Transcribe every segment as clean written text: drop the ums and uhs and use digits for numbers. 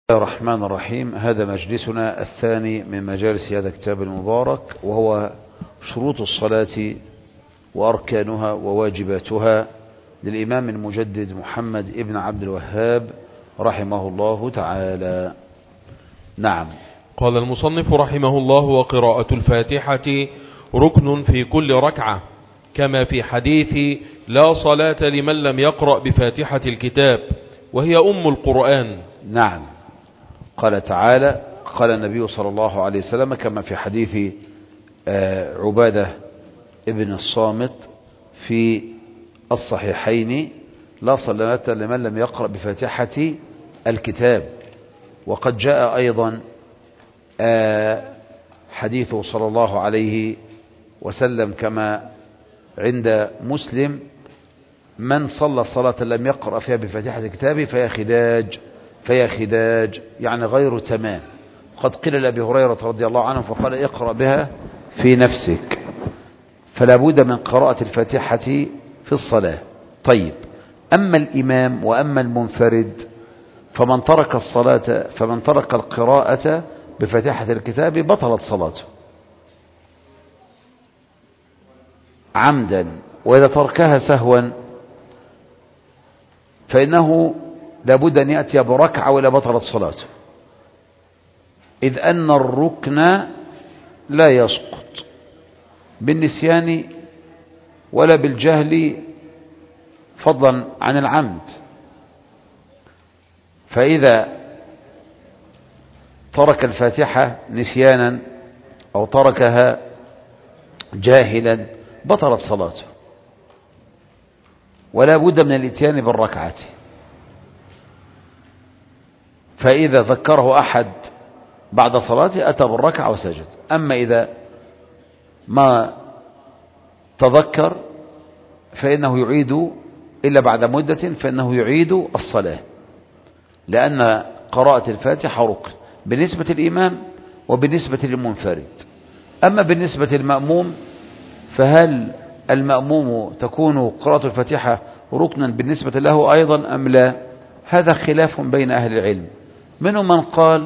الرحمن الرحيم. هذا مجلسنا الثاني من مجالس هذا الكتاب المبارك، وهو شروط الصلاة وأركانها وواجباتها للإمام المجدد محمد ابن عبد الوهاب رحمه الله تعالى. نعم. قال المصنف رحمه الله: وقراءة الفاتحة ركن في كل ركعة، كما في حديث لا صلاة لمن لم يقرأ بفاتحة الكتاب، وهي أم القرآن. نعم. قال تعالى: قال النبي صلى الله عليه وسلم كما في حديث عبادة ابن الصامت في الصحيحين: لا صلاة لمن لم يقرأ بفاتحة الكتاب. وقد جاء أيضا حديثه صلى الله عليه وسلم كما عند مسلم: من صلى صلاة لم يقرأ فيها بفاتحة الكتاب فهي خداج، يعني غير تمام. قد قيل لأبي هريرة رضي الله عنه فقال: اقرأ بها في نفسك. فلا بد من قراءة الفاتحة في الصلاة. طيب، أما الإمام وأما المنفرد فمن ترك القراءة بفاتحة الكتاب بطلت صلاته عمدا، وإذا تركها سهوا فإنه لابد أن يأتي بركعة ولا بطلت صلاته، إذ أن الركن لا يسقط بالنسيان ولا بالجهل فضلا عن العمد. فإذا ترك الفاتحة نسيانا أو تركها جاهلا بطلت صلاته، ولا بد من الاتيان بالركعة. فإذا ذكره أحد بعد صلاته أتى بالركعة وسجد. أما إذا ما تذكر فإنه يعيد، إلا بعد مدة فإنه يعيد الصلاة، لأن قراءة الفاتحة ركن بالنسبة للإمام وبالنسبة للمنفرد. أما بالنسبة للمأموم فهل المأموم تكون قراءة الفاتحة ركنا بالنسبة له أيضا أم لا؟ هذا خلاف بين أهل العلم. منهم من قال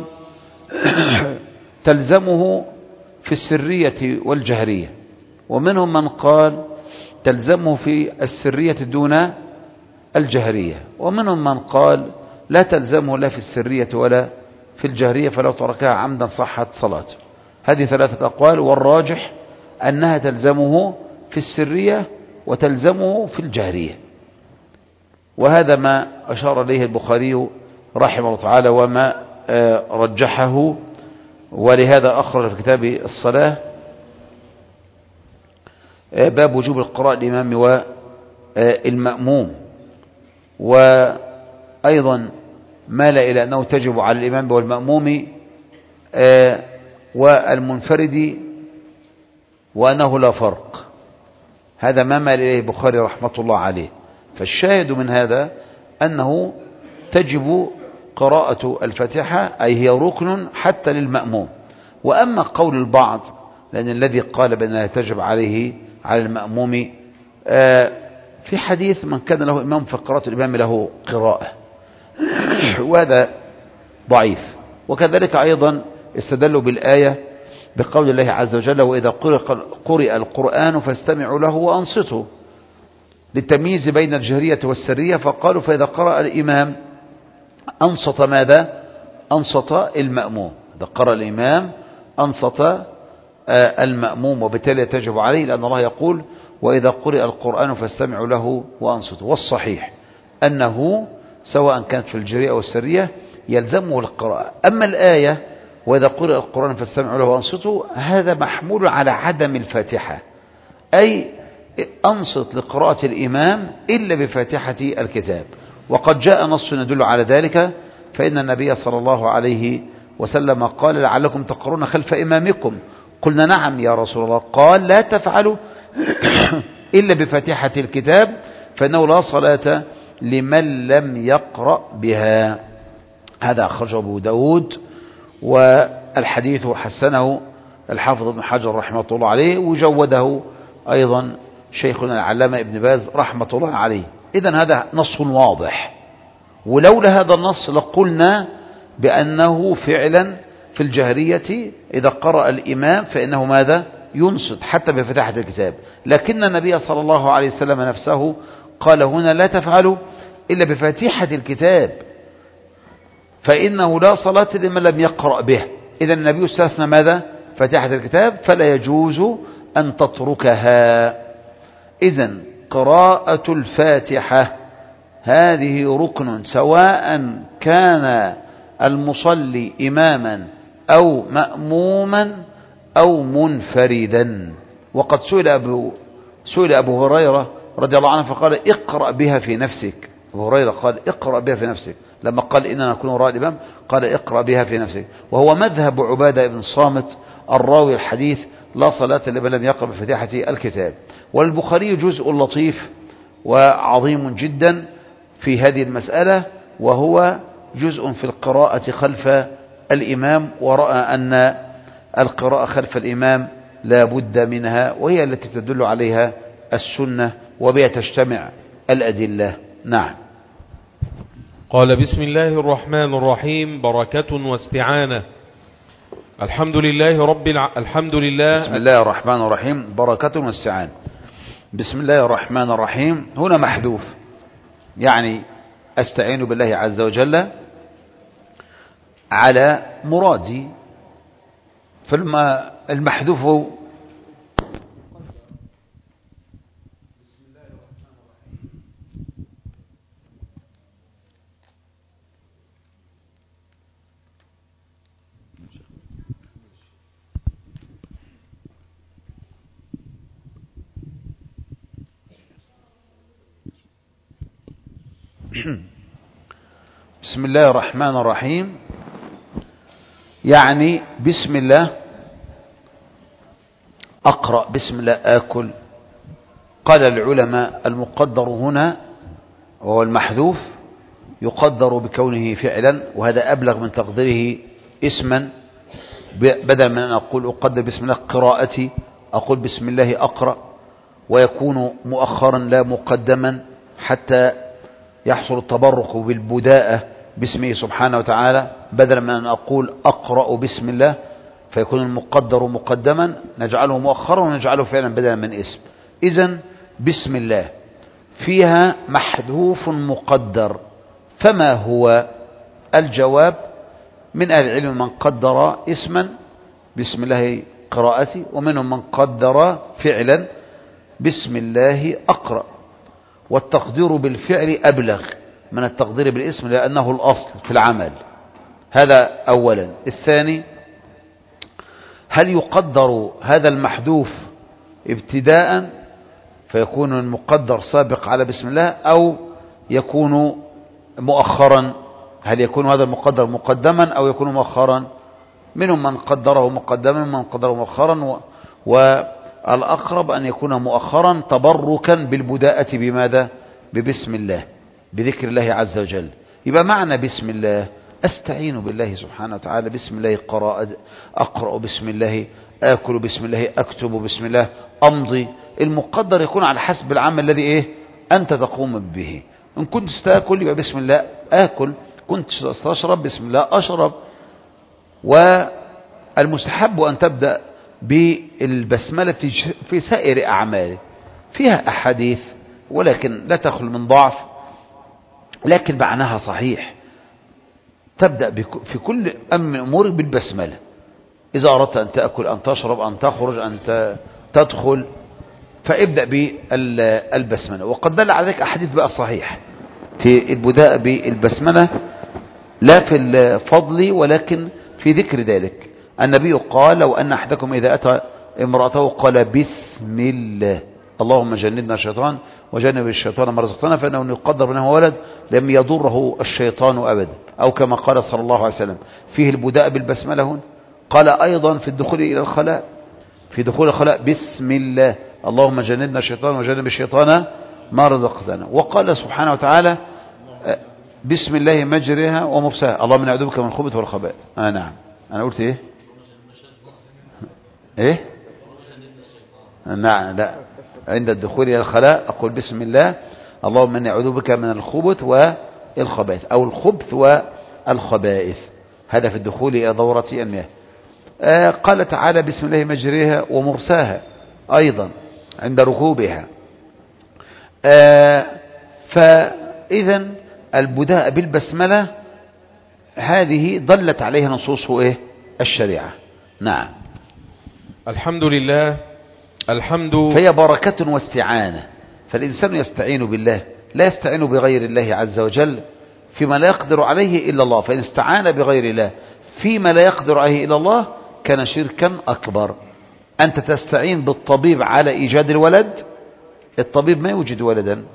تلزمه في السرية والجهرية، ومنهم من قال تلزمه في السرية دون الجهرية، ومنهم من قال لا تلزمه لا في السرية ولا في الجهرية، فلو تركها عمدا صحت صلاته. هذه ثلاثة أقوال، والراجح أنها تلزمه في السرية وتلزمه في الجهرية، وهذا ما أشار إليه البخاري رحمه الله تعالى وما رجحه. ولهذا أخرج في كتاب الصلاة باب وجوب القراءة الإمام والمأموم، وأيضا مال إلى أنه تجب على الإمام والمأموم والمنفرد وأنه لا فرق. هذا ما مال إليه البخاري رحمة الله عليه. فالشاهد من هذا أنه تجب قراءة الفاتحة، أي هي ركن حتى للمأموم. وأما قول البعض، لأن الذي قال بأنها تجب على المأموم في حديث من كان له إمام فقراءة الإمام له قراءة، وهذا ضعيف. وكذلك أيضا استدلوا بالآية بقول الله عز وجل: وإذا قرئ القرآن فاستمعوا له وأنصتوا، للتمييز بين الجهرية والسرية. فقالوا فإذا قرأ الإمام أنصت ماذا؟ أنصت المأموم. إذا قرأ الإمام أنصت المأموم، وبالتالي تجب عليه، لأن الله يقول: وإذا قرئ القرآن فاستمعوا له وأنصتوا. والصحيح أنه سواء كانت في الجهرية أو السرية يلزمه القراءة. أما الآية وإذا قرئ القرآن فاستمعوا له وأنصتوا، هذا محمول على عدم الفاتحة، أي أنصت لقراءة الإمام إلا بفاتحة الكتاب. وقد جاء نص يدل على ذلك، فإن النبي صلى الله عليه وسلم قال: لعلكم تقرؤون خلف إمامكم. قلنا: نعم يا رسول الله. قال: لا تفعلوا إلا بفاتحة الكتاب، فإنه لا صلاة لمن لم يقرأ بها. هذا أخرجه أبو داود، والحديث حسنه الحافظ ابن حجر رحمة الله عليه، وجوده أيضا شيخنا العلامة ابن باز رحمة الله عليه. إذن هذا نص واضح، ولولا هذا النص لقلنا بأنه فعلا في الجهرية إذا قرأ الإمام فإنه ماذا؟ ينصت حتى بفتحة الكتاب. لكن النبي صلى الله عليه وسلم نفسه قال هنا لا تفعلوا إلا بفاتحة الكتاب فإنه لا صلاة لمن لم يقرأ به. إذا النبي استثنى ماذا؟ فاتحة الكتاب، فلا يجوز أن تتركها. إذا قراءة الفاتحة هذه ركن، سواء كان المصلي إماما أو مأموما أو منفردا. وقد سئل أبو هريرة رضي الله عنه فقال اقرأ بها في نفسك. أبو هريرة قال اقرأ بها في نفسك، لما قال إننا نكون وراء الإمام قال اقرأ بها في نفسك. وهو مذهب عبادة بن الصامت الراوي الحديث لا صلاة لمن لم يقرأ بفاتحة الكتاب. والبخاري جزء لطيف وعظيم جدا في هذه المسألة، وهو جزء في القراءة خلف الإمام، ورأى أن القراءة خلف الإمام لا بد منها، وهي التي تدل عليها السنة وبها تجتمع الأدلة. نعم. قال بسم الله الرحمن الرحيم. بركة واستعانة. الحمد لله بسم الله الرحمن الرحيم. بركة واستعانة. بسم الله الرحمن الرحيم هنا محذوف، يعني أستعين بالله عز وجل على مرادي. فالمحذوف بسم الله الرحمن الرحيم، يعني بسم الله أقرأ، بسم الله آكل. قال العلماء المقدر هنا وهو المحذوف يقدر بكونه فعلا، وهذا أبلغ من تقديره اسما. بدل من أن أقول أقدر بسم الله قراءتي أقول بسم الله أقرأ، ويكون مؤخرا لا مقدما حتى يحصل التبرك بالبداءة باسمه سبحانه وتعالى، بدلا من أن أقول أقرأ بسم الله فيكون المقدر مقدما نجعله مؤخرا ونجعله فعلا بدلا من اسم. إذن بسم الله فيها محذوف مقدر، فما هو الجواب؟ من أهل العلم من قدر اسما بسم الله قراءتي، ومنهم من قدر فعلا بسم الله أقرأ. والتقدير بالفعل أبلغ من التقدير بالاسم لأنه الأصل في العمل. هذا أولا. الثاني، هل يقدر هذا المحذوف ابتداء فيكون المقدر سابق على بسم الله، أو يكون مؤخرا؟ هل يكون هذا المقدر مقدما أو يكون مؤخرا؟ منهم من قدره مقدما ومن قدره مؤخرا، والأقرب أن يكون مؤخرا تبركا بالبداءة بماذا؟ ببسم الله، بذكر الله عز وجل. يبقى معنى بسم الله أستعين بالله سبحانه وتعالى، بسم الله أقرأ، بسم الله آكل، بسم الله أكتب، بسم الله أمضي. المقدر يكون على حسب العمل الذي أنت تقوم به. إن كنت ستأكل يبقى بسم الله آكل، كنت ستشرب بسم الله أشرب. والمستحب أن تبدأ بالبسملة في سائر أعمالك. فيها أحاديث ولكن لا تخل من ضعف، لكن معناها صحيح. تبدأ في كل من أمورك بالبسملة. إذا أردت أن تأكل، أن تشرب، أن تخرج، أن تدخل، فابدأ بالبسملة. وقد دل على ذلك أحاديث بقى صحيح في البداء بالبسملة، لا في الفضل ولكن في ذكر ذلك. النبي قال: لو أن أحدكم إذا أتى امرأته قال بسم الله اللهم جنبنا الشيطان وجنب الشيطان ما رزقتنا، فإنه يقدر منه ولد لم يضره الشيطان أبدا، أو كما قال صلى الله عليه وسلم. فيه البداء بالبسملة هنا. قال أيضا في الدخول إلى الخلاء، في دخول الخلاء بسم الله اللهم جنبنا الشيطان وجنب الشيطان ما رزقتنا. وقال سبحانه وتعالى: بسم الله مجرها ومرساها اللهم نعوذ بك من الخبث والخبائث. نعم. أنا قلت إيه؟ نعم. لا، عند الدخول إلى الخلاء أقول بسم الله اللهم إني أعوذ بك من الخبث والخبائث، أو الخبث والخبائث. هذا في الدخول إلى دورة المياه. قال تعالى بسم الله مجريها ومرساها أيضا عند ركوبها. فإذا البداء بالبسملة هذه ضلت عليها نصوص الشريعة. نعم. الحمد لله. فهي بركة واستعانة، فالإنسان يستعين بالله، لا يستعين بغير الله عز وجل فيما لا يقدر عليه إلا الله. فإن استعان بغير الله فيما لا يقدر عليه إلا الله كان شركا أكبر. أنت تستعين بالطبيب على إيجاد الولد، الطبيب ما يوجد ولدا،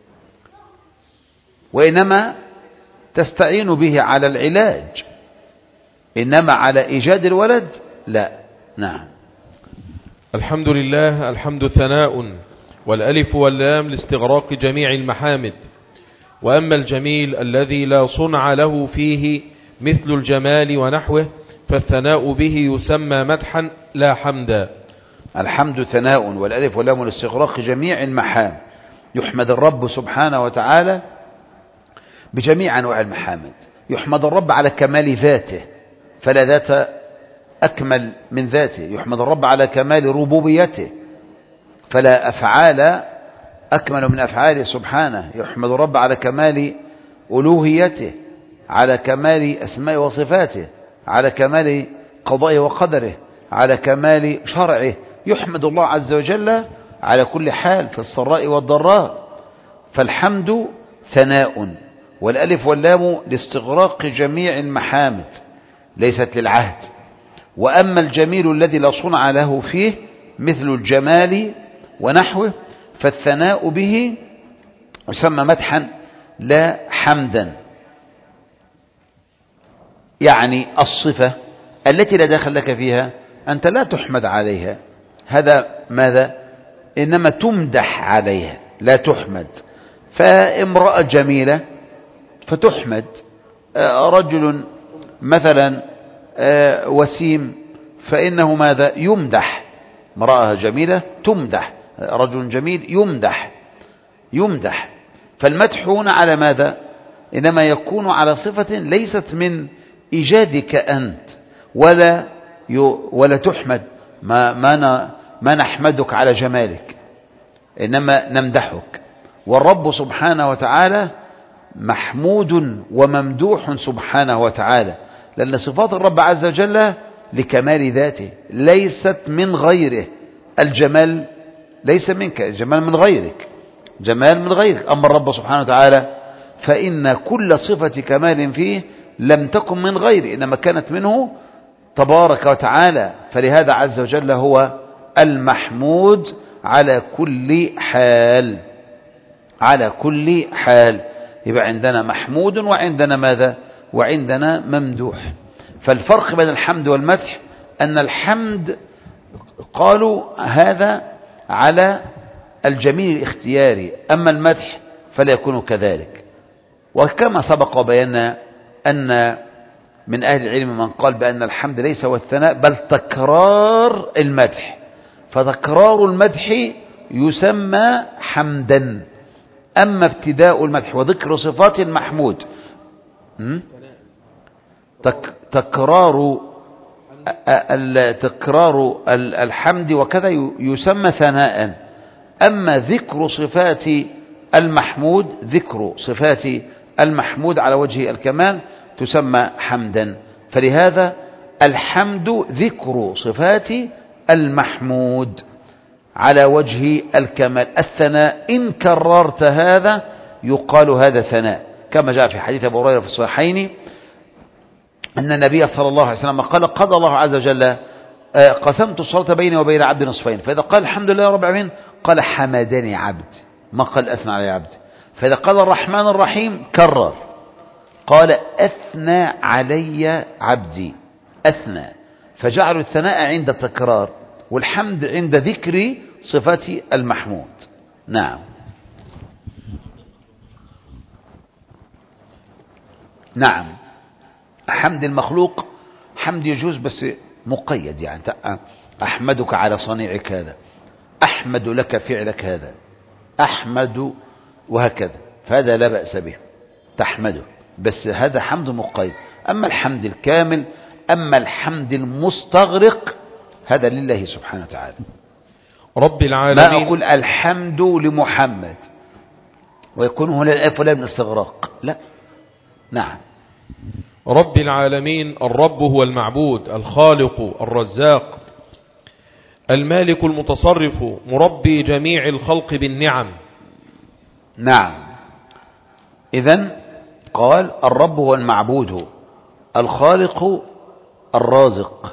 وإنما تستعين به على العلاج، إنما على إيجاد الولد لا. نعم. الحمد لله. الحمد ثناء، والألف واللام لاستغراق جميع المحامد. وأما الجميل الذي لا صنع له فيه مثل الجمال ونحوه فالثناء به يسمى مدحا لا حمدا. الحمد ثناء، والألف واللام لاستغراق جميع المحامد. يحمد الرب سبحانه وتعالى بجميع أنواع المحامد. يحمد الرب على كمال ذاته، فلا ذات أكمل من ذاته. يحمد الرب على كمال ربوبيته، فلا أفعال أكمل من أفعاله سبحانه. يحمد الرب على كمال ألوهيته، على كمال أسماء وصفاته، على كمال قضائه وقدره، على كمال شرعه. يحمد الله عز وجل على كل حال في السراء والضراء. فالحمد ثناء، والألف واللام لاستغراق جميع المحامد ليست للعهد. وأما الجميل الذي لا صنع له فيه مثل الجمال ونحوه فالثناء به يسمى مدحا لا حمدا. يعني الصفة التي لا داخل لك فيها أنت لا تحمد عليها، هذا ماذا؟ إنما تمدح عليها لا تحمد. فامرأة جميلة فتحمد، رجل مثلا وسيم فإنه ماذا؟ يمدح. امرأة جميلة تمدح، رجل جميل يمدح. فالمدح هنا على ماذا؟ إنما يكون على صفة ليست من إيجادك أنت، ولا تحمد. ما نحمدك على جمالك، إنما نمدحك. والرب سبحانه وتعالى محمود وممدوح سبحانه وتعالى، لأن صفات الرب عز وجل لكمال ذاته ليست من غيره. الجمال ليس منك، الجمال من غيرك، جمال من غيرك. أما الرب سبحانه وتعالى فإن كل صفة كمال فيه لم تكن من غيره، إنما كانت منه تبارك وتعالى. فلهذا عز وجل هو المحمود على كل حال، على كل حال. يبقى عندنا محمود وعندنا ماذا؟ وعندنا ممدوح. فالفرق بين الحمد والمدح أن الحمد قالوا هذا على الجميل الاختياري، أما المدح فلا يكون كذلك. وكما سبق وبينا أن من أهل العلم من قال بأن الحمد ليس هو الثناء بل تكرار المدح، فتكرار المدح يسمى حمدا. أما ابتداء المدح وذكر صفات المحمود تكرار الحمد وكذا يسمى ثناء. أما ذكر صفات المحمود، ذكر صفات المحمود على وجه الكمال تسمى حمدا. فلهذا الحمد ذكر صفات المحمود على وجه الكمال. الثناء إن كررت هذا يقال هذا ثناء، كما جاء في حديث أبي هريرة في الصحيحين أن النبي صلى الله عليه وسلم قال قضى الله عز وجل قسمت الصلاة بيني وبين عبد نصفين، فإذا قال الحمد لله رب العالمين قال حمدني عبد، ما قال أثنى علي عبد. فإذا قال الرحمن الرحيم كرر قال أثنى علي عبدي، أثنى. فجعلوا الثناء عند التكرار والحمد عند ذكر صفات المحمود. نعم. نعم. حمد المخلوق حمد يجوز بس مقيد، يعني أحمدك على صنيعك هذا، أحمد لك فعلك هذا، أحمد وهكذا، فهذا لا بأس به تحمده، بس هذا حمد مقيد. أما الحمد الكامل، أما الحمد المستغرق، هذا لله سبحانه وتعالى. رب ما العالمين. أقول الحمد لمحمد ويكون هنا الألف واللام من الاستغراق، لا. نعم. رب العالمين. الرب هو المعبود، الخالق، الرزاق، المالك، المتصرف، مربي جميع الخلق بالنعم. نعم. إذن قال الرب هو المعبود، الخالق، الرازق،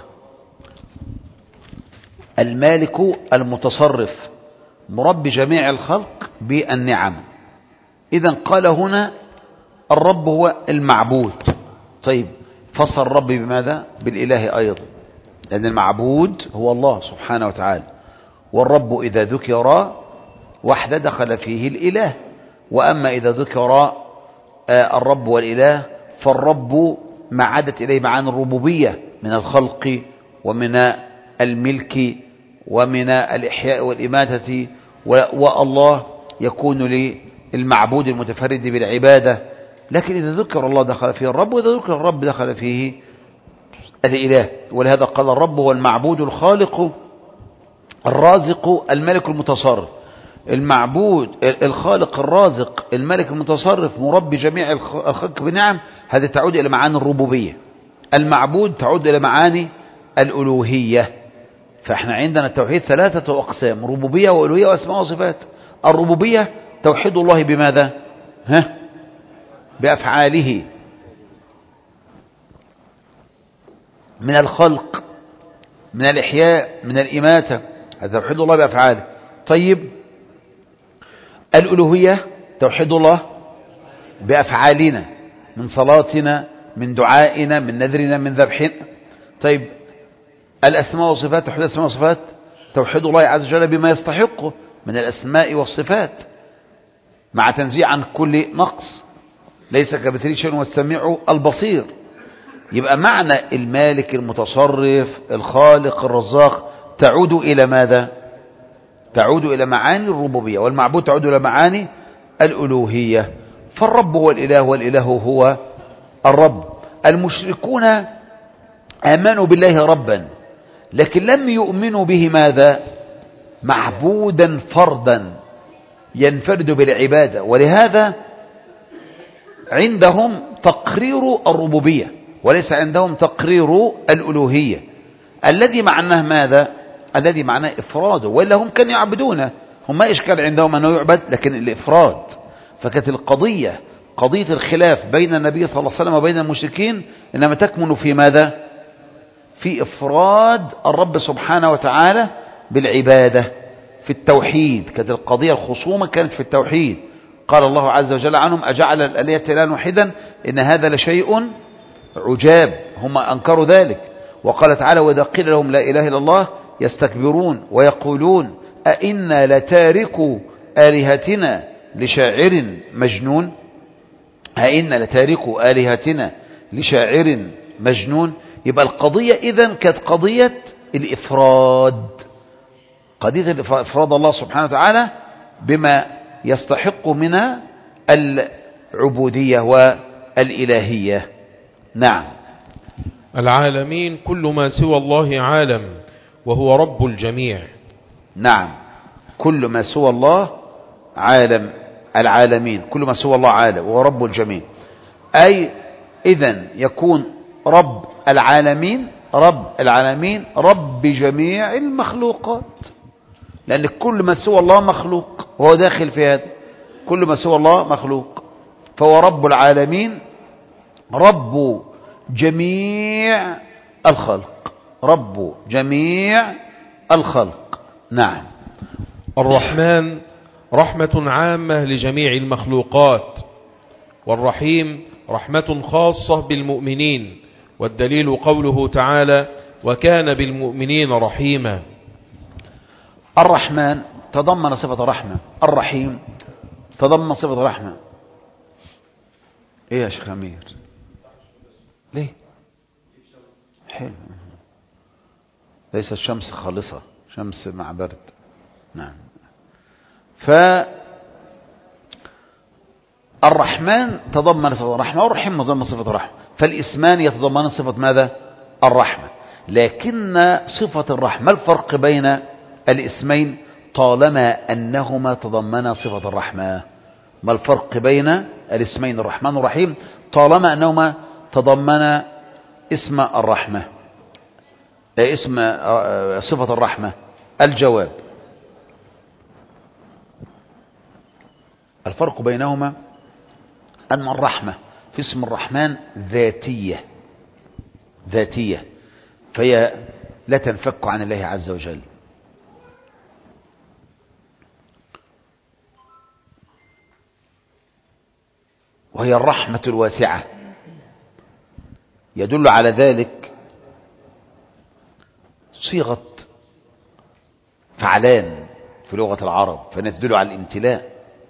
المالك، المتصرف، مربي جميع الخلق بالنعم. إذن قال هنا الرب هو المعبود. طيب فصل الرب بماذا؟ بالإله أيضا، لأن المعبود هو الله سبحانه وتعالى، والرب إذا ذكر وحده دخل فيه الإله. وأما إذا ذكر الرب والإله فالرب ما عادت إليه معاني الربوبية من الخلق ومن الملك ومن الإحياء والإماتة، والله يكون للمعبود المتفرد بالعبادة. لكن إذا ذكر الله دخل فيه الرب، وإذا ذكر الرب دخل فيه الإله. ولهذا قال الرب هو المعبود، الخالق، الرازق، الملك، المتصرف. المعبود، الخالق، الرازق، الملك، المتصرف، مربي جميع الخلق بنعم، هذه تعود إلى معاني الربوبية. المعبود تعود إلى معاني الألوهية. فإحنا عندنا التوحيد ثلاثة أقسام: ربوبية وألوهية وأسماء وصفات. الربوبية توحيد الله بماذا؟ بأفعاله، من الخلق، من الإحياء، من الإماتة، هذا توحيد الله بأفعاله. طيب الألوهية توحيد الله بأفعالنا، من صلاتنا، من دعائنا، من نذرنا، من ذبحنا. طيب الأسماء والصفات، توحيد الأسماء والصفات، توحيد الله عز وجل بما يستحقه من الأسماء والصفات، مع تنزيه عن كل نقص، ليس كمثله شيء والسميع البصير. يبقى معنى المالك، المتصرف، الخالق، الرزاق تعود إلى ماذا؟ تعود إلى معاني الربوبية، والمعبود تعود إلى معاني الألوهية. فالرب هو الإله، والإله هو الرب. المشركون آمنوا بالله ربا، لكن لم يؤمنوا به ماذا؟ معبودا فردا ينفرد بالعبادة. ولهذا عندهم تقرير الربوبية وليس عندهم تقرير الألوهية، الذي معناه ماذا؟ الذي معناه إفراده، وإلا هم كانوا يعبدونه، هم ما إشكال عندهم أنه يعبد، لكن الإفراد. فكانت القضية قضية الخلاف بين النبي صلى الله عليه وسلم وبين المشركين إنما تكمن في ماذا؟ في إفراد الرب سبحانه وتعالى بالعبادة، في التوحيد. كانت القضية الخصومة كانت في التوحيد. قال الله عز وجل عنهم: أجعل الآلهة إلها واحدا إن هذا لشيء عجاب. هم أنكروا ذلك. وقال تعالى: وإذا قيل لهم لا إله إلا الله يستكبرون ويقولون أئنا لتاركوا آلهتنا لشاعر مجنون. أئنا لتاركوا آلهتنا لشاعر مجنون. يبقى القضية إذن كانت قضية الإفراد، قضية إفراد الله سبحانه وتعالى بما يستحق من العبودية والإلهية. نعم. العالمين كل ما سوى الله عالم، وهو رب الجميع. نعم، كل ما سوى الله عالم. العالمين كل ما سوى الله عالم وهو رب الجميع. أي إذن يكون رب العالمين، رب العالمين رب جميع المخلوقات، لأن كل ما سوى الله مخلوق وهو داخل في هذا. كل ما سوى الله مخلوق، فهو رب العالمين رب جميع الخلق، رب جميع الخلق. نعم. الرحمن رحمة عامة لجميع المخلوقات، والرحيم رحمة خاصة بالمؤمنين، والدليل قوله تعالى: وكان بالمؤمنين رحيما. الرحمن تضمن صفة رحمة، الرحيم تضمن صفة رحمة. ايه يا شيخ أمير؟ ليه؟ حلو. ليس الشمس خالصة، شمس مع برد. نعم. فالرحمن تضمن صفة الرحمة، والرحيم تضمن صفة الرحمة. فالاسمان يتضمن صفة ماذا؟ الرحمة. لكن صفة الرحمة، الفرق بين الاسمين طالما أنهما تضمنا صفة الرحمة؟ ما الفرق بين الاسمين الرحمن والرحيم طالما أنهما تضمنا اسم الرحمة، اسم صفة الرحمة؟ الجواب: الفرق بينهما أن الرحمة في اسم الرحمن ذاتية، فهي لا تنفك عن الله عز وجل. وهي الرحمة الواسعة. يدل على ذلك صيغة فعلان في لغة العرب، فنتدل على الامتلاء.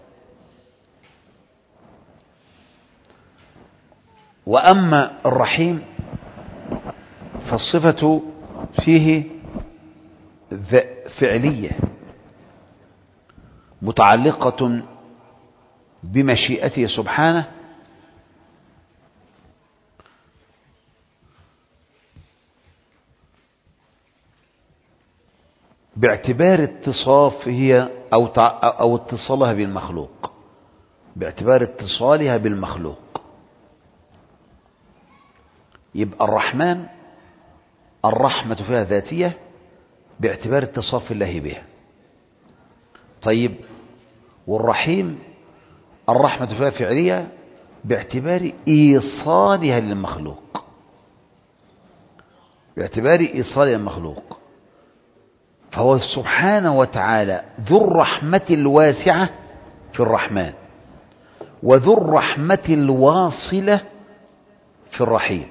وأما الرحيم فالصفة فيه فعلية متعلقة بمشيئته سبحانه، باعتبار اتصافه أو اتصالها بالمخلوق، باعتبار اتصالها بالمخلوق. يبقى الرحمن الرحمة فيها ذاتية باعتبار اتصاف الله بها. طيب، والرحيم الرحمة فيها فعلية باعتبار إيصالها للمخلوق، باعتبار إيصالها للمخلوق. فهو سبحانه وتعالى ذو الرحمة الواسعة في الرحمن، وذو الرحمة الواصلة في الرحيم.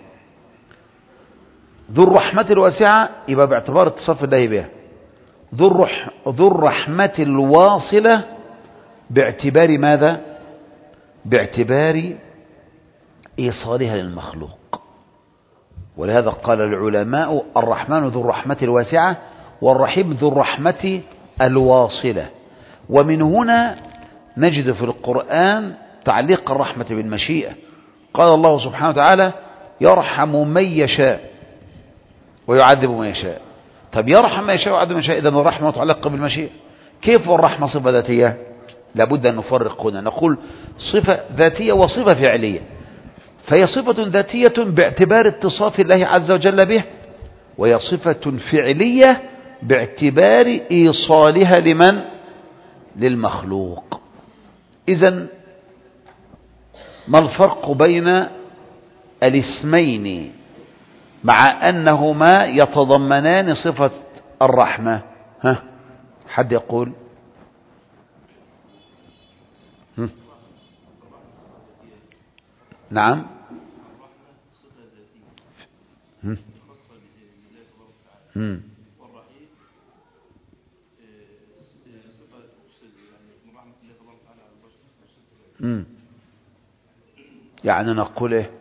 ذو الرحمة الواسعة يبقى باعتبار اتصاف الله بها، ذو الرحمة الواصلة باعتبار ماذا؟ باعتبار إيصالها للمخلوق. ولهذا قال العلماء: الرحمن ذو الرحمة الواسعة، والرحيم ذو الرحمة الواصلة. ومن هنا نجد في القرآن تعليق الرحمة بالمشيئة. قال الله سبحانه وتعالى: يرحم من يشاء ويعذب من يشاء. طب يرحم من يشاء ويعذب من يشاء، إذن الرحمة متعلقة بالمشيئة. كيف الرحمة صفة ذاتية؟ لابد أن نفرق هنا، نقول صفة ذاتية وصفة فعلية. فهي صفة ذاتية باعتبار اتصاف الله عز وجل به، وهي صفة فعلية باعتبار إيصالها لمن؟ للمخلوق. إذن ما الفرق بين الاسمين مع أنهما يتضمنان صفة الرحمة؟ حد يقول؟ نعم. يعني نقول ايه؟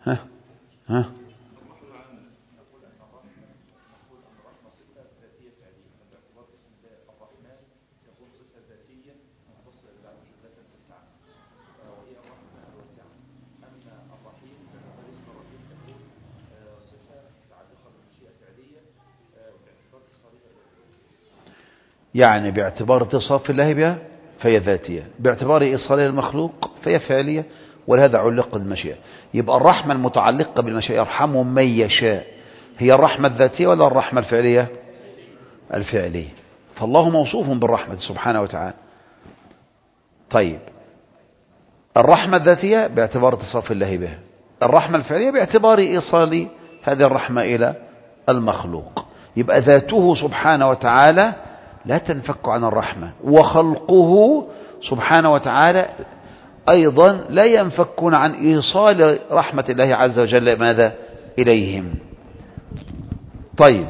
يعني باعتبار اتصاف الله بها فهي ذاتية، باعتبار إيصالها للمخلوق فهي فعلية، ولهذا علق المشيئة. يبقى الرحمة المتعلقة بالمشيئة يرحم من يشاء هي الرحمة الذاتية ولا الرحمة الفعلية؟ الفعلية. فالله موصوف بالرحمة سبحانه وتعالى. طيب، الرحمة الذاتية باعتبار اتصاف الله بها، الرحمة الفعلية باعتبار إيصال هذه الرحمة إلى المخلوق. يبقى ذاته سبحانه وتعالى لا تنفك عن الرحمة، وخلقه سبحانه وتعالى أيضا لا ينفكون عن إيصال رحمة الله عز وجل ماذا؟ إليهم. طيب،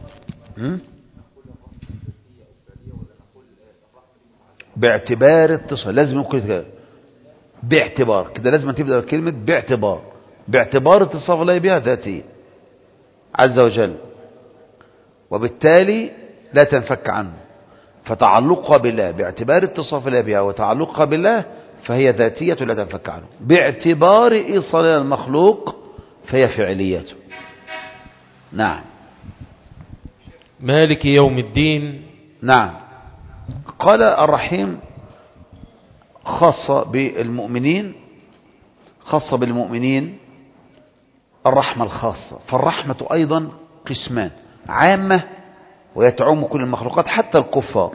باعتبار اتصال، لازم نقول كده باعتبار، كده لازم تبدأ كلمة باعتبار اتصاف الله بها ذاتي عز وجل، وبالتالي لا تنفك عنه. فتعلقها بالله باعتبار اتصاف الله بها وتعلقها بالله فهي ذاتية لا تنفك عنه. باعتبار إيصالها المخلوق فهي فعلياته. نعم. مالك يوم الدين. نعم. قال الرحيم خاصة بالمؤمنين الرحمة الخاصة. فالرحمة أيضا قسمان: عامة وهي تعم كل المخلوقات حتى الكفار،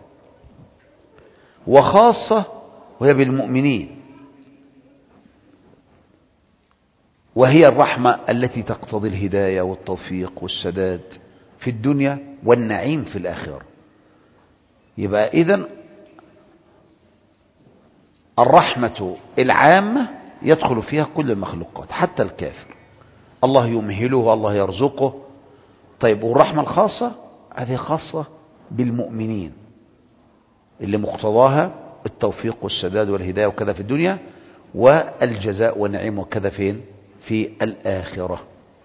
وخاصة وهي بالمؤمنين، وهي الرحمة التي تقتضي الهداية والتوفيق والسداد في الدنيا والنعيم في الآخرة. يبقى إذن الرحمة العامة يدخل فيها كل المخلوقات حتى الكافر، الله يمهله والله يرزقه. طيب، والرحمة الخاصة هذه خاصة بالمؤمنين اللي مقتضاها التوفيق والسداد والهداية وكذا في الدنيا، والجزاء والنعيم وكذا فين؟ في الآخرة.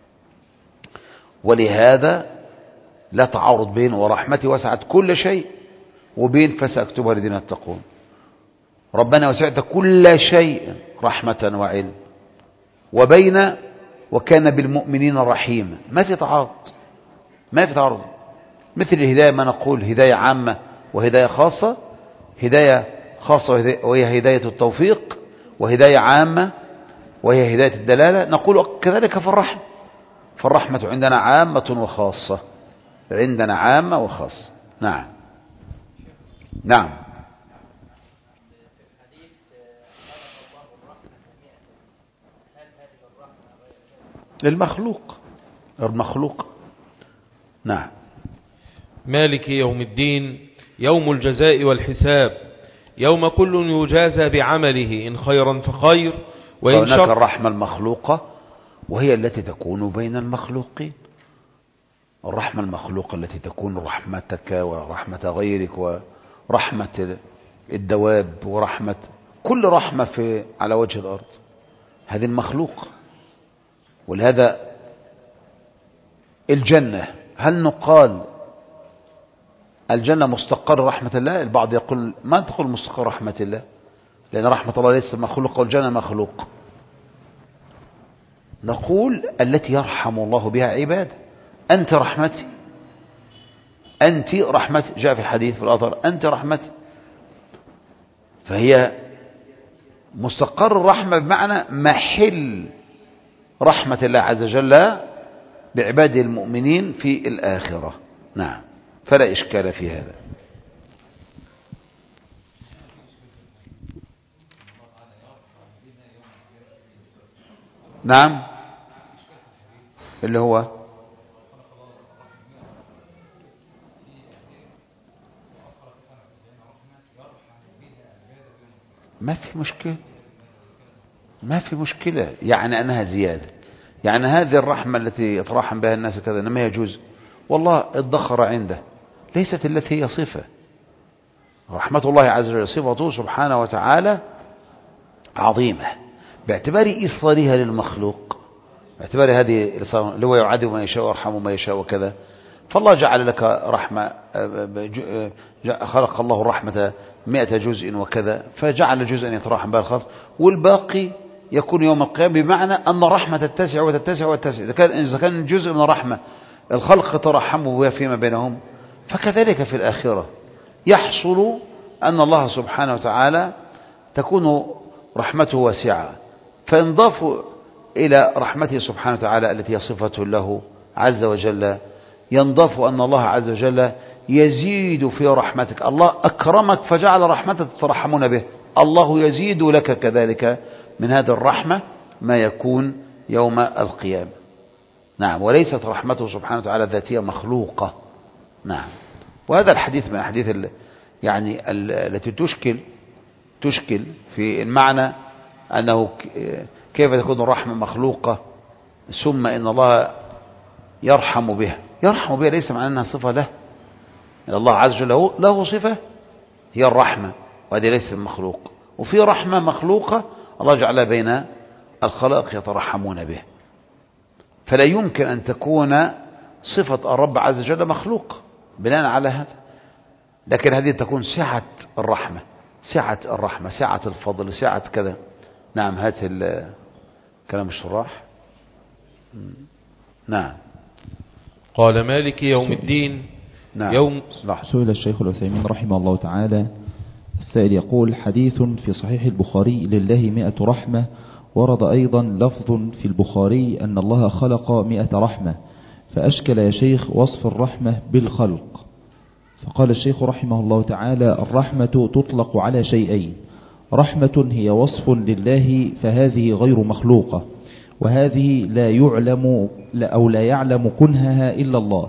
ولهذا لا تعارض بين ورحمتي وسعت كل شيء وبين فسأكتبها الذين يتقون. ربنا وسعت كل شيء رحمة وعلم، وبين وكان بالمؤمنين رحيما. ما في تعارض. مثل الهداية ما نقول هداية عامة وهداية خاصة. هداية خاصة وهي هداية التوفيق، وهداية عامة وهي هداية الدلالة. نقول كذلك في الرحمة. فالرحمة عندنا عامة وخاصة، عندنا عامة وخاصة. نعم. نعم. المخلوق. نعم. مالك يوم الدين يوم الجزاء والحساب، يوم كل يجازى بعمله إن خيرا فخير وإن هناك شر. الرحمة المخلوقة وهي التي تكون بين المخلوقين. الرحمة المخلوقة التي تكون رحمتك ورحمة غيرك ورحمة الدواب ورحمة كل رحمة على وجه الأرض، هذه المخلوق. ولهذا الجنة، هل نقال الجنة مستقر رحمة الله؟ البعض يقول ما تقول مستقر رحمة الله، لأن رحمة الله ليس مخلوق والجنة مخلوق. نقول التي يرحم الله بها عباده. أنت رحمتي، أنت رحمتي، جاء في الحديث في الأثر أنت رحمتي. فهي مستقر الرحمة بمعنى محل رحمة الله عز وجل بعباده المؤمنين في الآخرة. نعم، فلا إشكال في هذا. نعم، اللي هو ما في مشكلة يعني أنها زيادة، يعني هذه الرحمة التي يتراحم بها الناس كذا إنما يجوز والله ادخر عنده، ليست التي هي صفة. رحمة الله عز وجل صفته سبحانه وتعالى عظيمة باعتبار إيصالها للمخلوق، باعتبار هذه اللي هو يعذب ما يشاء ويرحم ما يشاء وكذا. فالله جعل لك رحمة، خلق الله الرحمة 100 جزء وكذا، فجعل جزءا يتراحم به الخلق والباقي يكون يوم القيامة، بمعنى أن الرحمة تتسع وتتسع وتتسع. إذا كان جزء من الرحمة الخلق يترحموا بها فيما بينهم، فكذلك في الآخرة يحصل أن الله سبحانه وتعالى تكون رحمته واسعة، فينضاف إلى رحمته سبحانه وتعالى التي هي صفة له عز وجل، ينضاف أن الله عز وجل يزيد في رحمتك. الله أكرمك فجعل رحمتك تترحمون به، الله يزيد لك كذلك من هذه الرحمة ما يكون يوم القيامة. نعم، وليست رحمته سبحانه وتعالى ذاتية مخلوقة. نعم، وهذا الحديث من الحديث يعني التي تشكل في المعنى أنه كيف تكون الرحمة مخلوقة ثم إن الله يرحم بها. ليس معنى أنها صفة له، إن الله عز وجل له صفة هي الرحمة، وهذه ليس المخلوق. وفي رحمة مخلوقة الله جعلها بين الخلائق يترحمون به، فلا يمكن أن تكون صفة الرب عز وجل مخلوق بناء على هذا. لكن هذه تكون سعة الرحمة، سعة الفضل، سعة كذا. نعم، هات كلام الشراح. نعم. قال مالك يوم الدين. نعم. سئل الشيخ العثيمين رحمه الله تعالى، السائل يقول: حديث في صحيح البخاري لله 100 رحمة، ورد أيضا لفظ في البخاري أن الله خلق 100 رحمة، فأشكل يا شيخ وصف الرحمة بالخلق. فقال الشيخ رحمه الله تعالى: الرحمة تطلق على شيئين: رحمة هي وصف لله فهذه غير مخلوقة، وهذه لا يعلم كنهها إلا الله،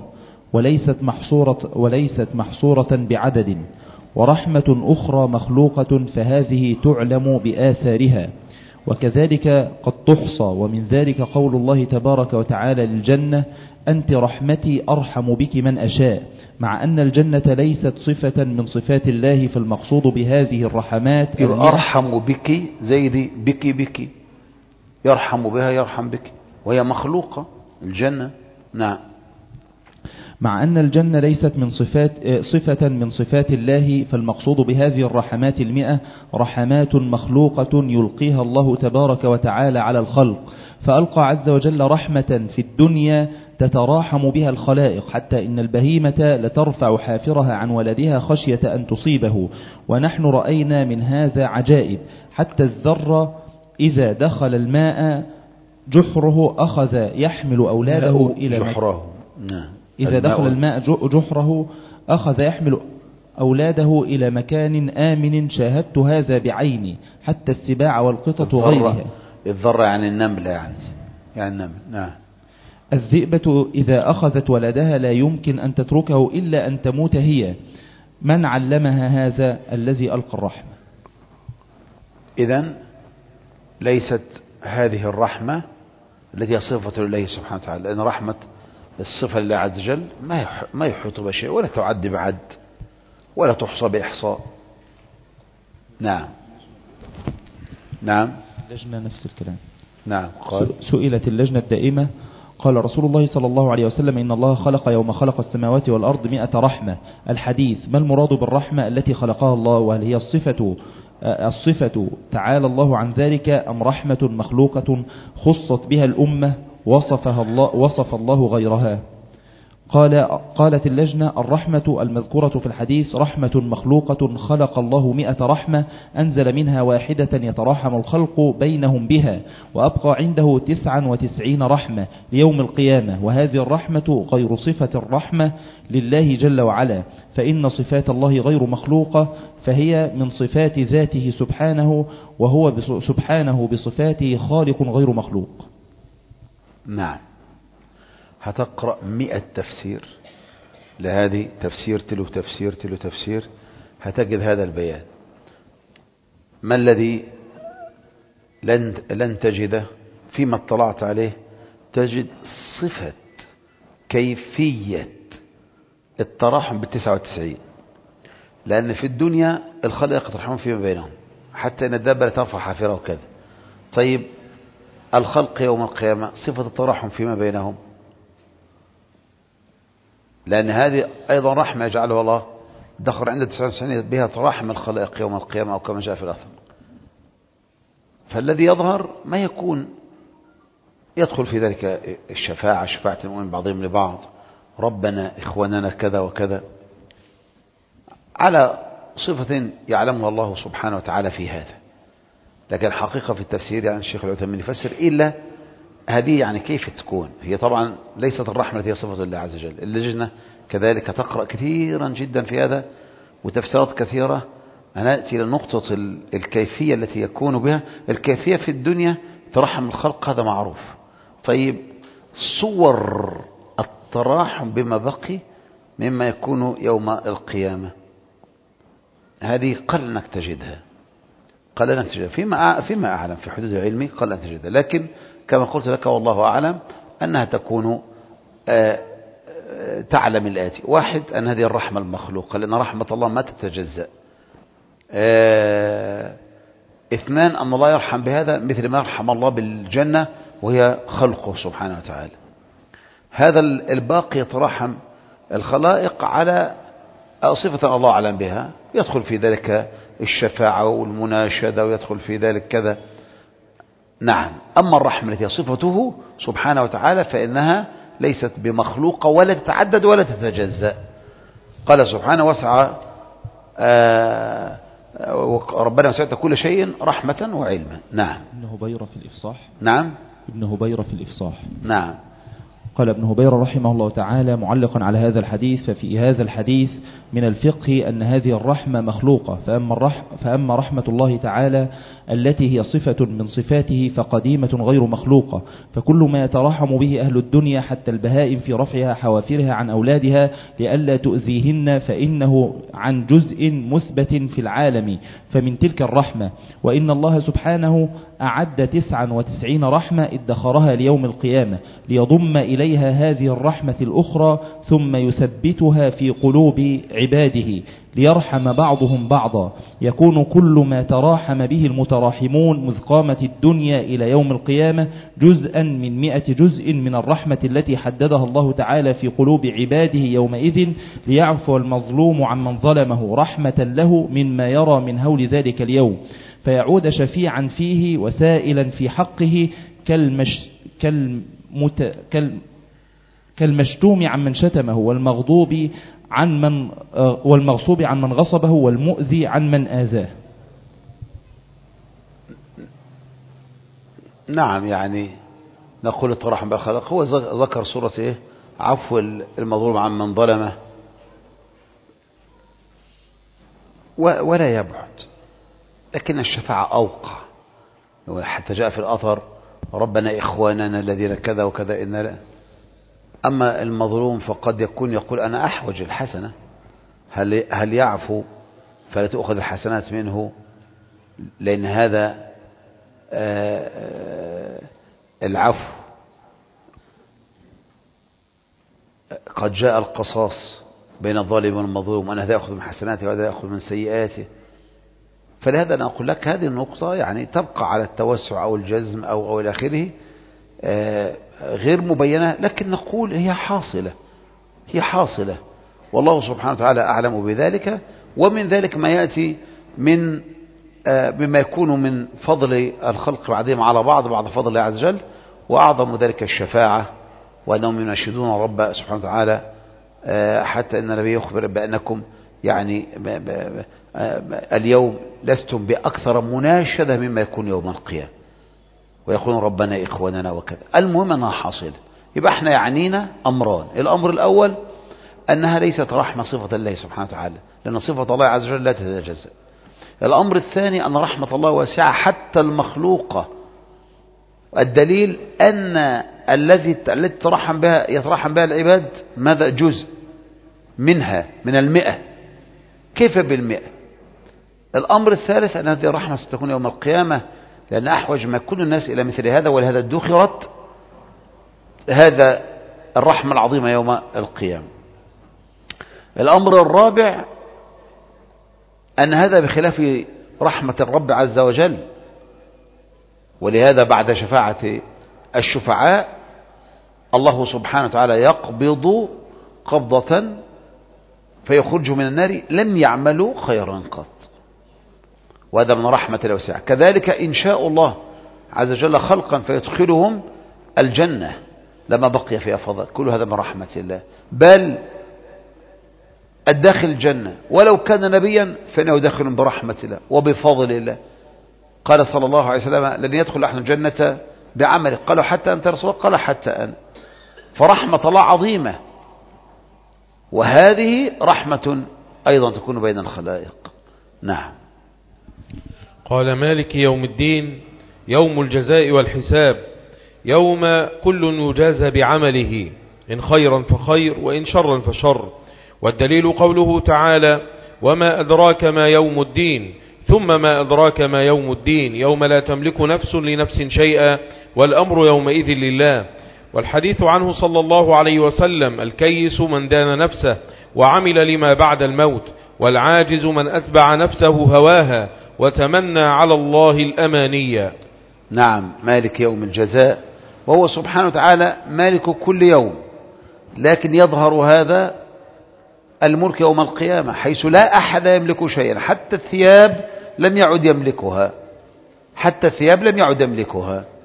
وليست محصورة بعدد. ورحمة أخرى مخلوقة فهذه تعلم بآثارها، وكذلك قد تحصى. ومن ذلك قول الله تبارك وتعالى للجنة: أنت رحمتي أرحم بك من أشاء، مع أن الجنة ليست صفة من صفات الله، فالمقصود بهذه الرحمات أرحم بك زي دي بك يرحم بها يرحم بك، وهي مخلوقة الجنة. نعم. مع أن الجنة ليست صفة من صفات الله، فالمقصود بهذه الرحمات 100 رحمات مخلوقة يلقيها الله تبارك وتعالى على الخلق، فألقى عز وجل رحمة في الدنيا تتراحم بها الخلائق، حتى إن البهيمة لترفع حافرها عن ولدها خشية أن تصيبه. ونحن رأينا من هذا عجائب، حتى الذرة إذا دخل الماء جحره أخذ يحمل أولاده إلى جحره. نعم. إذا دخل الماء جحره أخذ يحمل أولاده إلى مكان آمن، شاهدت هذا بعيني، حتى السباع والقطط وغيرها. الذرة يعني النملة، يعني النمل. نعم. الذئبة إذا أخذت ولدها لا يمكن أن تتركه إلا أن تموت هي. من علمها هذا؟ الذي ألقى الرحمة. إذن ليست هذه الرحمة التي صفة لله سبحانه وتعالى، لأن رحمة الصفة لله عز وجل ما يحيط بشيء، ولا تعد بعد، ولا تحصى بإحصاء. نعم. نعم. لجنة نفس الكلام. نعم. قال: سئلت اللجنة الدائمة، قال رسول الله صلى الله عليه وسلم: إن الله خلق يوم خلق السماوات والأرض 100 رحمة. الحديث: ما المراد بالرحمة التي خلقها الله؟ وهل هي الصفة تعالى الله عن ذلك، أم رحمة مخلوقة خصت بها الأمة وصف الله غيرها؟ قالت اللجنة: الرحمة المذكورة في الحديث رحمة مخلوقة خلق الله 100 رحمة، أنزل منها واحدة يتراحم الخلق بينهم بها، وأبقى عنده 99 رحمة ليوم القيامة، وهذه الرحمة غير صفة الرحمة لله جل وعلا، فإن صفات الله غير مخلوقة، فهي من صفات ذاته سبحانه، وهو سبحانه بصفاته خالق غير مخلوق. نعم. هتقرأ 100 تفسير لهذه، تفسير تلو تفسير تلو تفسير، هتجد هذا البيان. ما الذي لن تجده فيما اطلعت عليه؟ تجد صفة كيفية التراحم بال99، لأن في الدنيا الخلق يترحمون فيما بينهم، حتى إن الدابة ترفع حافرها وكذا. طيب الخلق يوم القيامة صفة التراحم فيما بينهم، لأن هذه أيضا رحمة يجعلها الله دخل عند 99 بها تراحم الخلائق يوم القيامة، أو كما جاء في الأثر. فالذي يظهر ما يكون يدخل في ذلك الشفاعة، شفاعة المؤمن بعضهم لبعض، ربنا إخواننا كذا وكذا، على صفة يعلمها الله سبحانه وتعالى في هذا. لكن الحقيقة في التفسير يعني الشيخ العثيمين يفسر إلا هذه يعني كيف تكون. هي طبعا ليست الرحمة التي هي صفة الله عز وجل. اللجنة كذلك تقرأ كثيرا جدا في هذا وتفسيرات كثيرة. نأتي لنقطة الكيفية التي يكون بها. الكيفية في الدنيا ترحم الخلق، هذا معروف. طيب صور التراحم بما بقي مما يكون يوم القيامة، هذه قل أنك تجدها، فيما أعلم في حدود علمي قل أن تجدها. لكن كما قلت لك والله أعلم أنها تكون تعلم الآتي: واحد، أن هذه الرحمة المخلوقة، لأن رحمة الله ما تتجزأ. اثنان، أن الله يرحم بهذا مثل ما يرحم الله بالجنة وهي خلقه سبحانه وتعالى. هذا الباقي يترحم الخلائق على صفة الله أعلم بها، يدخل في ذلك الشفاعة والمناشدة، ويدخل في ذلك كذا. نعم. أما الرحمة التي صفته سبحانه وتعالى فإنها ليست بمخلوقة ولا تتعدد ولا تتجزأ. قال سبحانه وسع ربنا وسعت كل شيء رحمة وعلما. نعم. ابن هبيرة في الإفصاح. نعم. ابن هبيرة في الإفصاح. نعم. قال ابن هبيرة رحمه الله تعالى معلقا على هذا الحديث: ففي هذا الحديث من الفقه أن هذه الرحمة مخلوقة، فأما رحمة الله تعالى التي هي صفة من صفاته فقديمة غير مخلوقة، فكل ما يترحم به أهل الدنيا حتى البهائم في رفعها حوافرها عن أولادها لئلا تؤذيهن فإنه عن جزء مثبت في العالم فمن تلك الرحمة. وإن الله سبحانه أعد 99 رحمة ادخرها ليوم القيامة ليضم إليها هذه الرحمة الأخرى ثم يثبتها في قلوب عباده ليرحم بعضهم بعضا، يكون كل ما تراحم به المتراحمون مذ قامت الدنيا إلى يوم القيامة جزءا من 100 جزء من الرحمة التي حددها الله تعالى في قلوب عباده يومئذ ليعفو المظلوم عمن ظلمه رحمة له مما يرى من هول ذلك اليوم، فيعود شفيعا فيه وسائلا في حقه كالمشتوم عن من شتمه والمغضوب عن من غصبه والمؤذي عن من آذاه. نعم. يعني نقول الترحم بالخلق. هو ذكر سورة إيه؟ عفو المظلوم عن من ظلمه، ولا يبعد، لكن الشفاعة أوقع. حتى جاء في الأثر: ربنا إخواننا الذين كذا وكذا إن لا. أما المظلوم فقد يقول أنا أحوج الحسنة، هل يعفو فلا تأخذ الحسنات منه؟ لأن هذا العفو قد جاء القصاص بين الظالم والمظلوم، وأن هذا يأخذ من حسناته وهذا يأخذ من سيئاته. فلهذا أنا أقول لك هذه النقطة يعني تبقى على التوسع أو الجزم أو إلى آخره غير مبينة، لكن نقول هي حاصلة والله سبحانه وتعالى أعلم بذلك. ومن ذلك ما يأتي مما يكون من فضل الخلق بعضهم على بعض فضل الله عز وجل، وأعظم ذلك الشفاعة، وأنهم يناشدون رب سبحانه وتعالى حتى أن النبي يخبر بأنكم يعني اليوم لستم بأكثر مناشدة مما يكون يوم القيامة، ويقولون ربنا إخواننا وكذا. المهم أنها حاصلة. يبقى احنا يعنينا أمران: الأمر الأول أنها ليست رحمة صفة الله سبحانه وتعالى، لأن صفة الله عز وجل لا تتجزأ. الأمر الثاني أن رحمة الله واسعة حتى المخلوقة. الدليل أن التي يترحم بها العباد ماذا؟ جزء منها من 100. كيف 100؟ الأمر الثالث أن هذه الرحمة ستكون يوم القيامة، لأن أحوج ما كل الناس إلى مثل هذا، ولهذا ادخرت هذا الرحمة العظيمة يوم القيامة. الأمر الرابع أن هذا بخلاف رحمة الرب عز وجل، ولهذا بعد شفاعة الشفعاء الله سبحانه وتعالى يقبض قبضة فيخرج من النار لم يعملوا خيرا قط، وهذا من رحمة الواسعة. كذلك إن شاء الله عز وجل خلقا فيدخلهم الجنة لما بقي فيها فضل، كل هذا من رحمة الله. بل الداخل الجنة ولو كان نبيا فإنه داخل برحمة الله وبفضل الله. قال صلى الله عليه وسلم: لن يدخل أحد الجنة بعمله. قالوا: حتى أنت رسول الله؟ قال: حتى أنا. فرحمة الله عظيمة، وهذه رحمة أيضا تكون بين الخلائق. نعم. قال مالك يوم الدين يوم الجزاء والحساب، يوم كل يجازى بعمله، إن خيرا فخير وإن شرا فشر. والدليل قوله تعالى: وما أدراك ما يوم الدين، ثم ما أدراك ما يوم الدين، يوم لا تملك نفس لنفس شيئا والأمر يومئذ لله. والحديث عنه صلى الله عليه وسلم: الكيس من دان نفسه وعمل لما بعد الموت، والعاجز من أتبع نفسه هواها وتمنى على الله الأمانية. نعم. مالك يوم الجزاء، وهو سبحانه وتعالى مالك كل يوم، لكن يظهر هذا الملك يوم القيامة حيث لا أحد يملك شيئا، حتى الثياب لم يعد يملكها،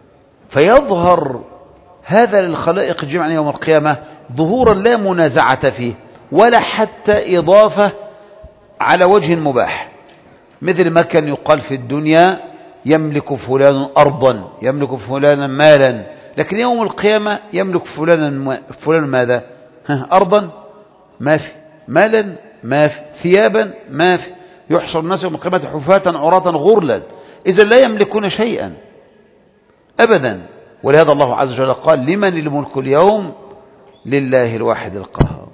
فيظهر هذا للخلائق جميعا يوم القيامة ظهورا لا منازعة فيه ولا حتى إضافة على وجه مباح، مثل ما كان يقال في الدنيا يملك فلان أرضا، يملك فلانا مالا، لكن يوم القيامة يملك فلان ماذا؟ أرضا ما في، مالا ما في، ثيابا ما في، يحشر الناس يوم القيامة حفاة عراة غرلا، إذا لا يملكون شيئا أبدا. ولهذا الله عز وجل قال لمن الملك اليوم؟ لله الواحد القهار.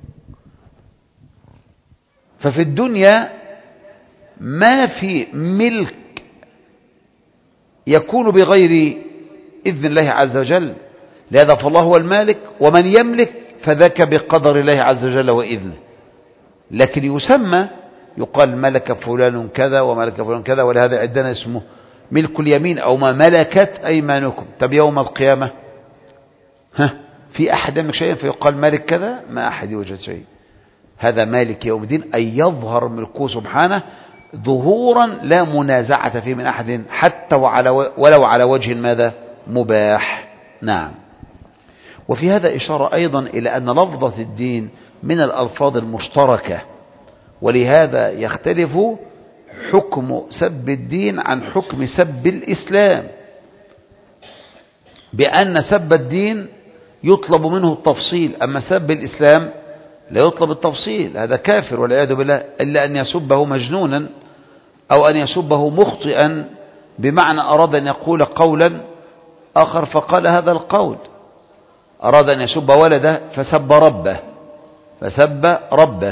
ففي الدنيا ما في ملك يكون بغير إذن الله عز وجل، لهذا فالله هو المالك، ومن يملك فذاك بقدر الله عز وجل وإذنه. لكن يسمى يقال ملك فلان كذا وملك فلان كذا، ولهذا عندنا اسمه ملك اليمين أو ما ملكت أيمانكم. طب يوم القيامة في أحد يملك شيئا فيقال مالك كذا؟ ما أحد يوجد شيء. هذا مالك يوم الدين، أي يظهر ملكه سبحانه ظهورا لا منازعة فيه من أحد حتى ولو على وجه ماذا؟ مباح. نعم. وفي هذا إشارة أيضا إلى أن لفظة الدين من الألفاظ المشتركة، ولهذا يختلف حكم سب الدين عن حكم سب الإسلام، بأن سب الدين يطلب منه التفصيل، أما سب الإسلام لا يطلب التفصيل، هذا كافر والعياذ بالله، إلا أن يسبه مجنونا أو أن يسبه مخطئا، بمعنى أراد أن يقول قولا آخر فقال هذا القول، أراد أن يسب ولده فسب ربه،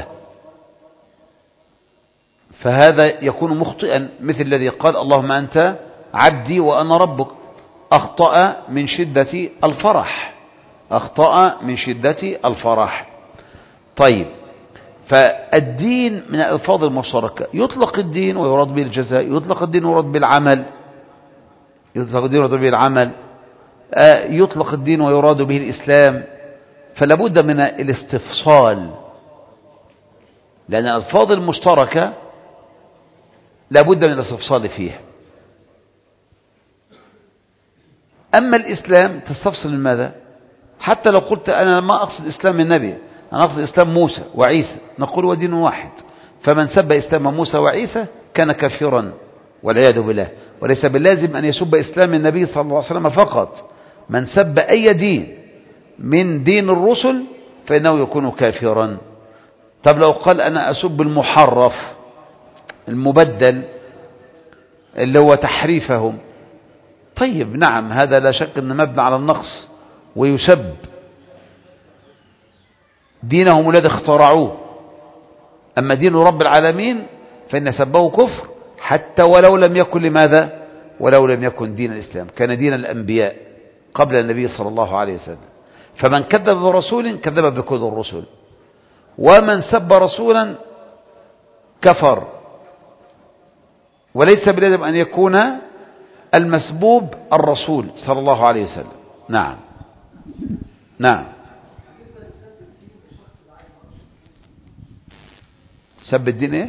فهذا يكون مخطئا، مثل الذي قال اللهم أنت عبدي وأنا ربك، أخطأ من شدة الفرح. طيب، فالدين من الألفاظ المشتركة، يطلق الدين ويراد به الجزاء، يطلق الدين ويراد بالعمل، يطلق الدين ويراد به الإسلام، فلا بد من الاستفصال، لأن الألفاظ المشتركة لا بد من الاستفصال فيها. أما الإسلام تستفصل من ماذا؟ حتى لو قلت أنا ما أقصد إسلام النبي، أنا أقصد إسلام موسى وعيسى، نقول ودين واحد، فمن سب إسلام موسى وعيسى كان كافرا والعياذ بالله، وليس باللازم أن يسب إسلام النبي صلى الله عليه وسلم فقط، من سب أي دين من دين الرسل فإنه يكون كافرا. طب لو قال أنا أسب المحرف المبدل اللي هو تحريفهم، طيب نعم، هذا لا شك أن مبنى على النقص ويسب دينهم الذي اخترعوه، أما دين رب العالمين فإن سبه كفر، حتى ولو لم يكن لماذا؟ ولو لم يكن دين الإسلام، كان دين الأنبياء قبل النبي صلى الله عليه وسلم، فمن كذب برسول كذب بكل الرسل، ومن سب رسولا كفر، وليس بلازم أن يكون المسبوب الرسول صلى الله عليه وسلم. نعم. سب الدين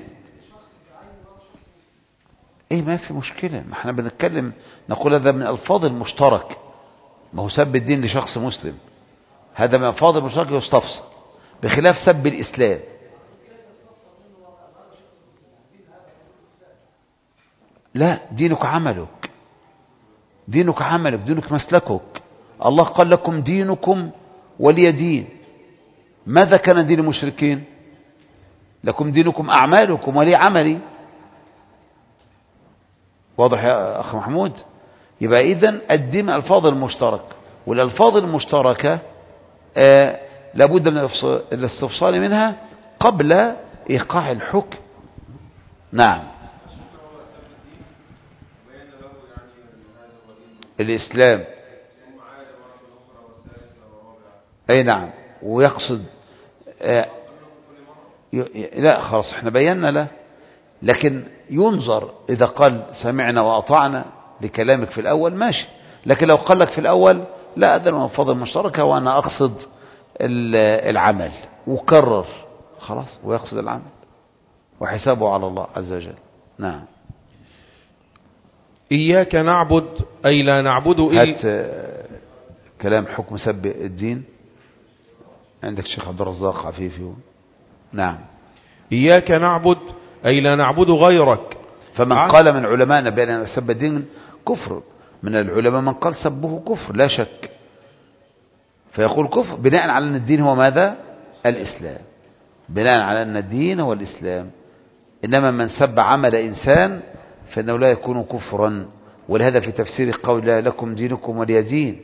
ايه ما في مشكلة، ما احنا بنتكلم نقول هذا من الفاظ المشترك، ما هو سب الدين لشخص مسلم هذا من الفاظ المشترك يستفصل، بخلاف سب الإسلام. لا، دينك عملك، دينك مسلكك، الله قال لكم دينكم ولي دين. ماذا كان دين المشركين؟ لكم دينكم أعمالكم ولي عملي. واضح يا أخ محمود؟ يبقى إذن الدين الألفاظ المشترك، والألفاظ المشتركة لابد من الاستفصال منها قبل إيقاع الحكم. نعم. الإسلام أي نعم، ويقصد لا خلاص احنا بينا له، لكن ينظر إذا قال سمعنا وأطعنا لكلامك في الأول ماشي، لكن لو قال لك في الأول لا أدري من الفاظ المشتركة وأنا أقصد العمل، وكرر خلاص ويقصد العمل وحسابه على الله عز وجل. نعم. إياك نعبد أي لا نعبد إلا. هات كلام حكم سب الدين عندك الشيخ عبد الرزاق عفيفي. نعم. إياك نعبد أي لا نعبد غيرك. فمن قال من علمائنا بأن سب الدين كفر، من العلماء من قال سبه كفر لا شك، فيقول كفر بناء على أن الدين هو ماذا؟ الإسلام، بناء على أن الدين هو الإسلام. إنما من سب عمل إنسان فإنه لا يكون كفرا. ولهذا في تفسير قول لكم دينكم ولي دين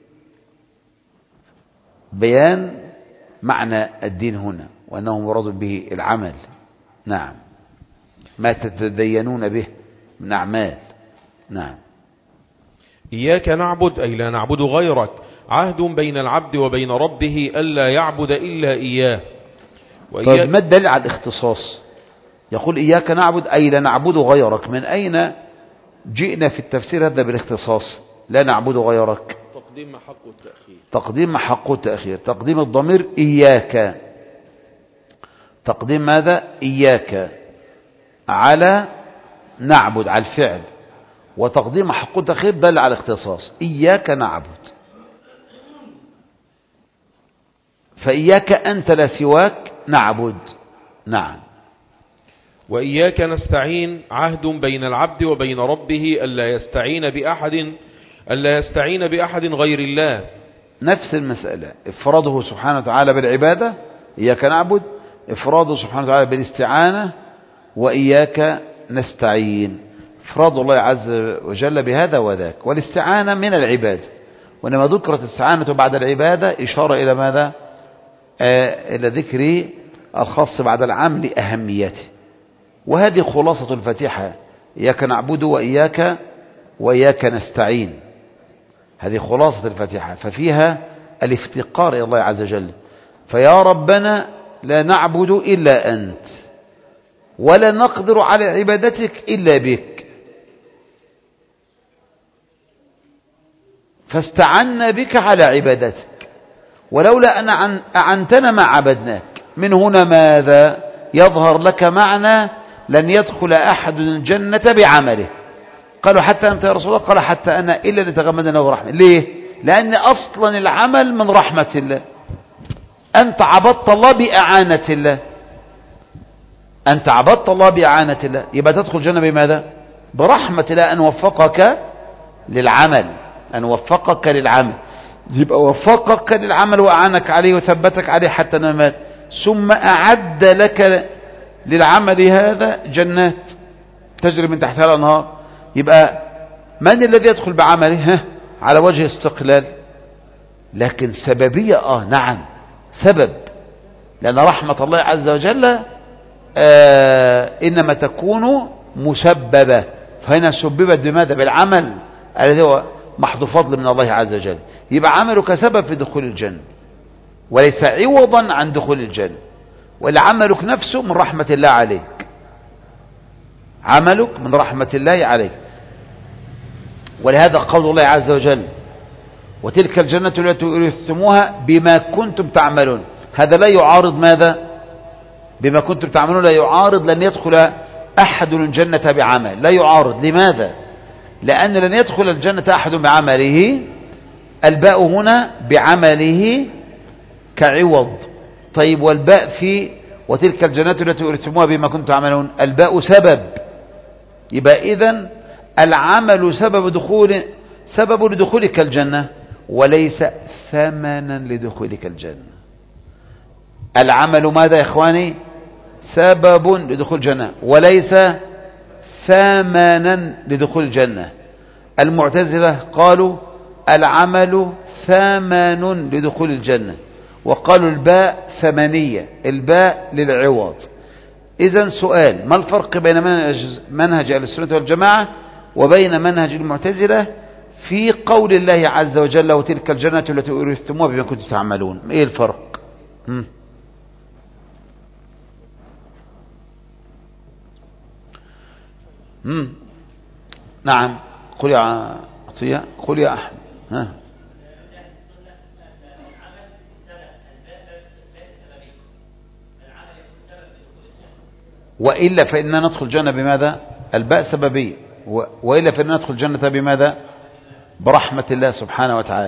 بيان معنى الدين هنا، وأنه مراد به العمل. نعم، ما تتدينون به من أعمال. نعم. إياك نعبد أي لا نعبد غيرك، عهد بين العبد وبين ربه ألا يعبد إلا إياه. طيب ما الدليل على الاختصاص؟ يقول إياك نعبد أي لا نعبد غيرك. من أين جئنا في التفسير هذا بالاختصاص؟ لا نعبد غيرك. تقديم محق التأخير. تقديم محق التأخير، تقديم الضمير إياك، تقديم ماذا؟ إياك على نعبد على الفعل، وتقديم محق التأخير دل على الاختصاص. إياك نعبد، فإياك أنت لا سواك نعبد. نعم. وإياك نستعين، عهد بين العبد وبين ربه ألا يستعين بأحد غير الله. نفس المسألة، إفراده سبحانه وتعالى بالعبادة إياك نعبد، إفراده سبحانه وتعالى بالاستعانة وإياك نستعين. إفراد الله عز وجل بهذا وذاك، والاستعانة من العبادة، وإنما ذكرت الاستعانة بعد العبادة إشارة إلى ماذا؟ إلى ذكر الخاص بعد العام لأهميته. وهذه خلاصة الفاتحة، إياك نعبد وإياك نستعين، هذه خلاصة الفاتحة. ففيها الافتقار إلى الله عز وجل، فيا ربنا لا نعبد إلا أنت، ولا نقدر على عبادتك إلا بك، فاستعنا بك على عبادتك، ولولا أن أعنتنا ما عبدناك. من هنا ماذا يظهر لك معنى لن يدخل أحد الجنة بعمله. قالوا حتى أنت يا رسول الله؟ قال حتى أنا إلا نتغمدنا برحمة. ليه؟ لأن أصلا العمل من رحمة الله، أنت عبدت الله بإعانة الله، أنت عبدت الله بإعانة الله، يبقى تدخل الجنة بماذا؟ برحمة الله، أن وفقك للعمل، أن وفقك للعمل، يبقى وفقك للعمل وأعانك عليه وثبتك عليه حتى نمات، ثم أعد لك للعمل هذا جنات تجري من تحتها الأنهار. يبقى من الذي يدخل بعمله؟ على وجه استقلال، لكن سببية نعم سبب، لأن رحمة الله عز وجل إنما تكون مسببة، فهنا سببت بماذا؟ بالعمل الذي هو محض فضل من الله عز وجل. يبقى عملك سبب في دخول الجنة وليس عوضا عن دخول الجنة، ولا عملك نفسه من رحمة الله عليك، عملك من رحمة الله عليك. ولهذا قول الله عز وجل وتلك الجنة التي أورثتموها بما كنتم تعملون، هذا لا يعارض ماذا؟ بما كنتم تعملون لا يعارض لن يدخل أحد الجنة بعمل، لا يعارض. لماذا؟ لأن لن يدخل الجنة أحد بعمله، الباء هنا بعمله كعوض. طيب والباء في وتلك الجنة التي أورثتموها بما كنتم تعملون، الباء سبب، يبقى إذن العمل سبب لدخولك الجنة وليس ثمنا لدخولك الجنة. العمل ماذا يا إخواني؟ سبب لدخول الجنة وليس ثمنا لدخول الجنة. المعتزلة قالوا العمل ثمن لدخول الجنة، وقالوا الباء ثمنية، الباء للعوض. إذن سؤال، ما الفرق بين منهج أهل السنة والجماعة وبين منهج المعتزلة في قول الله عز وجل وتلك الجنة التي أورثتموها بما كنتم تعملون؟ إيه الفرق؟ نعم، قل يا عطية، قل يا أحمد. وإلا فإننا ندخل الجنة بماذا؟ الباء سببية، وإلا فإن ندخل الجنة بماذا؟ برحمة الله سبحانه وتعالى.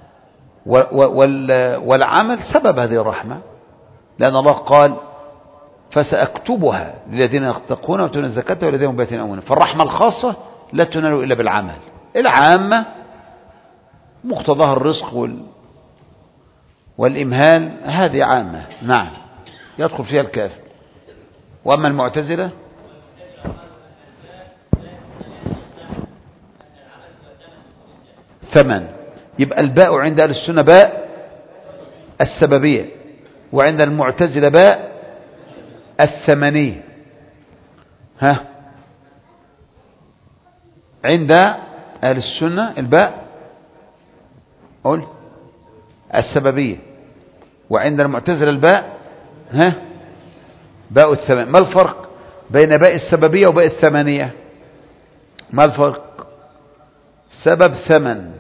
والعمل سبب هذه الرحمة، لأن الله قال فسأكتبها للذين يتقون ويؤتون الزكاة والذين هم بآياتنا يؤمنون. فالرحمة الخاصة لا تنال إلا بالعمل. العامة مقتضاها الرزق والإمهال، هذه عامة نعم يدخل فيها الكافر. وأما المعتزلة ثمن، يبقى الباء عند أهل السنة باء السببية، وعند المعتزلة باء الثمنية. ها، عند أهل السنة الباء قول السببية، وعند المعتزلة الباء باء الثمن. ما الفرق بين باء السببية وباء الثمنية؟ ما الفرق؟ سبب ثمن،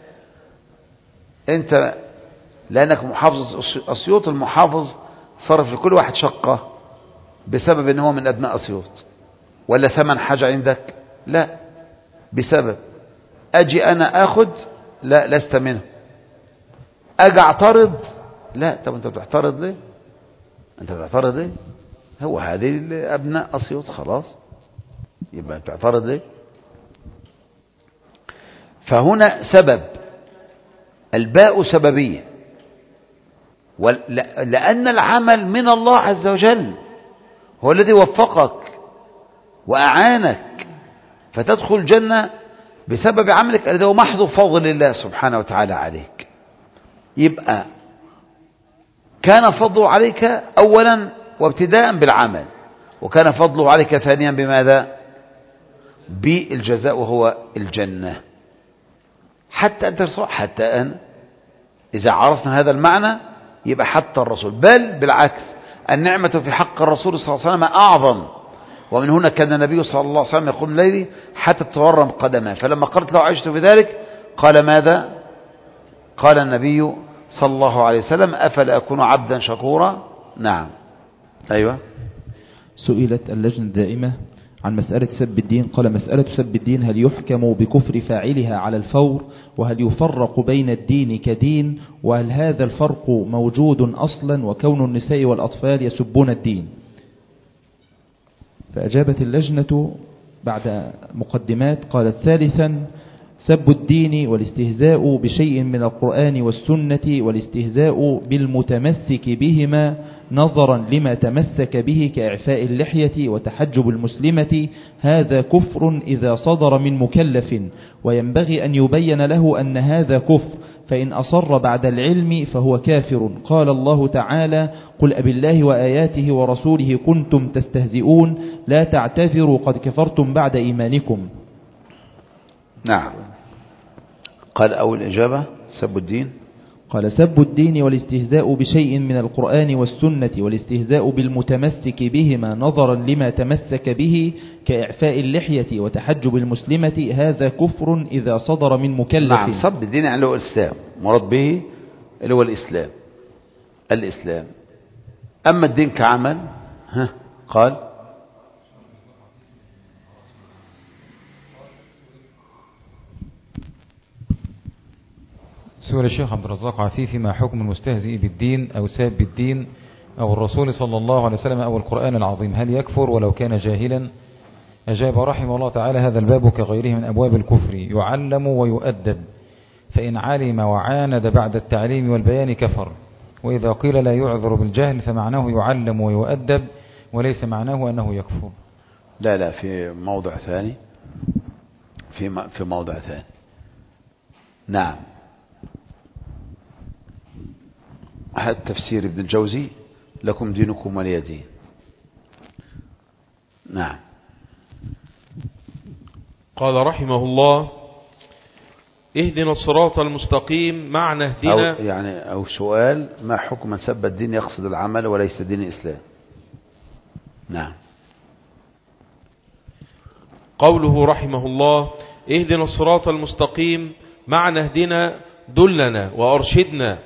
انت لانك محافظ اسيوط، المحافظ صرف لكل واحد شقة بسبب ان هو من ابناء اسيوط، ولا ثمن حاجة عندك؟ لا، بسبب. اجي انا اخد، لا لست منه. اجي اعترض، لا. طب انت بتعترض ليه؟ انت بتعترض ليه؟ هو هذه ابناء اسيوط خلاص، يبقى بتعترض ليه؟ فهنا سبب، الباء سببية، لأن العمل من الله عز وجل، هو الذي وفقك وأعانك فتدخل الجنة بسبب عملك الذي هو محض فضل الله سبحانه وتعالى عليك. يبقى كان فضله عليك أولا وابتداء بالعمل، وكان فضله عليك ثانيا بماذا؟ بالجزاء وهو الجنة. حتى أنت حتى أن إذا عرفنا هذا المعنى يبقى حتى الرسول، بل بالعكس النعمة في حق الرسول صلى الله عليه وسلم أعظم. ومن هنا كان النبي صلى الله عليه وسلم يقوم الليل حتى تتورم قدمه، فلما قالت له عشت في ذلك قال ماذا؟ قال النبي صلى الله عليه وسلم أفلا أكون عبدا شكورا؟ نعم. أيوة. سئلت اللجنة الدائمة عن مسألة سب الدين، قال مسألة سب الدين هل يحكم بكفر فاعلها على الفور، وهل يفرق بين الدين كدين، وهل هذا الفرق موجود أصلا، وكون النساء والأطفال يسبون الدين؟ فأجابت اللجنة بعد مقدمات قالت ثالثا سب الدين والاستهزاء بشيء من القرآن والسنة والاستهزاء بالمتمسك بهما نظرا لما تمسك به كإعفاء اللحية وتحجب المسلمة، هذا كفر إذا صدر من مكلف، وينبغي أن يبين له أن هذا كفر، فإن أصر بعد العلم فهو كافر. قال الله تعالى قل أبالله وآياته ورسوله كنتم تستهزئون لا تعتذروا قد كفرتم بعد إيمانكم. نعم. قال أول إجابة سب الدين، قال سب الدين والاستهزاء بشيء من القرآن والسنة والاستهزاء بالمتمسك بهما نظرا لما تمسك به كإعفاء اللحية وتحجب المسلمة، هذا كفر إذا صدر من مكلف. نعم. سب الدين يعني اللي هو الإسلام، مراد به اللي هو الإسلام. أما الدين كعمل قال سؤال الشيخ عبد الرزاق عفيفي: ما حكم المستهزئ بالدين أو ساب الدين أو الرسول صلى الله عليه وسلم أو القرآن العظيم، هل يكفر ولو كان جاهلا؟ أجاب رحمه الله تعالى: هذا الباب كغيره من أبواب الكفر يعلم ويؤدب، فإن علم وعاند بعد التعليم والبيان كفر، وإذا قيل لا يعذر بالجهل فمعناه يعلم ويؤدب وليس معناه أنه يكفر. لا في موضع ثاني، في موضع ثاني. نعم. هذا تفسير ابن الجوزي لكم دينكم ولي دين. نعم. قال رحمه الله: اهدنا الصراط المستقيم. معنى اهدنا أو سؤال: ما حكم من سب الدين يقصد العمل وليس دين الإسلام؟ نعم. قوله رحمه الله: اهدنا الصراط المستقيم، معنى اهدنا دلنا وأرشدنا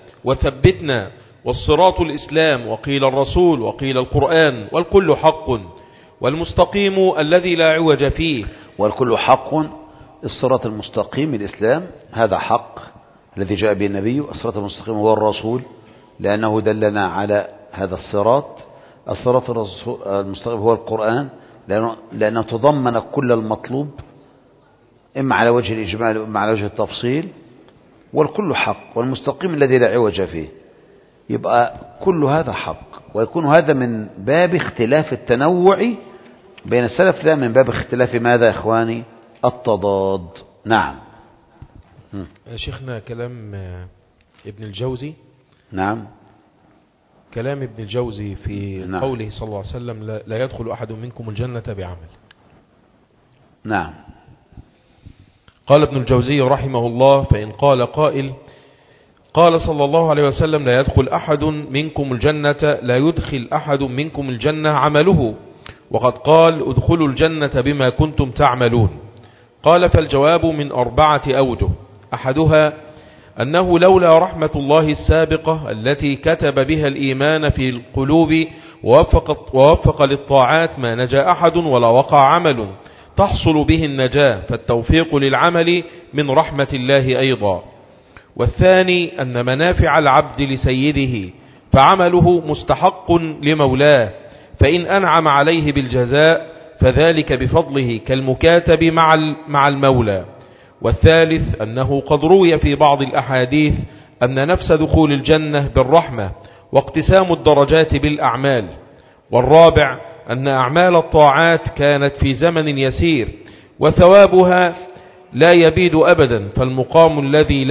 وثبتنا، والصراط الإسلام، وقيل الرسول، وقيل القرآن، والكل حق، والمستقيم الذي لا عوج فيه. والكل حق. الصراط المستقيم الإسلام، هذا حق الذي جاء به النبي. الصراط المستقيم هو الرسول، لأنه دلنا على هذا الصراط. الصراط المستقيم هو القرآن، لأنه تضمن كل المطلوب، إما على وجه الإجمال وإما على وجه التفصيل. والكل حق. والمستقيم الذي لا عوج فيه، يبقى كل هذا حق. ويكون هذا من باب اختلاف التنوع بين السلف، لا من باب اختلاف ماذا يا إخواني؟ التضاد. نعم. شيخنا كلام ابن الجوزي. نعم. كلام ابن الجوزي في نعم. قوله صلى الله عليه وسلم لا يدخل أحد منكم الجنة بعمل. نعم. قال ابن الجوزي رحمه الله: فإن قال قائل قال صلى الله عليه وسلم لا يدخل أحد منكم الجنة، لا يدخل أحد منكم الجنة عمله، وقد قال ادخلوا الجنة بما كنتم تعملون. قال: فالجواب من 4 أوجه. أحدها أنه لولا رحمة الله السابقة التي كتب بها الإيمان في القلوب ووفق للطاعات ما نجا أحد ولا وقع عمل تحصل به النجاة، فالتوفيق للعمل من رحمة الله أيضا. والثاني أن منافع العبد لسيده، فعمله مستحق لمولاه، فإن أنعم عليه بالجزاء فذلك بفضله كالمكاتب مع المولى. والثالث أنه قد روي في بعض الأحاديث أن نفس دخول الجنة بالرحمة واقتسام الدرجات بالأعمال. والرابع أن أعمال الطاعات كانت في زمن يسير وثوابها لا يبيد أبدا، فالمقام الذي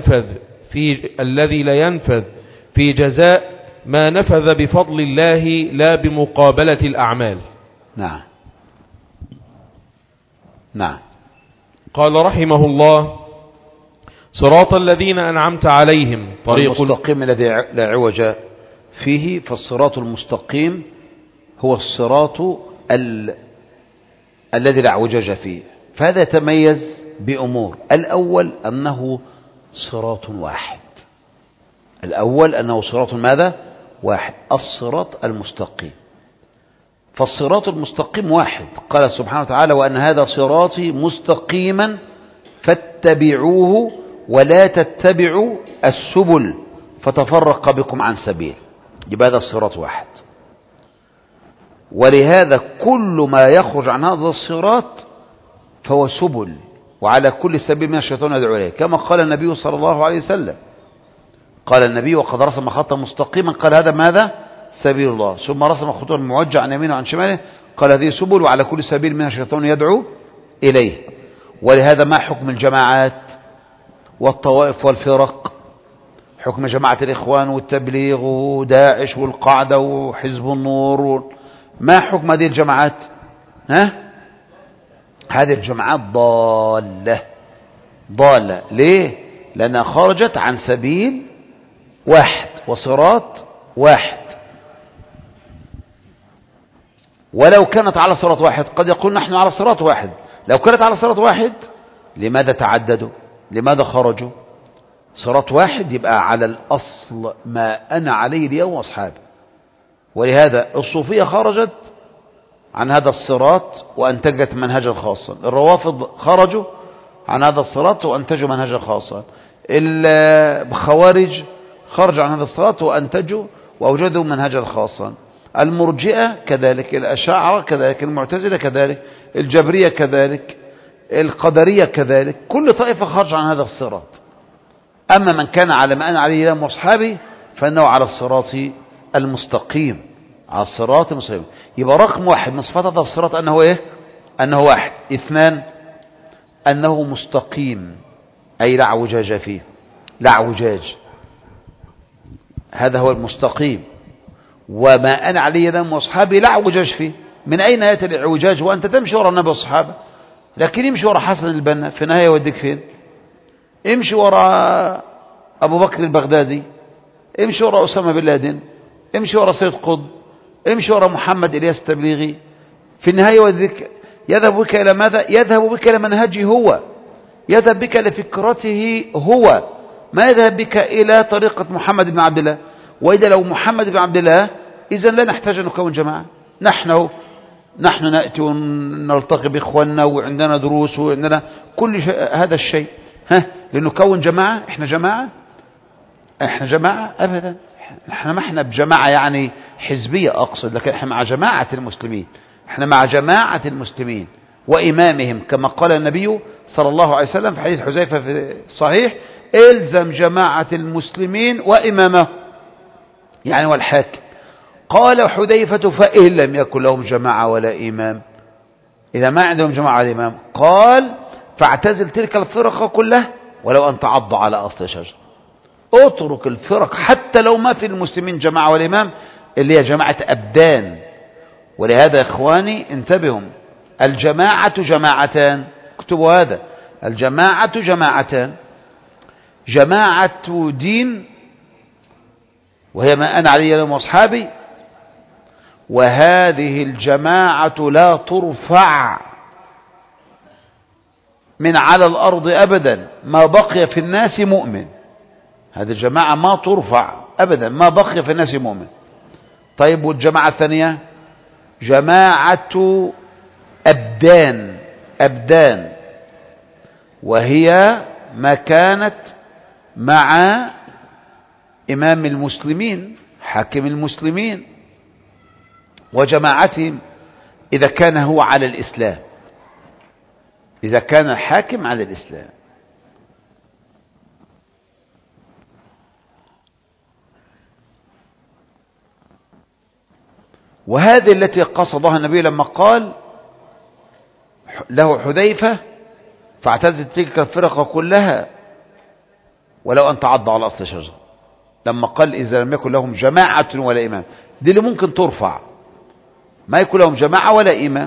لا ينفذ في جزاء ما نفذ بفضل الله لا بمقابلة الأعمال. نعم. نعم. قال رحمه الله: صراط الذين أنعمت عليهم طريق المستقيم الذي لا عوج فيه. فالصراط المستقيم هو الصراط الذي لا اعوجاج فيه. فهذا يتميز بأمور. الأول أنه صراط واحد. الأول أنه صراط ماذا؟ واحد. الصراط المستقيم. فالصراط المستقيم واحد. قال سبحانه وتعالى: وأن هذا صراطي مستقيما فاتبعوه ولا تتبعوا السبل فتفرق بكم عن سبيل. يبقى هذا الصراط واحد. ولهذا كل ما يخرج عن هذا الصراط فهو سبل، وعلى كل سبيل من الشيطان يدعو إليه، كما قال النبي صلى الله عليه وسلم. قال النبي: وقد رسم خطا مستقيما، قال هذا ماذا؟ سبيل الله. ثم رسم خطوطا موجه عن يمينه وعن شماله، قال هذه سبل، وعلى كل سبيل منها الشيطان يدعو إليه. ولهذا ما حكم الجماعات والطوائف والفرق؟ حكم جماعة الإخوان والتبليغ وداعش والقاعدة وحزب النور، ما حكم هذه الجماعات؟ هذه الجماعات ضالة. ليه؟ لأنها خرجت عن سبيل واحد وصراط واحد. ولو كانت على صراط واحد قد يقول نحن على صراط واحد. لو كانت على صراط واحد لماذا تعددوا؟ لماذا خرجوا؟ صراط واحد يبقى على الأصل ما أنا عليه اليوم وأصحابي. ولهذا الصوفية خرجت عن هذا الصراط وأنتجت منهجا خاصا. الروافض خرجوا عن هذا الصراط وأنتجوا منهجا خاصا. الخوارج خرجوا عن هذا الصراط وأنتجوا وأوجدوا منهجا خاصا. المرجئة كذلك، الأشاعرة كذلك، المعتزلة كذلك، الجبرية كذلك، القدرية كذلك. كل طائفة خرج عن هذا الصراط. أما من كان على ما أنا عليه اليوم وأصحابي فإنه على الصراط المستقيم. على الصراط المستقيم. يبقى رقم واحد من صفات هذا الصراط أنه إيه؟ أنه واحد. اثنان أنه مستقيم، أي لا اعوجاج فيه، لا اعوجاج. هذا هو المستقيم. وما أنا عليه اليوم وأصحابي لا اعوجاج فيه. من أين يأتي الاعوجاج وأنت تمشي وراء النبي والصحابة؟ لكن يمشي وراء حسن البنا في النهاية يوديك فين؟ امشي وراء أبو بكر البغدادي، امشي وراء أسامة بن لادن، امشي وراء سيد قطب، امشي وراء محمد إلياس التبليغي. في النهاية يوديك، يذهب بك إلى ماذا؟ يذهب بك إلى منهجه هو، يذهب بك إلى فكرته هو، ما يذهب بك إلى طريقة محمد بن عبد الله. وإذا لو محمد بن عبد الله إذن لا نحتاج أن نكون جماعة. نحن نحن نأتي ونلتقي بإخواننا وعندنا دروس وعندنا كل شيء هذا الشيء، لنكون جماعة. احنا جماعة أبدا. احنا ما احنا بجماعة يعني حزبية أقصد، لكن احنا مع جماعة المسلمين، احنا مع جماعة المسلمين وإمامهم، كما قال النبي صلى الله عليه وسلم في حديث حذيفة في الصحيح: الزم جماعة المسلمين وإمامه، يعني والحاكم. قال حذيفة: فإن لم يكن لهم جماعة ولا إمام، إذا ما عندهم جماعة ولا إمام، قال: فاعتزل تلك الفرق كلها ولو أن تعض على أصل شجر. اترك الفرق حتى لو ما في المسلمين جماعة ولا إمام، اللي هي جماعة أبدان. ولهذا يا إخواني انتبهوا، الجماعة جماعتان، اكتبوا هذا: الجماعة جماعتان، جماعة دين وهي ما أنا عليه اليوم وأصحابي، وهذه الجماعة لا ترفع من على الأرض أبدا ما بقي في الناس مؤمن. هذه الجماعة ما ترفع أبدا ما بقي في الناس مؤمن. طيب والجماعة الثانية جماعة أبدان، وهي ما كانت مع إمام المسلمين حاكم المسلمين وجماعتهم إذا كان هو على الإسلام، إذا كان الحاكم على الإسلام. وهذه التي قصدها النبي لما قال له حذيفة: فاعتزل تلك الفرق كلها ولو أن تعض على أصل شجرة. لما قال: إذا لم يكن لهم جماعة ولا إمام، دي اللي ممكن ترفع، ما يكون لهم جماعة ولا إمام،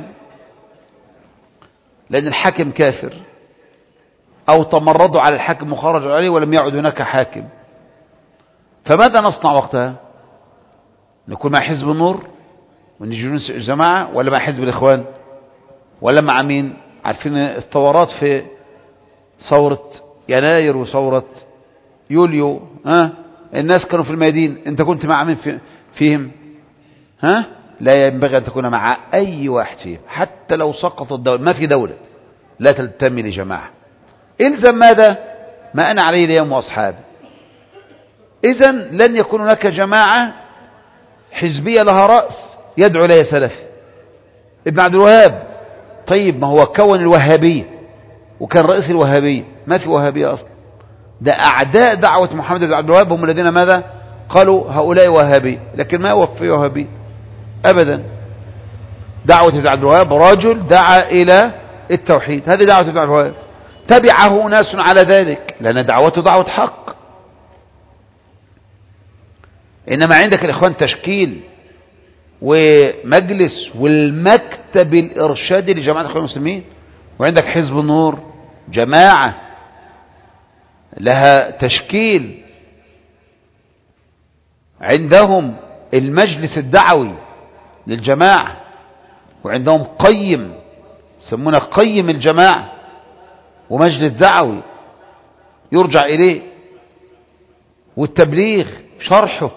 لأن الحاكم كافر أو تمردوا على الحاكم وخرجوا عليه ولم يعد هناك حاكم. فماذا نصنع وقتها؟ نكون مع حزب النور ونجي ننسئ الجماعة، ولا مع حزب الإخوان، ولا مع مين؟ عارفين الثورات في ثورة يناير وثورة يوليو، الناس كانوا في الميادين، انت كنت مع مين فيهم؟ لا ينبغي أن تكون مع أي واحد فيهم، حتى لو سقط الدولة، ما في دولة لا تنتمي لجماعة. إلزم ماذا؟ ما أنا عليه اليوم وأصحابي. إذن لن يكون هناك جماعة حزبية لها رأس يدعو إليها سلفي ابن عبد الوهاب. طيب ما هو كون الوهابية وكان رئيس الوهابية، ما في وهابية أصلا، ده أعداء دعوة محمد بن عبد الوهاب هم الذين ماذا؟ قالوا هؤلاء وهابية، لكن ما وفي وهابية أبدا. دعوة ابن عبد الوهاب رجل دعا إلى التوحيد، هذه دعوة ابن عبد الوهاب، تبعه ناس على ذلك لأن دعوته دعوة حق. إنما عندك الإخوان تشكيل ومجلس والمكتب الإرشادي لجماعة الإخوان المسلمين، وعندك حزب النور جماعة لها تشكيل، عندهم المجلس الدعوي للجماعة، وعندهم قيم يسمونه قيم الجماعة، ومجلس دعوي يرجع إليه، والتبليغ شرحه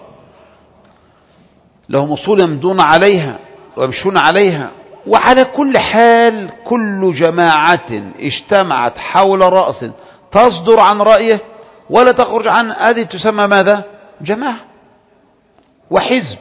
لهم أصول يمدون عليها ويمشون عليها. وعلى كل حال كل جماعة اجتمعت حول رأس تصدر عن رأيه ولا تخرج عن هذه تسمى ماذا؟ جماعة وحزب،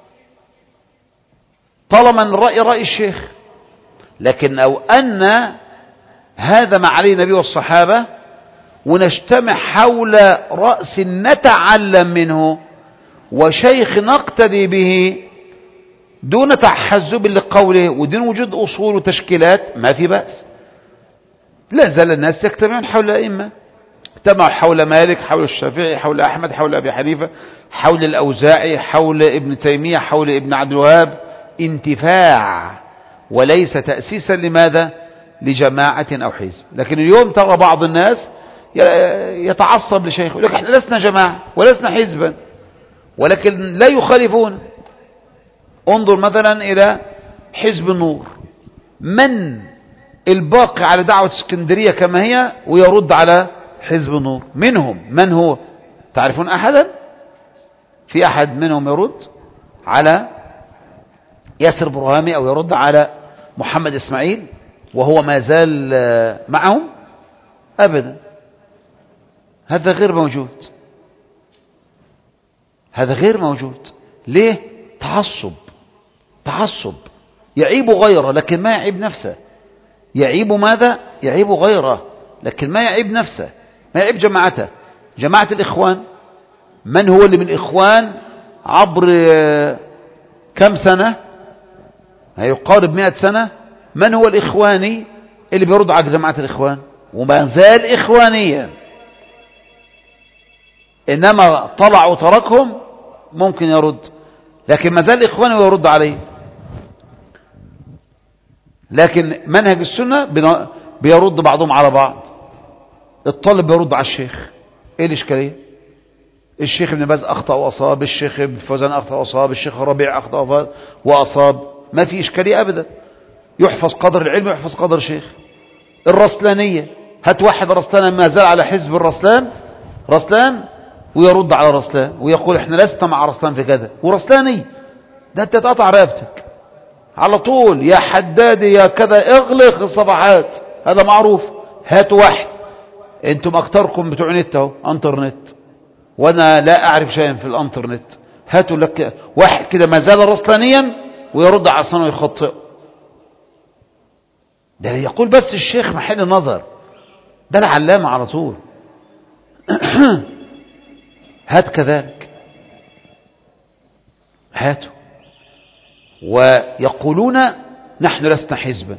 طالما الرأي رأي الشيخ. لكن أو أن هذا ما عليه النبي والصحابة ونجتمع حول رأس نتعلم منه وشيخ نقتدي به دون تحزب لقوله ودون وجود أصول وتشكيلات، ما في بأس. لا زال الناس يجتمعون حول الأئمة، اجتمعوا حول مالك، حول الشافعي، حول أحمد، حول أبي حنيفة، حول الأوزاعي، حول ابن تيمية، حول ابن عبد الوهاب، انتفاع وليس تأسيسا لماذا؟ لجماعة أو حزب. لكن اليوم ترى بعض الناس يتعصب لشيخ يقول لك احنا لسنا جماعة ولسنا حزبا، ولكن لا يخالفون. انظر مثلا إلى حزب النور، من الباقي على دعوة اسكندرية كما هي ويرد على حزب النور منهم؟ من هو؟ تعرفون أحدا؟ في أحد منهم يرد على ياسر برهامي أو يرد على محمد إسماعيل وهو ما زال معهم؟ أبدا، هذا غير موجود، هذا غير موجود. ليه؟ تعصب يعيب غيره لكن ما يعيب نفسه. يعيب ماذا؟ يعيب غيره لكن ما يعيب نفسه، ما يعيب جماعته. جماعة الإخوان، من هو اللي من الإخوان عبر كم سنة؟ هيقارب 100 سنة. من هو الإخواني اللي بيرد على جماعة الإخوان وما زال إخوانيا؟ إنما طلع وتركهم ممكن يرد، لكن ما زال إخواني ويرد عليه. لكن منهج السنة بيرد بعضهم على بعض. الطالب بيرد على الشيخ، ايه الاشكاليه؟ الشيخ ابن باز اخطا واصاب، الشيخ ابن فوزان اخطا واصاب، الشيخ ربيع اخطا واصاب، ما في اشكاليه ابدا. يحفظ قدر العلم ويحفظ قدر الشيخ. الرسلانيه، هات واحد رسلان ما زال على حزب رسلان ويرد على رسلان ويقول احنا لسنا مع رسلان في كذا، ورسلاني ده انت تقطع رقبتك على طول، يا حداد يا كذا، اغلق الصفحات، هذا معروف. هاتوا واحد، انتم اكتركم بتوع نت اهو، انترنت، وانا لا اعرف شيئا في الانترنت. هاتوا لك واحد كده ما زال رسلانيا ويرد على الصنع ويخطئ. ده يقول بس الشيخ محل النظر، ده العلامة على طول. هات كذلك، هاتوا. ويقولون نحن لسنا حزبا.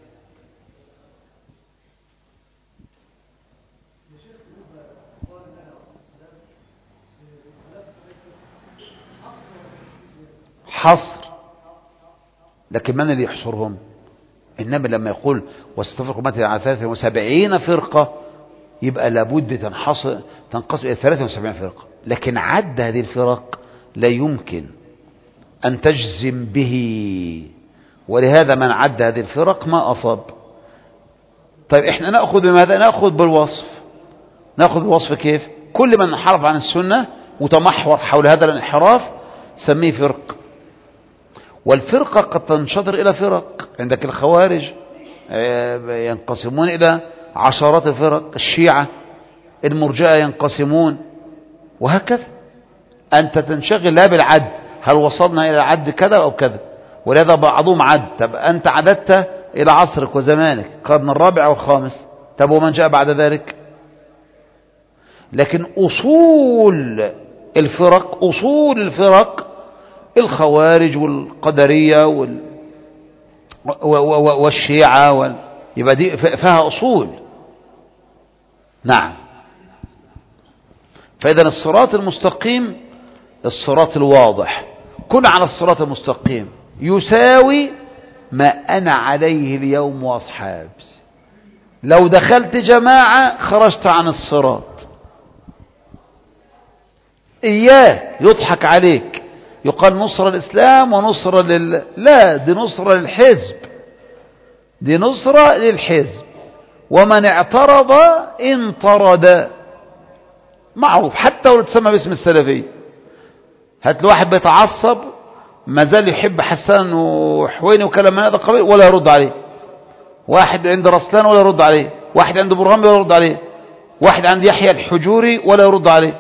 حصر، لكن من اللي يحصرهم؟ إنما لما يقول واستفرقوا أمتي على 73 فرقة يبقى لابد تنقسم إلى 73 فرقة، لكن عد هذه الفرق لا يمكن أن تجزم به، ولهذا من عد هذه الفرق ما أصاب. طيب إحنا نأخذ بماذا؟ نأخذ بالوصف. نأخذ بالوصف كيف؟ كل من انحرف عن السنة وتمحور حول هذا الانحراف سميه فرق. والفرقة قد تنشطر إلى فرق. عندك الخوارج ينقسمون إلى عشرات الفرق، الشيعة، المرجئة ينقسمون، وهكذا. أنت تنشغل لا بالعد، هل وصلنا إلى العد كذا أو كذا، ولهذا بعضهم عد. طب أنت عددت إلى عصرك وزمانك، القرن الرابع والخامس، طب ومن جاء بعد ذلك؟ لكن أصول الفرق الخوارج والقدرية والشيعة يبقى دي فيها أصول. نعم. فإذا الصراط المستقيم، الصراط الواضح، كن على الصراط المستقيم يساوي ما أنا عليه اليوم وأصحابي. لو دخلت جماعة خرجت عن الصراط. إياك يضحك عليك، يقال نصرة الإسلام ونصرة لا، دي نصرة للحزب، دي نصرة للحزب. ومن اعترض انطرد، معروف، حتى ولو تسمى باسم السلفي. هات له واحد بيتعصب ما زال يحب حسان وحويني وكلام من هذا القبيل ولا يرد عليه، واحد عند رسلان ولا يرد عليه، واحد عند برهان ولا يرد عليه، واحد عند يحيى الحجوري ولا يرد عليه،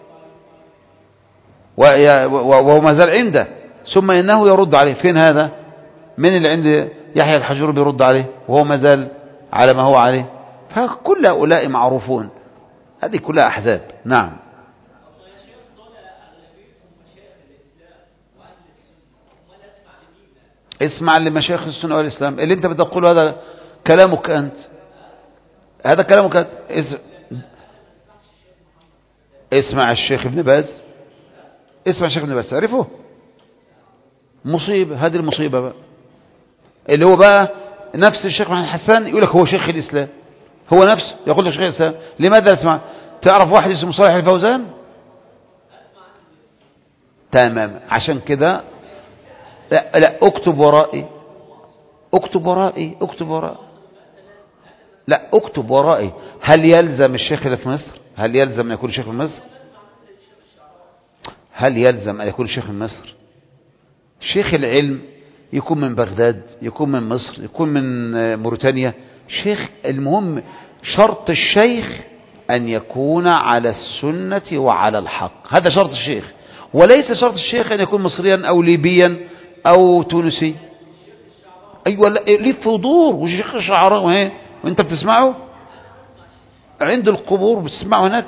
وهو ما زال عنده، ثم إنه يرد عليه. فين هذا؟ من اللي عند يحيى الحجوري بيرد عليه وهو ما زال على ما هو عليه؟ فكل هؤلاء معروفون، هذه كلها أحزاب. نعم. اسمع لمشايخ السنة والإسلام. اللي انت بتقوله هذا كلامك أنت، هذا كلامك أنت. اسمع الشيخ ابن باز، اسمع الشيخ ابن باز، تعرفه؟ مصيبة، هذه المصيبة بقى، اللي هو بقى نفس الشيخ محمد حسان يقول لك هو شيخ الإسلام، هو نفسه يقول لك شيخ الإسلام. لماذا؟ اسمع، تعرف واحد اسمه صالح الفوزان؟ تمام. عشان كده لا اكتب ورائي، اكتب ورائي، اكتب ورائي، لا اكتب ورائي. هل يلزم الشيخ اللي في مصر، هل يلزم أن يكون شيخ في مصر؟ هل يلزم أن يكون شيخ في مصر؟ شيخ العلم يكون من بغداد، يكون من مصر، يكون من موريتانيا، شيخ. المهم شرط الشيخ أن يكون على السنة وعلى الحق، هذا شرط الشيخ، وليس شرط الشيخ أن يكون مصريا أو ليبيا أو تونسي. أيوة، ليه فضول، والشيخ الشعراوي وانت بتسمعه عند القبور، بتسمعه هناك.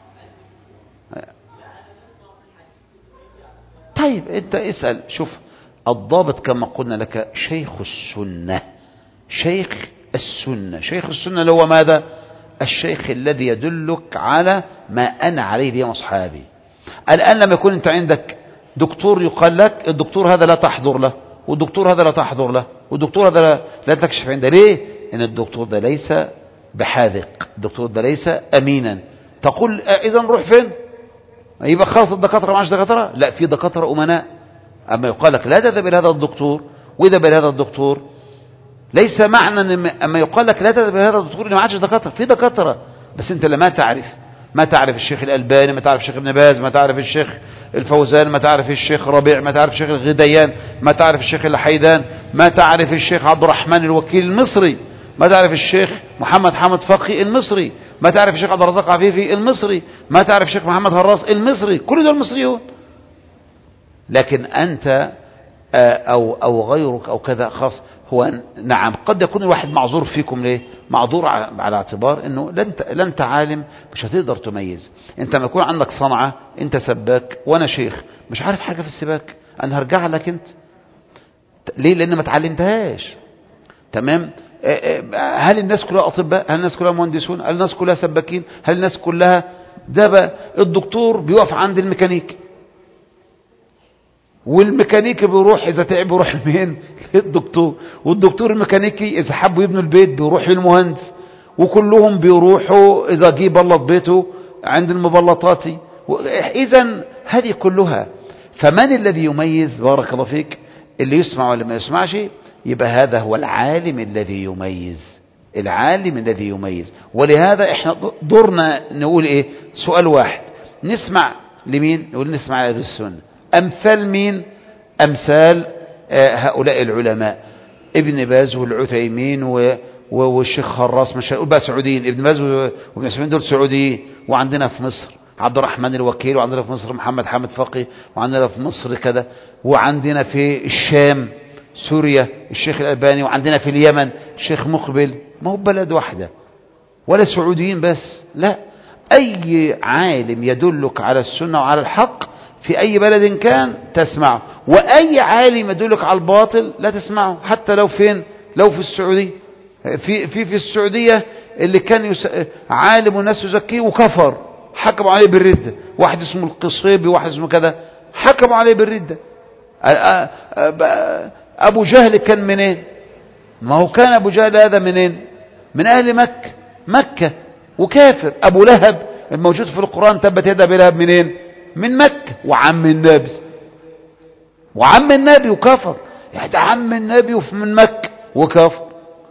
طيب انت اسأل، شوف الضابط كما قلنا لك شيخ السنة. شيخ السنة، شيخ السنة اللي هو ماذا؟ الشيخ الذي يدلك على ما أنا عليه اليوم أصحابي. الآن لما يكون أنت عندك دكتور يقال لك الدكتور هذا لا تحضر له، والدكتور هذا لا تحضر له، والدكتور هذا لا تكشف عنده، ليه؟ إن الدكتور ده ليس بحاذق، الدكتور ده ليس أمينا. تقول إذا نروح فين؟ يبقى خلاص الدكاترة معاش دكاترة؟ لا، في دكاترة أمناء. أما يقال لك لا تذهب إلى هذا الدكتور وإذا إلى هذا الدكتور، ليس معنى أما يقال لك لا تذهب إلى هذا الدكتور إن ما عادش دكاترة، في دكاترة، بس أنت لما ما تعرف الشيخ الألباني، ما تعرف الشيخ ابن باز، ما تعرف الشيخ الفوزان، ما تعرف الشيخ ربيع، ما تعرف الشيخ الغديان، ما تعرف الشيخ الحيدان، ما تعرف الشيخ عبد الرحمن الوكيل المصري، ما تعرف الشيخ محمد حامد فقي المصري، ما تعرف الشيخ عبد الرزاق عفيفي المصري، ما تعرف الشيخ محمد هراس المصري، كل دول مصريون. لكن أنت أو غيرك أو كذا خاص، هو نعم قد يكون الواحد معذور فيكم. ليه معذور؟ على اعتبار أنه لا أنت عالم، مش هتقدر تميز. أنت ما يكون عندك صنعة، أنت سباك وأنا شيخ مش عارف حاجة في السباك، أنا هرجع لك أنت. ليه؟ لأن ما تعلمتهاش. تمام؟ هل الناس كلها أطباء؟ هل الناس كلها مهندسون؟ هل الناس كلها سباكين؟ هل الناس كلها ده بقى الدكتور بيقف عند الميكانيك، والميكانيكي بيروح إذا تعب بيروح لمين؟ للدكتور، والدكتور الميكانيكي إذا حبوا يبنوا البيت بيروح للمهندس، وكلهم بيروحوا إذا جه بلط بيته عند المبلطاتي. إذن هذه كلها. فمن الذي يميز؟ بارك الله فيك. اللي يسمع ولا ما يسمعش، يبقى هذا هو العالم الذي يميز، العالم الذي يميز. ولهذا احنا دورنا نقول ايه؟ سؤال واحد، نسمع لمين؟ نقول نسمع للسنة. أمثال مين؟ أمثال هؤلاء العلماء، ابن باز والعثيمين والشيخ هراس، مش هنقول بقى سعوديين، ابن باز وابن عثيمين دول سعوديين. وعندنا في مصر عبد الرحمن الوكيل، وعندنا في مصر محمد حامد فقي، وعندنا في مصر كذا، وعندنا في الشام سوريا الشيخ الألباني، وعندنا في اليمن الشيخ مقبل. ما هو بلد واحدة ولا سعوديين بس، لا، أي عالم يدلك على السنة وعلى الحق في أي بلد كان تسمعه، وأي عالم يدلك على الباطل لا تسمعه، حتى لو فين؟ لو في السعودية. في السعودية اللي كان عالم والناس يزكيه وكفر، حكموا عليه بالردة، واحد اسمه القصيبي، واحد اسمه كذا، حكموا عليه بالردة. أبو جهل كان منين؟ ما هو كان أبو جهل هذا منين؟ من أهل مكة وكافر. أبو لهب الموجود في القرآن تبت يد أبي لهب منين؟ من مكة، وعم النبي وكفر، يعني عم النبي من مكة وكفر.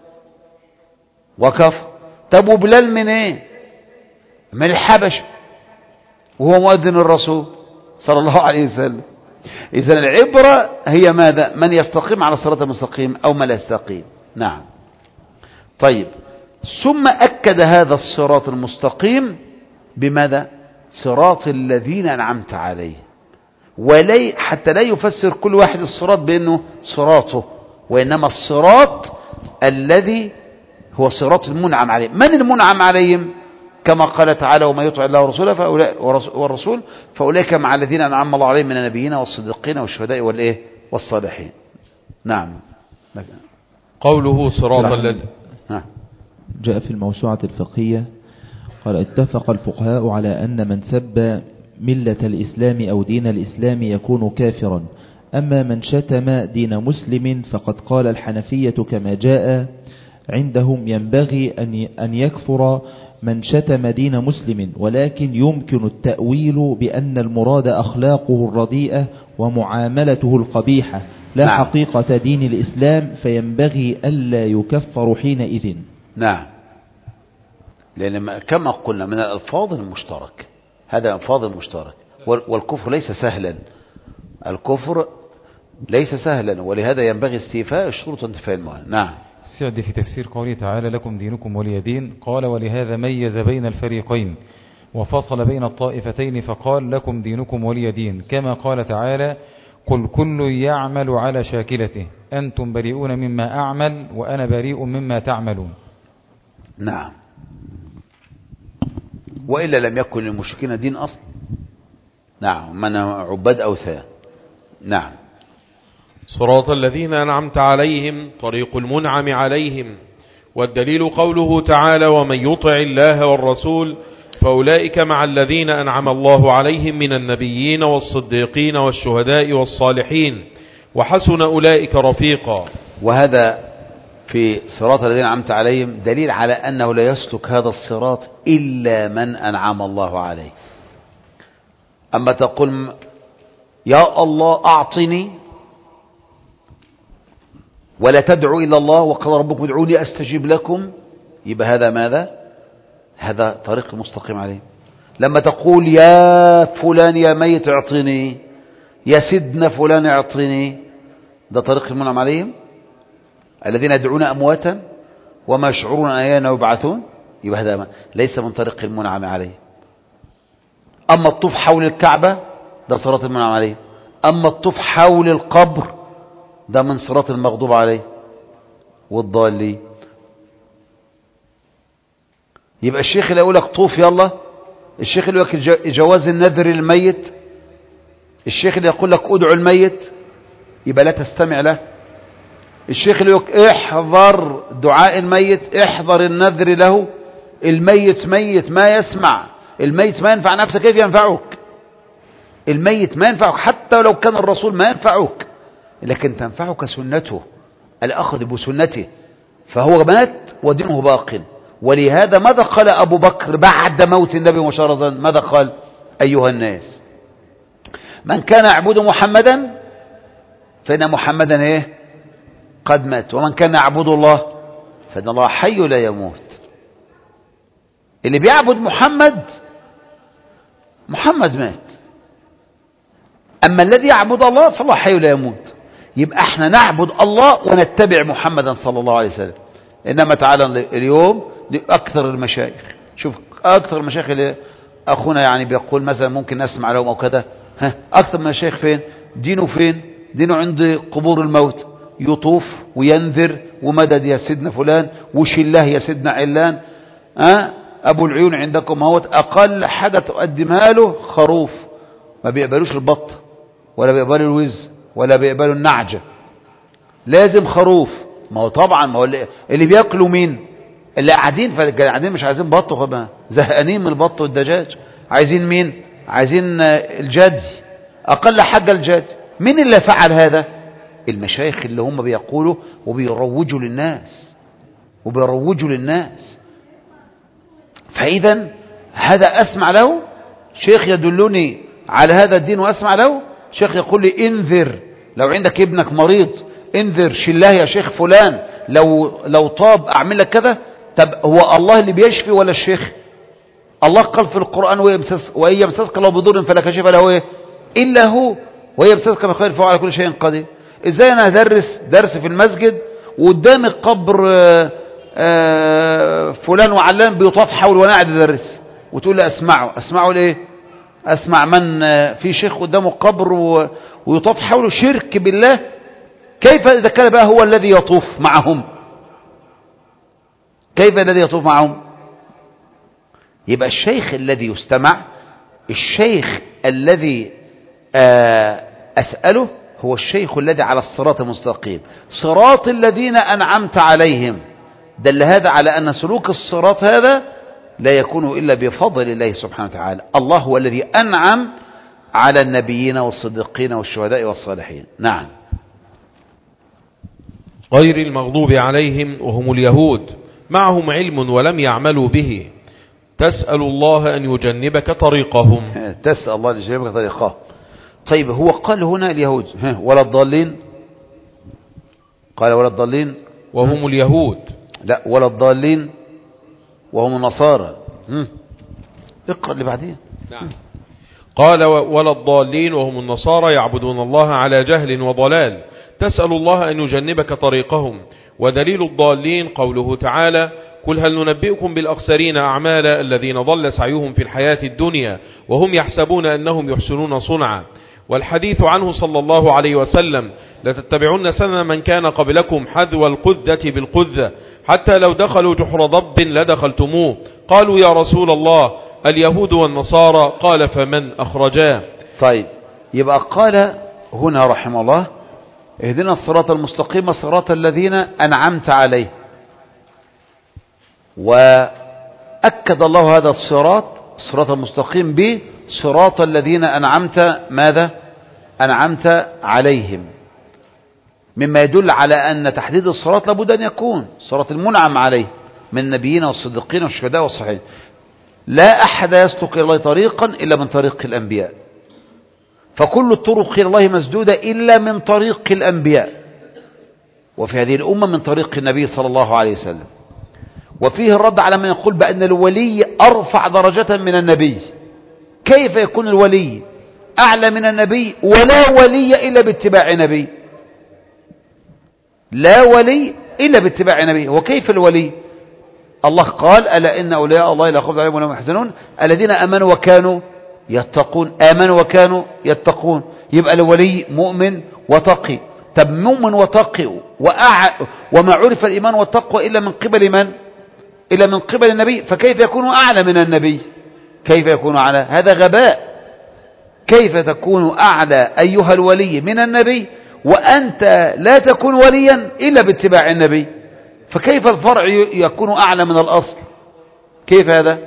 طب وبلال من ايه؟ من الحبش، وهو مؤذن الرسول صلى الله عليه وسلم. إذن العبرة هي ماذا؟ من يستقيم على الصراط المستقيم أو ما لا يستقيم. نعم. طيب، ثم أكد هذا الصراط المستقيم بماذا؟ صراط الذين أنعمت عليه، حتى لا يفسر كل واحد الصراط بأنه صراطه، وإنما الصراط الذي هو صراط المنعم عليه. من المنعم عليهم؟ كما قال تعالى: وما يطع الله ورسوله والرسول فأولئك مع الذين أنعم الله عليهم من النبيين والصديقين والشهداء والصالحين. نعم. قوله صراط الذي جاء في الموسوعة الفقهية قال: اتفق الفقهاء على أن من سب ملة الإسلام أو دين الإسلام يكون كافرا، أما من شتم دين مسلم فقد قال الحنفية كما جاء عندهم ينبغي أن يكفر من شتم دين مسلم، ولكن يمكن التأويل بأن المراد أخلاقه الرديئة ومعاملته القبيحة لا حقيقة دين الإسلام، فينبغي ألا يكفر حينئذ. نعم، لأن كما قلنا من الألفاظ المشترك، هذا الألفاظ المشترك، والكفر ليس سهلا. الكفر ليس سهلا، ولهذا ينبغي استيفاء الشروط وانتفاء المؤهل. نعم. السعدي في تفسير قوله تعالى لكم دينكم ولي دين قال ولهذا ميز بين الفريقين وفصل بين الطائفتين فقال لكم دينكم ولي دين، كما قال تعالى قل كل يعمل على شاكلته أنتم بريئون مما أعمل وأنا بريء مما تعملون. نعم. وإلا لم يكن للمشركين دين أصلا. نعم، من عباد أوثان. نعم. صراط الذين أنعمت عليهم طريق المنعم عليهم، والدليل قوله تعالى ومن يطع الله والرسول فأولئك مع الذين أنعم الله عليهم من النبيين والصديقين والشهداء والصالحين وحسن أولئك رفيقا. وهذا في صراط الذين أنعمت عليهم دليل على أنه لا يسلك هذا الصراط إلا من أنعم الله عليه. أما تقول يا الله أعطني ولا تدعو إلى الله وقال ربكم ادعوني أستجيب لكم، يبقى هذا ماذا؟ هذا طريق المستقيم عليه. لما تقول يا فلان يا ميت اعطني، يا سيدنا فلان اعطني، ده طريق المنعم عليهم الذين يدعون أمواتا وما يشعرون أيان يبعثون، يبقى هذا ليس من طريق المنعم عليه. أما الطوف حول الكعبة ده صراط المنعم عليه، أما الطوف حول القبر ده من صراط المغضوب عليه والضالين. يبقى الشيخ اللي يقول لك طوف يلا، الشيخ اللي يقول لك جواز النذر للميت، الشيخ اللي يقول لك ادعو الميت، يبقى لا تستمع له. الشيخ اللي يقول لك احذر دعاء الميت، احذر النذر له، الميت ميت ما يسمع، الميت ما ينفع نفسه، كيف ينفعك؟ الميت ما ينفعك حتى لو كان الرسول ما ينفعك، لكن تنفعك سنته، الأخذ بسنته، فهو مات ودينه باق. ولهذا ماذا قال أبو بكر بعد موت النبي مباشرة؟ ماذا قال؟ أيها الناس من كان يعبد محمدا فإن محمدا إيه؟ قد مات، ومن كان يعبد الله فإن الله حي لا يموت. اللي بيعبد محمد مات، أما الذي يعبد الله فالله حي لا يموت. يبقى احنا نعبد الله ونتبع محمدا صلى الله عليه وسلم. إنما تعالى اليوم أكثر المشايخ، شوف أكثر المشايخ اللي أخونا يعني بيقول مثلا ممكن نسمع لهم أو كذا، أكثر من المشايخ فين؟ دينه فين؟ دينه عند قبور الموت، يطوف وينذر ومدد يا سيدنا فلان وشله يا سيدنا علان، أبو العيون عندكم هوت، أقل حاجة تقدمها له خروف، ما بيقبلوش البط ولا بيقبلوا الوز ولا بيقبلوا النعجة، لازم خروف. ما هو طبعا ما هو اللي بياكلوا مين؟ اللي قاعدين مش عايزين بط وخبا، زهقانين من البط والدجاج، عايزين مين؟ عايزين الجدي، أقل حاجة الجدي. مين اللي فعل هذا؟ المشايخ اللي هم بيقولوا وبيروجوا للناس فإذا هذا أسمع له، شيخ يدلني على هذا الدين وأسمع له، شيخ يقول لي انذر لو عندك ابنك مريض، انذر شله يا شيخ فلان، لو طاب أعمل لك كذا. طب هو الله اللي بيشفي ولا الشيخ؟ الله قال في القرآن وإن يمسسك الله بضر فلا كاشف له إيه إلا هو، وإن يمسسك بخير فهو على كل شيء قدير. إزاي أنا أدرس درس في المسجد وقدامي قبر فلان وعلان بيطاف حول وأنا قاعد أدرس، وتقول لي أسمعه ليه؟ أسمع من في شيخ قدامه قبر ويطاف حوله شرك بالله؟ كيف إذا كان بقى هو الذي يطوف معهم؟ كيف الذي يطوف معهم؟ يبقى الشيخ الذي يستمع، الشيخ الذي أسأله هو الشيخ الذي على الصراط المستقيم، صراط الذين أنعمت عليهم. دل هذا على أن سلوك الصراط هذا لا يكون إلا بفضل الله سبحانه وتعالى. الله هو الذي أنعم على النبيين والصديقين والشهداء والصالحين. نعم. غير المغضوب عليهم وهم اليهود معهم علم ولم يعملوا به، تسأل الله أن يجنبك طريقهم. تسأل الله أن يجنبك طريقهم. طيب هو قال هنا اليهود ولا الضالين؟ قال ولا الضالين وهم اليهود، لا ولا الضالين وهم النصارى. اقرأ اللي بعدين. نعم. قال ولا الضالين وهم النصارى يعبدون الله على جهل وضلال تسأل الله أن يجنبك طريقهم. ودليل الضالين قوله تعالى قل هل ننبئكم بالأخسرين أعمالا الذين ضل سعيهم في الحياة الدنيا وهم يحسبون أنهم يحسنون صنعا. والحديث عنه صلى الله عليه وسلم لتتبعون سنن من كان قبلكم حذو القذة بالقذة حتى لو دخلوا جحر ضب لدخلتموه. قالوا يا رسول الله اليهود والنصارى قال فمن أخرجاه. طيب يبقى قال هنا رحمه الله اهدنا الصراط المستقيم صراط الذين أنعمت عليه، وأكد الله هذا الصراط المستقيم بصراط الذين أنعمت ماذا؟ أنعمت عليهم، مما يدل على أن تحديد الصراط لابد أن يكون صراط المنعم عليه من النبيين والصديقين والشهداء والصالحين. لا أحد يسلك إلى الله طريقا إلا من طريق الأنبياء، فكل الطرق إلى الله مسدودة إلا من طريق الأنبياء، وفي هذه الأمة من طريق النبي صلى الله عليه وسلم. وفيه الرد على من يقول بأن الولي أرفع درجة من النبي. كيف يكون الولي أعلى من النبي ولا ولي إلا باتباع نبي؟ لا ولي إلا باتباع نبي. وكيف الولي؟ الله قال ألا إن أولياء الله لا خوف عليهم ولا هم يحزنون الذين آمنوا وكانوا يتقون. آمنوا وكانوا يتقون، يبقى الولي مؤمن وتقي. طب مؤمن وتقي وما عرف الإيمان والتقوى إلا من قبل من؟ إلا من قبل النبي، فكيف يكون أعلى من النبي؟ كيف يكون أعلى؟ هذا غباء. كيف تكون أعلى أيها الولي من النبي وأنت لا تكون وليا إلا باتباع النبي؟ فكيف الفرع يكون أعلى من الأصل؟ كيف هذا؟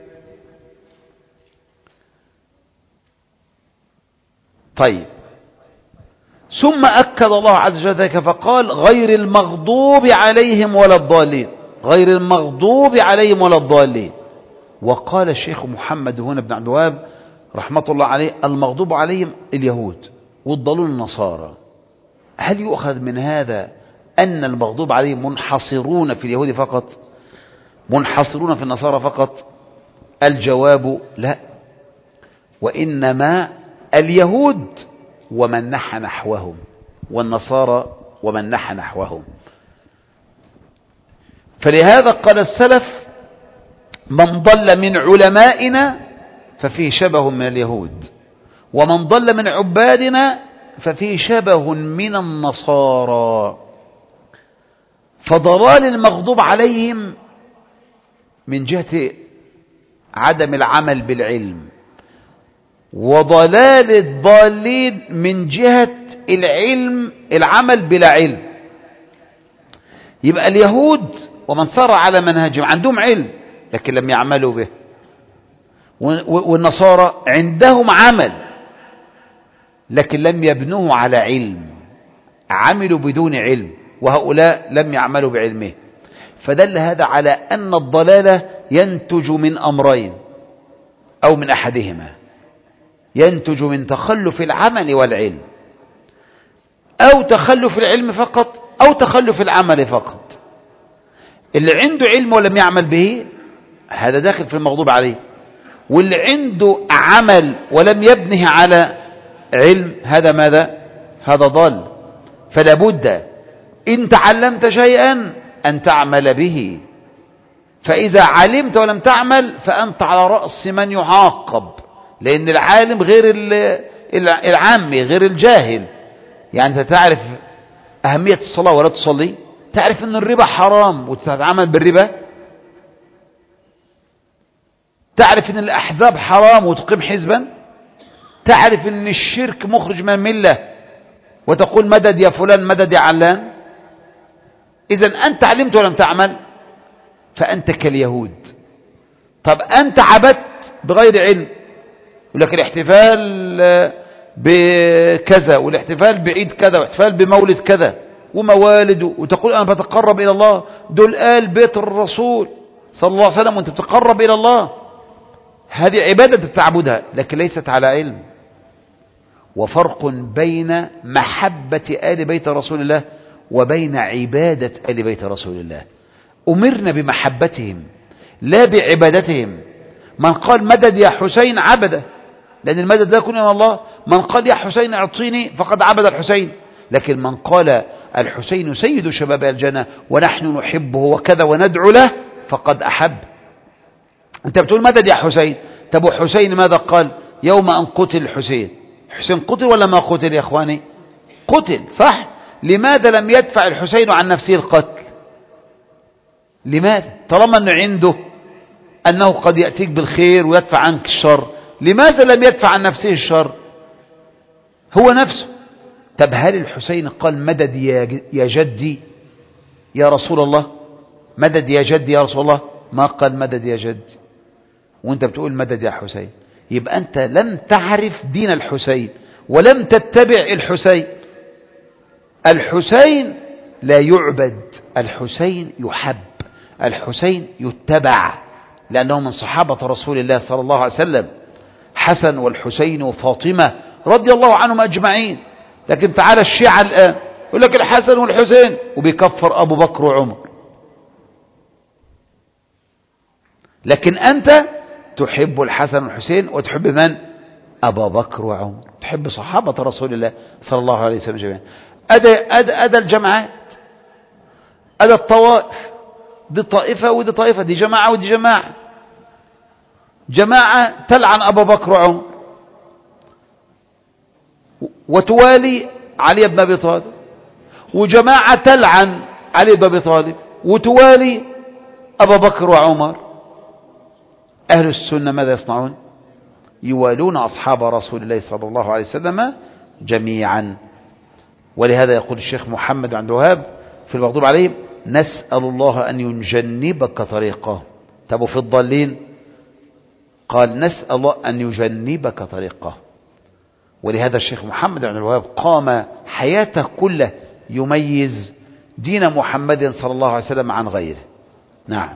طيب ثم أكد الله عز وجل ذلك فقال غير المغضوب عليهم ولا الضالين، غير المغضوب عليهم ولا الضالين. وقال الشيخ محمد هنا بن عبد الوهاب رحمة الله عليه المغضوب عليهم اليهود والضالون النصارى. هل يؤخذ من هذا أن المغضوب عليهم منحصرون في اليهود فقط، منحصرون في النصارى فقط؟ الجواب لا، وإنما اليهود ومن نحى نحوهم والنصارى ومن نحى نحوهم. فلهذا قال السلف من ضل من علمائنا ففيه شبه من اليهود، ومن ضل من عبادنا ففيه شبه من النصارى. فضلال المغضوب عليهم من جهة عدم العمل بالعلم، وضلال الضالين من جهة العمل بلا علم. يبقى اليهود ومن سار على منهجهم عندهم علم لكن لم يعملوا به، والنصارى عندهم عمل لكن لم يبنوه على علم، عملوا بدون علم، وهؤلاء لم يعملوا بعلمه. فدل هذا على أن الضلالة ينتج من أمرين أو من أحدهما، ينتج من تخلف العمل والعلم، أو تخلف العلم فقط أو تخلف العمل فقط. اللي عنده علم ولم يعمل به هذا داخل في المغضوب عليه، واللي عنده عمل ولم يبنه على علم هذا ماذا؟ هذا ضال. فلا بد إن تعلمت شيئا أن تعمل به، فإذا علمت ولم تعمل فأنت على رأس من يعاقب، لأن العالم غير العامي غير الجاهل. يعني أنت تعرف أهمية الصلاة ولا تصلي، تعرف أن الربا حرام وتتعامل بالربا، تعرف أن الأحزاب حرام وتقيم حزبا، تعرف أن الشرك مخرج من الملة وتقول مدد يا فلان مدد يا علان. إذن أنت علمت ولم تعمل فأنت كاليهود. طب أنت عبدت بغير علم، يقول لك الاحتفال بكذا والاحتفال بعيد كذا واحتفال بمولد كذا وموالد، وتقول أنا بتقرب إلى الله، دول آل بيت الرسول صلى الله عليه وسلم وانت بتقرب إلى الله. هذه عبادة تعبدها لكن ليست على علم. وفرق بين محبة آل بيت رسول الله وبين عبادة آل بيت رسول الله. أمرنا بمحبتهم لا بعبادتهم. من قال مدد يا حسين عبده، لأن المدد لا يكون من الله. من قال يا حسين اعطيني فقد عبد الحسين، لكن من قال الحسين سيد شباب الجنة ونحن نحبه وكذا وندعو له فقد أحب. أنت بتقول مدد يا حسين، طب وحسين ماذا قال يوم أن قتل الحسين؟ حسين قتل ولا ما قتل يا إخواني؟ قتل صح. لماذا لم يدفع الحسين عن نفسه القتل؟ لماذا؟ طالما أنه عنده أنه قد يأتيك بالخير ويدفع عنك الشر، لماذا لم يدفع عن نفسه الشر هو نفسه؟ طب هل الحسين قال مدد يا جدي يا رسول الله؟ مدد يا جدي يا رسول الله؟ ما قال مدد يا جدي، وانت بتقول مدد يا حسين. يبقى أنت لم تعرف دين الحسين ولم تتبع الحسين. الحسين لا يعبد، الحسين يحب، الحسين يتبع، لأنه من صحابة رسول الله صلى الله عليه وسلم، حسن والحسين وفاطمة رضي الله عنهم أجمعين. لكن تعالى الشيعة الآن يقول لك الحسن والحسين وبيكفر أبو بكر وعمر. لكن أنت تحب الحسن والحسين وتحب من؟ أبا بكر وعمر، تحب صحابة رسول الله صلى الله عليه وسلم جميعا. أدى الجماعات، أدى الطوائف، دي طائفة ودي طائفة، دي جماعة ودي جماعة. جماعة تلعن أبا بكر وعمر وتوالي علي بن أبي طالب، وجماعة تلعن علي بن أبي طالب وتوالي أبا بكر وعمر. أهل السنة ماذا يصنعون؟ يوالون أصحاب رسول الله صلى الله عليه وسلم جميعا. ولهذا يقول الشيخ محمد عبد الوهاب في المغضوب عليهم نسأل الله أن يجنبك طريقه. طب في الضالين قال نسأل الله أن يجنبك طريقه. ولهذا الشيخ محمد عبد الوهاب قام حياته كله يميز دين محمد صلى الله عليه وسلم عن غيره. نعم.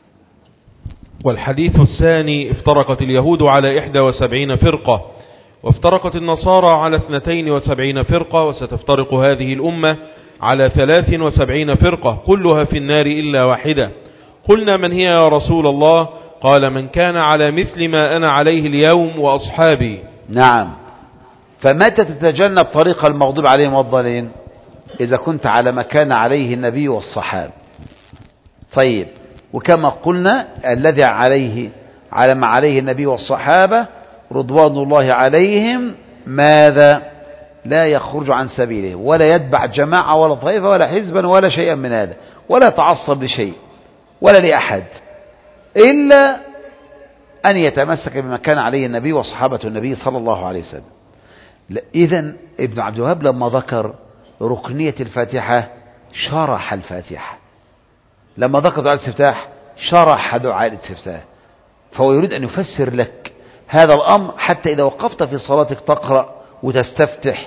والحديث الثاني: افترقت اليهود على 71 فرقة، وافترقت النصارى على 72 فرقة، وستفترق هذه الأمة على 73 فرقة كلها في النار إلا واحدة. قلنا من هي يا رسول الله؟ قال من كان على مثل ما أنا عليه اليوم وأصحابي. نعم. فمتى تتجنب طريق المغضوب عليهم والضالين؟ إذا كنت على ما كان عليه النبي والصحابة. طيب، وكما قلنا الذي على ما عليه النبي والصحابة رضوان الله عليهم ماذا؟ لا يخرج عن سبيله ولا يتبع جماعة ولا طائفة ولا حزبا ولا شيئا من هذا، ولا يتعصب لشيء ولا لأحد، إلا أن يتمسك بما كان عليه النبي وصحابة النبي صلى الله عليه وسلم. إذن ابن عبد الوهاب لما ذكر ركنية الفاتحة شرح الفاتحة، لما ذكر دعاء الاستفتاح شرح دعاء الاستفتاح. فهو يريد أن يفسر لك هذا الأمر حتى إذا وقفت في صلاتك تقرأ وتستفتح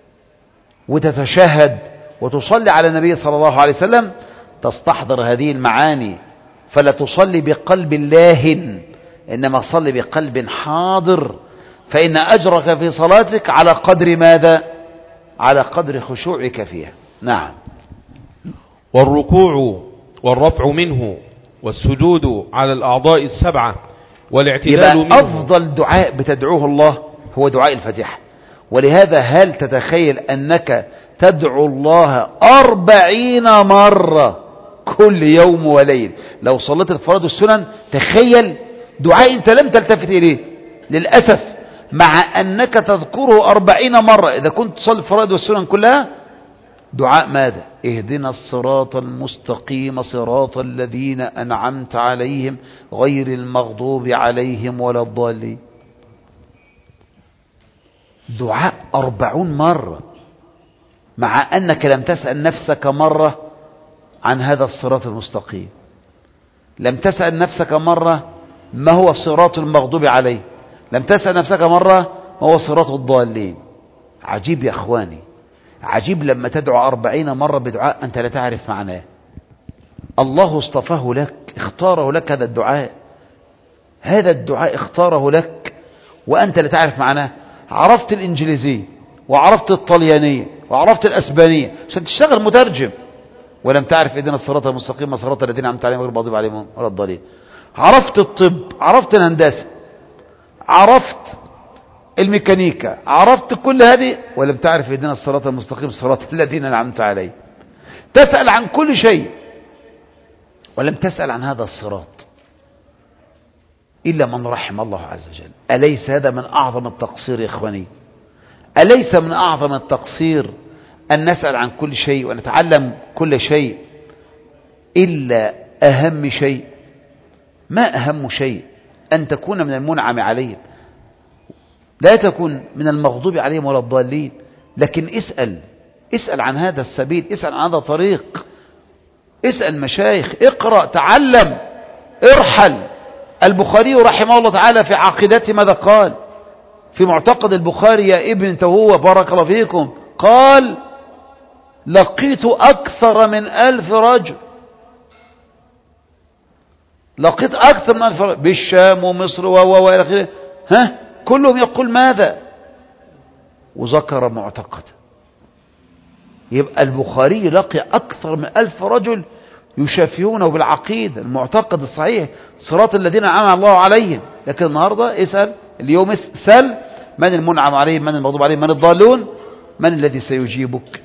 وتتشهد وتصلي على النبي صلى الله عليه وسلم تستحضر هذه المعاني، فلا تصلي بقلب لاهٍ، إنما صلي بقلب حاضر، فإن أجرك في صلاتك على قدر ماذا؟ على قدر خشوعك فيها. نعم. والركوع والرفع منه والسجود على الأعضاء السبعة والاعتدال منه. أفضل دعاء بتدعوه الله هو دعاء الفاتحة. ولهذا هل تتخيل أنك تدعو الله 40 مرة كل يوم وليل؟ لو صليت الفرائض والسنن تخيل دعاء أنت لم تلتفت إليه للأسف، مع أنك تذكره 40 مرة. إذا كنت تصلي الفرائض والسنن كلها دعاء ماذا؟ اهدنا الصراط المستقيم صراط الذين أنعمت عليهم غير المغضوب عليهم ولا الضالين. دعاء 40 مرة، مع أنك لم تسأل نفسك مرة عن هذا الصراط المستقيم، لم تسأل نفسك مرة ما هو الصراط المغضوب عليه، لم تسأل نفسك مرة ما هو صراط الضالين. عجيب يا أخواني، عجيب لما تدعو 40 مرة بدعاء أنت لا تعرف معناه. الله اصطفاه لك، اختاره لك هذا الدعاء، هذا الدعاء اختاره لك وأنت لا تعرف معناه. عرفت الإنجليزية وعرفت الطليانية وعرفت الأسبانية عشان تشتغل مترجم، ولم تعرف إذن الصراط المستقيم صراط الذين أنعمت عليهم غير المغضوب عليهم ولا الضالين. عرفت الطب، عرفت الهندسة، عرفت الميكانيكا، عرفت كل هذه ولم تعرف اهدنا الصراط المستقيم صراط الذين أنعمت عليهم. تسأل عن كل شيء ولم تسأل عن هذا الصراط إلا من رحم الله عز وجل. أليس هذا من أعظم التقصير يا إخواني؟ أليس من أعظم التقصير أن نسأل عن كل شيء ونتعلم كل شيء إلا أهم شيء؟ ما أهم شيء؟ أن تكون من المنعم عليهم، لا تكون من المغضوب عليهم ولا الضالين. لكن اسأل عن هذا السبيل، اسأل عن هذا الطريق، اسأل مشايخ، اقرأ، تعلم، ارحل. البخاري رحمه الله تعالى في عقيدته ماذا قال في معتقد البخاري يا ابن توهو بارك الله فيكم؟ قال لقيت أكثر من 1000 رجل، لقيت أكثر من 1000 رجل بالشام ومصر وإلى آخره. كلهم يقول ماذا؟ وذكر معتقد. يبقى البخاري لقي أكثر من 1000 رجل يشافهونه بالعقيدة المعتقد الصحيح صراط الذين أنعم الله عليهم. لكن النهاردة اسأل، اليوم اسأل من المنعم عليهم، من المغضوب عليهم، من الضالون، من الذي سيجيبك؟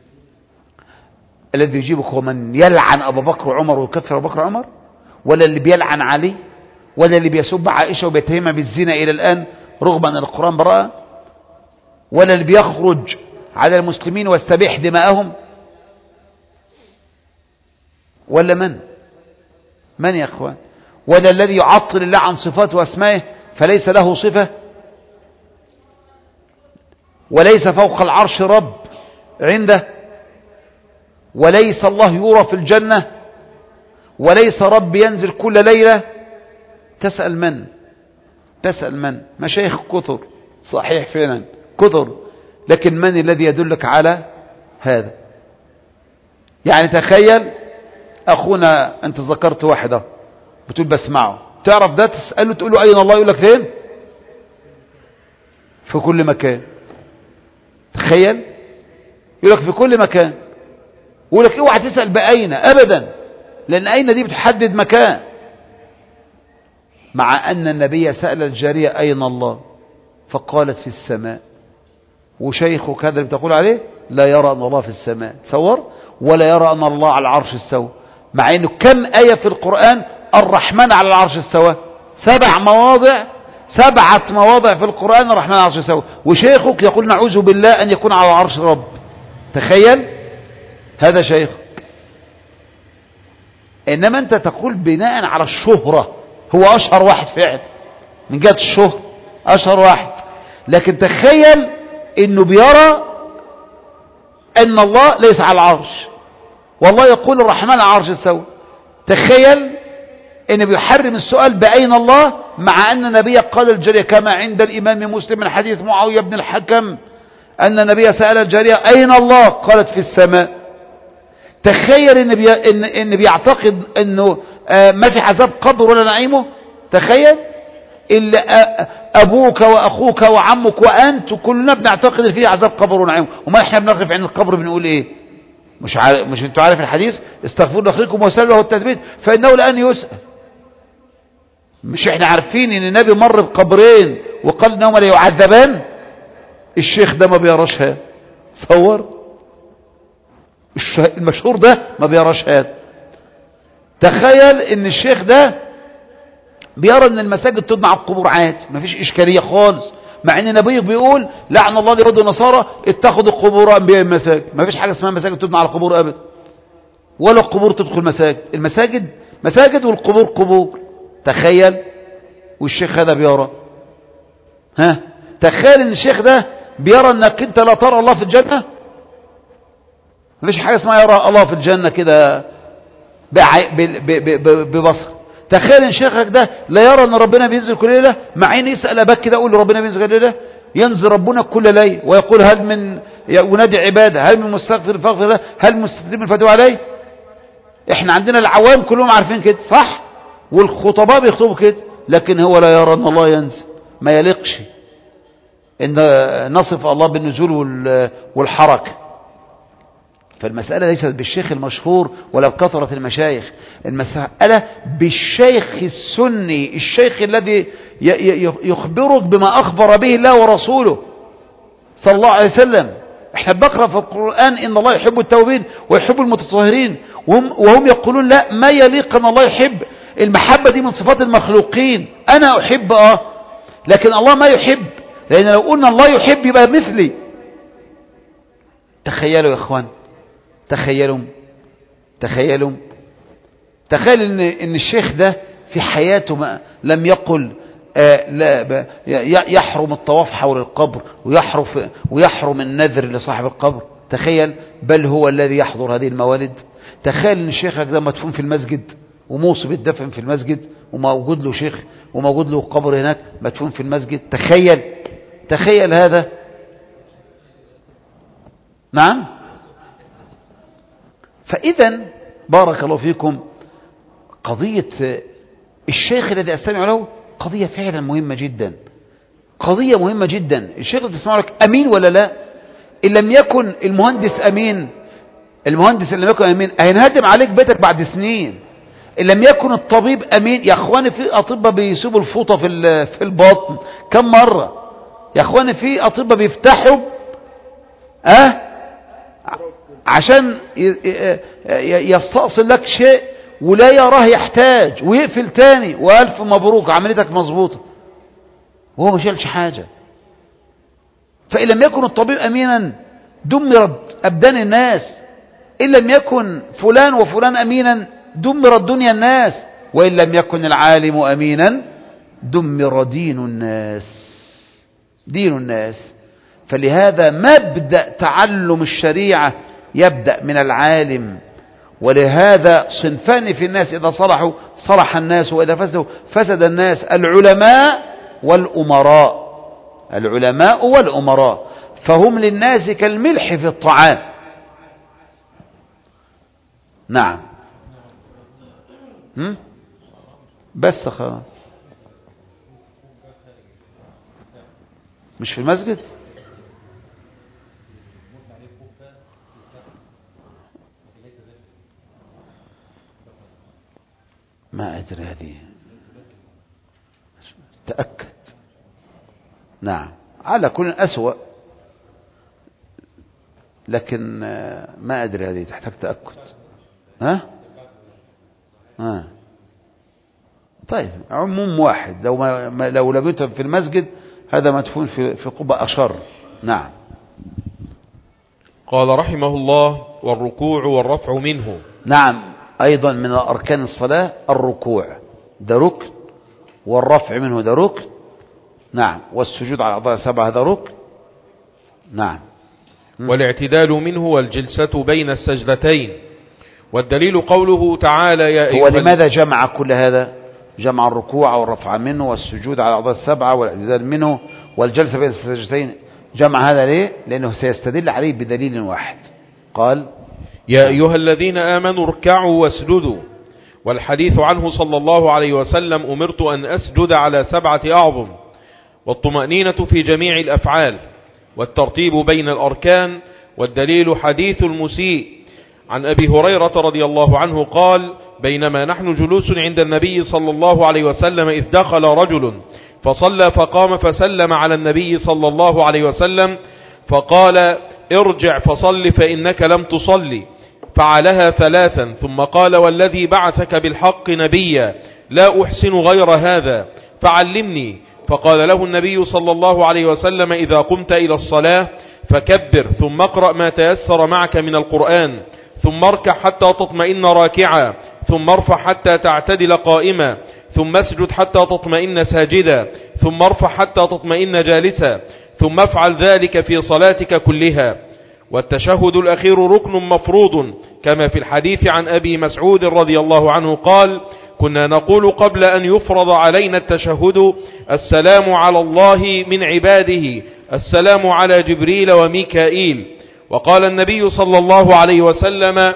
الذي يجيبك هو من يلعن أبا بكر وعمر ويكفر أبا بكر وعمر، ولا اللي بيلعن علي، ولا اللي بيسب عائشة وبيتهمها بالزنا إلى الآن رغم أن القرآن براءة، ولا اللي بيخرج على المسلمين واستبيح دماءهم، ولا من يا أخوان؟ ولا الذي يعطل الله عن صفاته واسمائه فليس له صفة، وليس فوق العرش رب عنده، وليس الله يرى في الجنة، وليس رب ينزل كل ليلة. تسأل من؟ مشايخ كثر صحيح فعلا كثر، لكن من الذي يدلك على هذا؟ يعني تخيل أخونا أنت ذكرت واحدة بتقول بسمعه، تعرف ده تسأله تقول له أين الله؟ يقول لك فين؟ في كل مكان. تخيل يقول لك في كل مكان، يقول لك اوعى تسأل بأين أبدا، لأن أين دي بتحدد مكان. مع أن النبي سأل الجارية أين الله فقالت في السماء، وشيخك هذا اللي بتقول عليه لا يرى أن الله في السماء تصور، ولا يرى أن الله على العرش استوى، مع أنه كم آية في القرآن الرحمن على العرش استوى؟ 7 مواضع في القرآن الرحمن على العرش استوى، وشيخك يقول نعوذ بالله أن يكون على العرش رب. تخيل هذا شيخك. إنما أنت تقول بناء على الشهرة، هو أشهر واحد فعلا من جهة الشهر، أشهر واحد، لكن تخيل إنه بيرى أن الله ليس على العرش، والله يقول الرحمن على العرش استوى. تخيل إنه بيحرم السؤال بأين الله، مع أن النبي قال الجارية كما عند الإمام مسلم من حديث معاوية بن الحكم أن النبي سأل الجارية أين الله؟ قالت في السماء. تخيل إن بيعتقد أنه ما في عذاب قبر ولا نعيمه. تخيل إلا أبوك وأخوك وعمك وأنت كلنا بنعتقد فيه عذاب قبر ونعيمه، وما إحنا بنقف عند القبر بنقول إيه؟ مش أنتوا عارف الحديث استغفروا لأخيكم وسألوا له التثبيت فإنه الآن يسأل. مش إحنا عارفين إن النبي مر بقبرين وقال إنهما لا يعذبان؟ الشيخ ده ما بيراش هذا، تصور المشهور ده ما بيراش هذا. تخيل ان الشيخ ده بيرى ان المساجد تبنى على القبور عادي، ما فيش اشكاليه خالص، مع ان النبي بيقول لعن الله اليهود والنصارى اتخذوا قبور انبياء المساجد. ما فيش حاجه اسمها مساجد تبنى على القبور ابدا، ولا القبور تدخل مساجد. المساجد مساجد والقبور قبور. تخيل والشيخ هذا بيرى. تخيل ان الشيخ ده بيرى انك انت لا ترى الله في الجنه. ما فيش حاجه اسمها يرى الله في الجنه كده ببصر. تخيل ان شيخك ده لا يرى ان ربنا بينزل كل ليله، مع ان يسال اباك كده اقول له ربنا بينزل كل ليله. ينزل ربنا كل ليله ويقول هل من ونادي عباده، هل من مستغفر فاغفر له، هل مستسلم فادعوا عليه. احنا عندنا العوام كلهم عارفين كده صح، والخطباء بيخطبوا كده، لكن هو لا يرى ان الله ينزل. ما يليقش ان نصف الله بالنزول والحركه. فالمسألة ليست بالشيخ المشهور ولا بكثرة المشايخ، المسألة بالشيخ السني، الشيخ الذي يخبرك بما أخبر به الله ورسوله صلى الله عليه وسلم. احنا بقرأ في القرآن إن الله يحب التوابين ويحب المتطهرين، وهم يقولون لا، ما يليق أن الله يحب. المحبة دي من صفات المخلوقين، أنا أحب لكن الله ما يحب، لأن لو قلنا الله يحب يبقى مثلي. تخيلوا يا إخوان، تخيل إن الشيخ ده في حياته ما لم يقل لا يحرم الطواف حول القبر ويحرم النذر لصاحب القبر. تخيل، بل هو الذي يحضر هذه الموالد. تخيل ان شيخك ده مدفون في المسجد وموصي بالدفن في المسجد، وموجود له شيخ وموجود له قبر هناك مدفون في المسجد. تخيل هذا. نعم. فإذا بارك الله فيكم، قضية الشيخ الذي أستمع له قضية فعلا مهمة جدا، قضية مهمة جدا. الشيخ اللي تسمع لك أمين ولا لا؟ إن لم يكن المهندس أمين، المهندس اللي لم يكن أمين هينهدم عليك بيتك بعد سنين. إن لم يكن الطبيب أمين، يا أخواني في أطباء بيسيبوا الفوطة في البطن كم مرة يا أخواني، في أطباء بيفتحوا عشان يستأصل لك شيء ولا يراه يحتاج، ويقفل تاني وألف مبروك عمليتك مظبوطة وهو ما شالش حاجة. فإن لم يكن الطبيب أمينا دمرت أبدان الناس، إن لم يكن فلان وفلان أمينا دمرت دنيا الناس، وإن لم يكن العالم أمينا دمر دين الناس. فلهذا مبدأ تعلم الشريعة يبدأ من العالم. ولهذا صنفان في الناس، إذا صلحوا صلح الناس وإذا فسدوا فسد الناس: العلماء والأمراء، فهم للناس كالملح في الطعام. نعم. بس خلاص، مش في المسجد. ما أدري هذه، تأكد. نعم، على كل أسوأ، لكن ما أدري هذه تحتاج تأكد. طيب، عموم واحد، لو لم يدفن في المسجد هذا مدفون في قبة أشر. نعم. قال رحمه الله: والركوع والرفع منه. نعم، أيضا من أركان الصلاة الركوع، ده ركن، والرفع منه ده ركن. نعم، والسجود على الأعضاء 7 هذا ركن. نعم. والاعتدال منه والجلسة بين السجدتين. والدليل قوله تعالى: يا أيها. هو لماذا جمع كل هذا؟ جمع الركوع والرفع منه والسجود على الأعضاء 7 والاعتدال منه والجلسة بين السجدتين. جمع هذا ليه؟ لأنه سيستدل عليه بدليل واحد. قال: يا أيها الذين آمنوا اركعوا واسجدوا. والحديث عنه صلى الله عليه وسلم: أمرت أن أسجد على 7 أعظم. والطمأنينة في جميع الأفعال والترتيب بين الأركان. والدليل حديث المسيء عن أبي هريرة رضي الله عنه قال: بينما نحن جلوس عند النبي صلى الله عليه وسلم إذ دخل رجل فصلى فقام فسلم على النبي صلى الله عليه وسلم فقال: ارجع فصل فإنك لم تصلي. فعلها 3 ثم قال: والذي بعثك بالحق نبيا لا أحسن غير هذا فعلمني. فقال له النبي صلى الله عليه وسلم: إذا قمت إلى الصلاة فكبر، ثم اقرأ ما تيسر معك من القرآن، ثم اركع حتى تطمئن راكعا، ثم ارفع حتى تعتدل قائما، ثم اسجد حتى تطمئن ساجدا، ثم ارفع حتى تطمئن جالسا، ثم افعل ذلك في صلاتك كلها. والتشهد الأخير ركن مفروض، كما في الحديث عن أبي مسعود رضي الله عنه قال: كنا نقول قبل أن يفرض علينا التشهد: السلام على الله من عباده، السلام على جبريل وميكائيل. وقال النبي صلى الله عليه وسلم: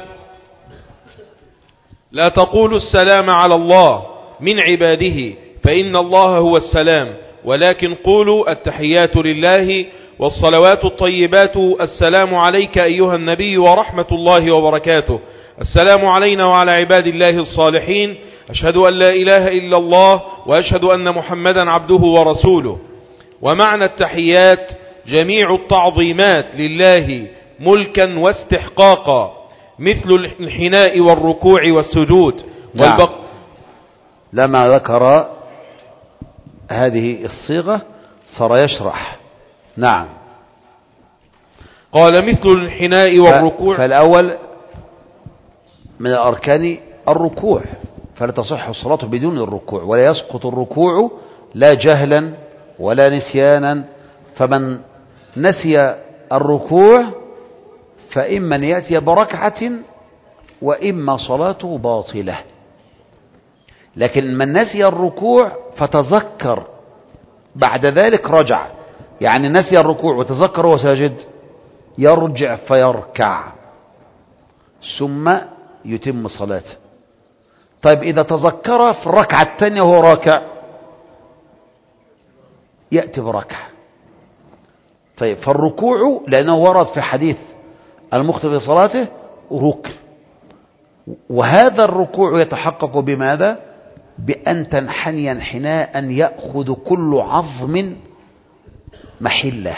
لا تقولوا السلام على الله من عباده فإن الله هو السلام، ولكن قولوا التحيات لله والصلوات الطيبات السلام عليك أيها النبي ورحمة الله وبركاته. السلام علينا وعلى عباد الله الصالحين. أشهد أن لا إله إلا الله وأشهد أن محمدا عبده ورسوله. ومعنى التحيات جميع التعظيمات لله ملكا واستحقاقا، مثل الانحناء والركوع والسجود. نعم. لما ذكر هذه الصيغة صار يشرح. نعم. قال مثل الانحناء والركوع. فالأول من الأركان الركوع، فلا تصح الصلاة بدون الركوع، ولا يسقط الركوع لا جهلا ولا نسيانا. فمن نسي الركوع فإما أن يأتي بركعة وإما صلاته باطلة. لكن من نسي الركوع فتذكر بعد ذلك رجع، يعني نسي الركوع وتذكر وهو ساجد يرجع فيركع ثم يتم صلاته. طيب إذا تذكر في الركعة الثانية وهو راكع يأتي بركعة. طيب فالركوع لأنه ورد في حديث المخطئ في صلاته ركن، وهذا الركوع يتحقق بماذا؟ بأن تنحني انحناء يأخذ كل عظم محله.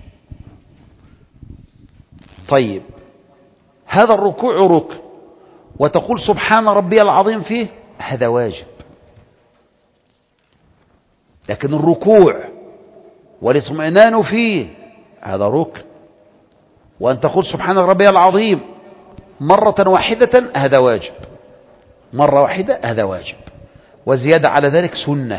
طيب هذا الركوع ركن، وتقول سبحان ربي العظيم فيه، هذا واجب. لكن الركوع والاطمئنان فيه هذا ركن، وأن تقول سبحان ربي العظيم مرة واحدة هذا واجب، مرة واحدة هذا واجب، وزيادة على ذلك سنة.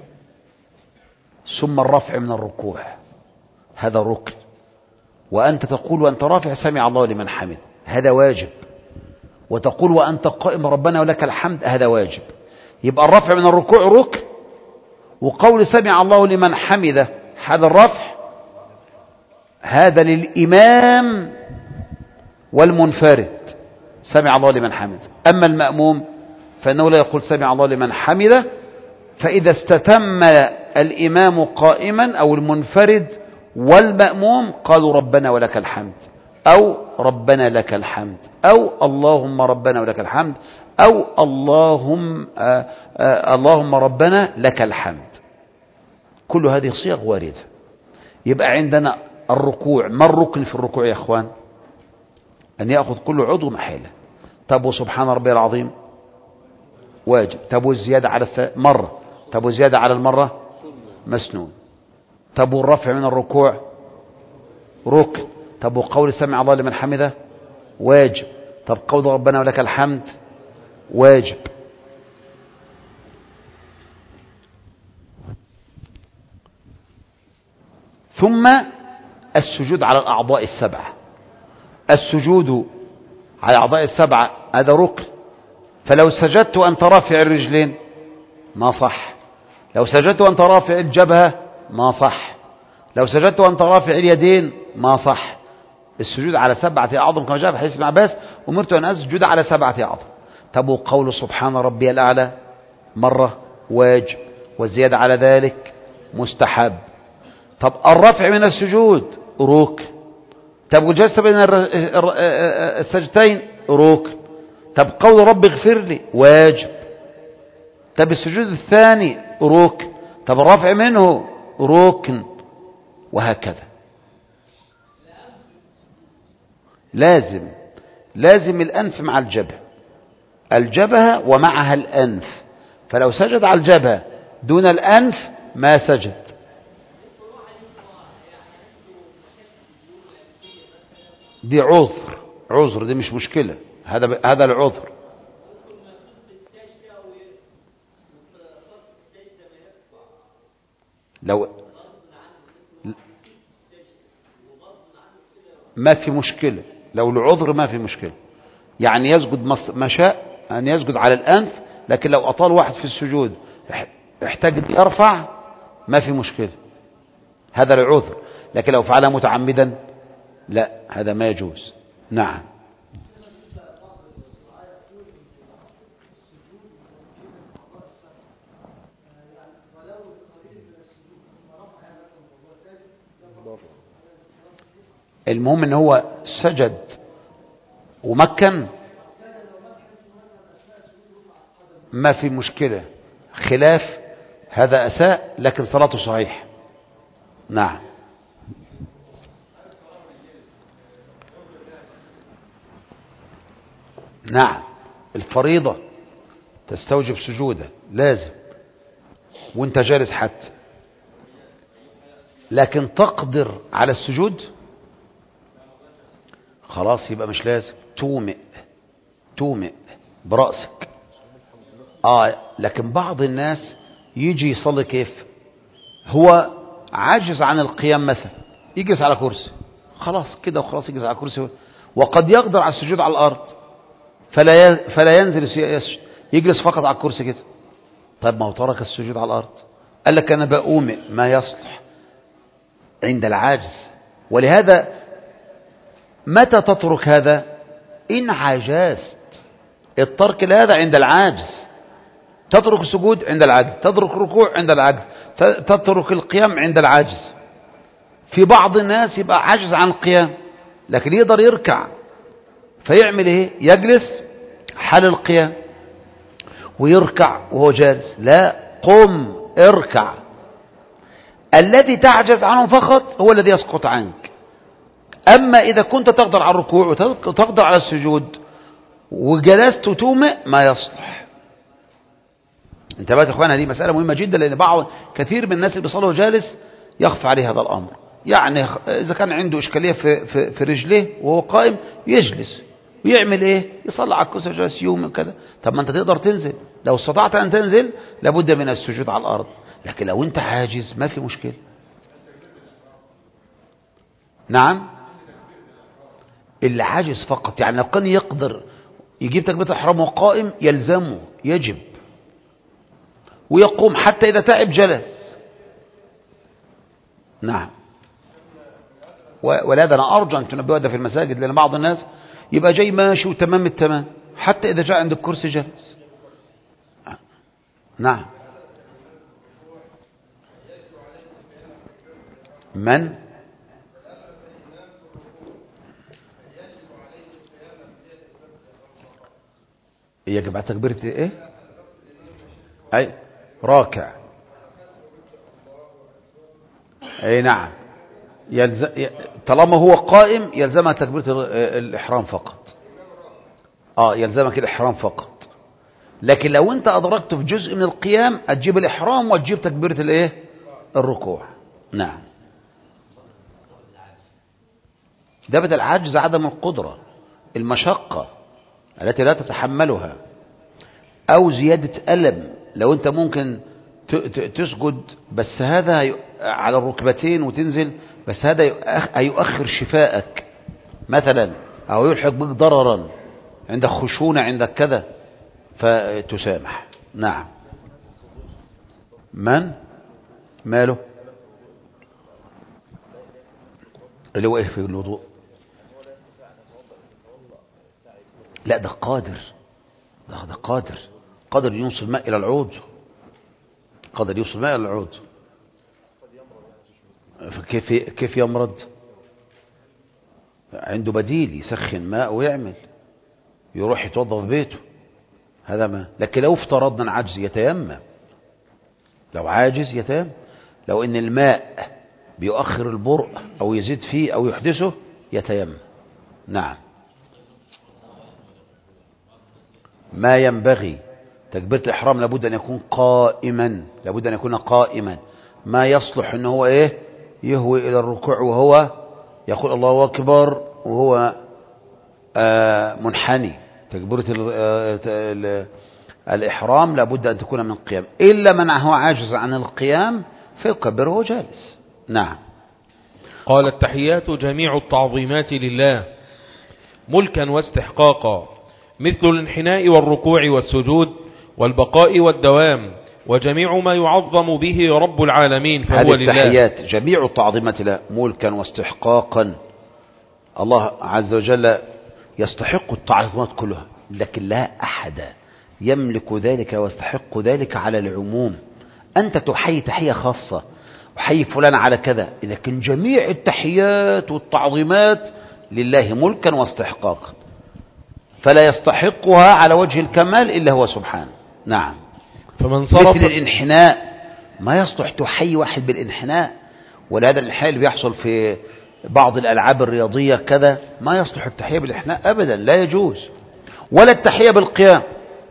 ثم الرفع من الركوع هذا ركن، وأنت تقول وأنت رافع سمع الله لمن حمد هذا واجب، وتقول وأنت قائم ربنا ولك الحمد هذا واجب. يبقى الرفع من الركوع ركن، وقول سمع الله لمن حمده هذا الرفع هذا للإمام والمنفرد سمع الله لمن حمده. أما المأموم فإنه لا يقول سمع الله لمن حمده، فإذا استتم الإمام قائما أو المنفرد والمأموم قالوا ربنا ولك الحمد، أو ربنا لك الحمد، أو اللهم ربنا ولك الحمد، أو اللهم ربنا لك الحمد. كل هذه صيغ واردة. يبقى عندنا الركوع، ما الركن في الركوع يا أخوان؟ أن يأخذ كل عضو محله. طب وسبحان ربي العظيم واجب. طب والزيادة على مرة، طب والزيادة على المرة مسنون. طب والرفع من الركوع ركن. طب وقول سمع الله لمن حمده واجب. طب قول ربنا ولك الحمد واجب. ثم السجود على الأعضاء السبعة. السجود على الأعضاء السبعة هذا ركن، فلو سجدت وأنت رافع الرجلين ما صح، لو سجدت وأنت رافع الجبهة ما صح، لو سجدت وأنت رافع اليدين ما صح. السجود على 7 أعظم كما جاء في حديث ابن عباس أمرت أن أسجد على 7 أعظم. طب وقول سبحان ربي الأعلى مرة واجب، والزيادة على ذلك مستحب. طب الرفع من السجود ركن. طب وجلست بين السجدتين ركن. طب قول رب اغفر لي واجب. طب السجود الثاني ركن. طب الرفع منه ركن، وهكذا. لازم الأنف مع الجبهة، الجبهة ومعها الأنف. فلو سجد على الجبهة دون الأنف ما سجد. دي عذر، دي مش مشكلة، هذا العذر. لو ما في مشكلة، لو العذر ما في مشكلة، يعني يسجد ما شاء أن يسجد على الأنف، لكن لو أطال واحد في السجود احتاج يرفع ما في مشكلة، هذا العذر. لكن لو فعلها متعمدا لا، هذا ما يجوز. نعم. المهم ان هو سجد ومكن ما في مشكلة، خلاف هذا أساء لكن صلاته صحيح. نعم. نعم الفريضة تستوجب سجوده لازم وانت جالس حتى، لكن تقدر على السجود خلاص يبقى مش لازم، تومئ برأسك. لكن بعض الناس يجي يصلي كيف، هو عاجز عن القيام مثلا يجلس على كرسي خلاص كده وخلاص، يجلس على كرسي، وقد يقدر على السجود على الأرض فلا ينزل يجلس فقط على الكرسي كده. طيب ما هو ترك السجود على الأرض، قال لك أنا بأومئ، ما يصلح عند العاجز. ولهذا متى تترك هذا؟ إن عجزت. الترك لهذا عند العاجز، تترك السجود عند العجز، تترك الركوع عند العجز، تترك القيام عند العاجز. في بعض الناس يبقى عاجز عن القيام لكن يقدر يركع، فيعمل ايه؟ يجلس حال القيام ويركع وهو جالس. لا، قم اركع. الذي تعجز عنه فقط هو الذي يسقط عنك. أما إذا كنت تقدر على الركوع وتقدر على السجود وجلست تومئ ما يصلح. انتبهت يا اخوانا، دي مسألة مهمة جدا، لأن كثير من الناس اللي بيصلوا جالس يخفى عليه هذا الأمر. يعني إذا كان عنده إشكالية في رجليه وهو قائم يجلس ويعمل إيه؟ يصلي على الكرسي وجالس يوم كذا. طب ما أنت تقدر تنزل، لو استطعت أن تنزل لابد من السجود على الأرض، لكن لو أنت عاجز ما في مشكلة. نعم، اللي عاجز فقط، يعني لو كان يقدر يجيب تكبيرة الإحرام وهو قائم يلزمه، يجب، ويقوم حتى إذا تعب جلس. نعم. ولهذا أنا أرجو أن تنبهوا هذا في المساجد، لأن بعض الناس يبقى جاي ماشي وتمام التمام حتى إذا جاء عند الكرسي جلس. نعم. من يجب على تكبيرة ايه؟ اي راكع. اي نعم، طالما هو قائم يلزمها تكبيرة الإحرام فقط. يلزمك الإحرام فقط. لكن لو انت أدركت في جزء من القيام هتجيب الإحرام وتجيب تكبيرة الايه؟ الركوع. نعم. ده بدل العجز عدم القدرة، المشقة التي لا تتحملها، أو زيادة ألم. لو أنت ممكن تسجد بس هذا على الركبتين وتنزل، بس هذا هيؤخر شفائك مثلا، أو يلحق بك ضررا، عندك خشونة، عندك كذا، فتسامح. نعم. من ماله اللي هو ايه في الوضوء؟ لا ده قادر، ده قادر يوصل الماء إلى العود، قادر يوصل الماء إلى العود. كيف يمرض؟ عنده بديل، يسخن ماء ويعمل، يروح يتوضا في بيته، هذا ما. لكن لو افترضنا العجز يتيمم، لو عاجز يتيمم. لو ان الماء بيؤخر البرء او يزيد فيه او يحدثه يتيمم. نعم. ما ينبغي تكبيرة الإحرام لابد أن يكون قائما، لابد أن يكون قائما. ما يصلح أنه هو إيه؟ يهوي إلى الركوع وهو يقول الله أكبر وهو منحني. تكبيرة الإحرام لابد أن تكون من قيام، إلا من هو عاجز عن القيام فيكبر وهو جالس. نعم. قال التحيات جميع التعظيمات لله ملكا واستحقاقا، مثل الانحناء والركوع والسجود والبقاء والدوام، وجميع ما يعظم به رب العالمين فهو لله. التحيات جميع التعظيمات له ملكا واستحقاقا. الله عز وجل يستحق التعظيمات كلها، لكن لا أحد يملك ذلك ويستحق ذلك على العموم. أنت تحيي تحية خاصة، أحيي فلان على كذا، لكن جميع التحيات والتعظيمات لله ملكا واستحقاقا، فلا يستحقها على وجه الكمال إلا هو سبحانه. نعم. فمن صرف مثل الانحناء، ما يصلح تحيي واحد بالانحناء، ولهذا الانحناء اللي بيحصل في بعض الألعاب الرياضية كذا، ما يصلح التحية بالانحناء أبدا، لا يجوز، ولا التحية بالقيام،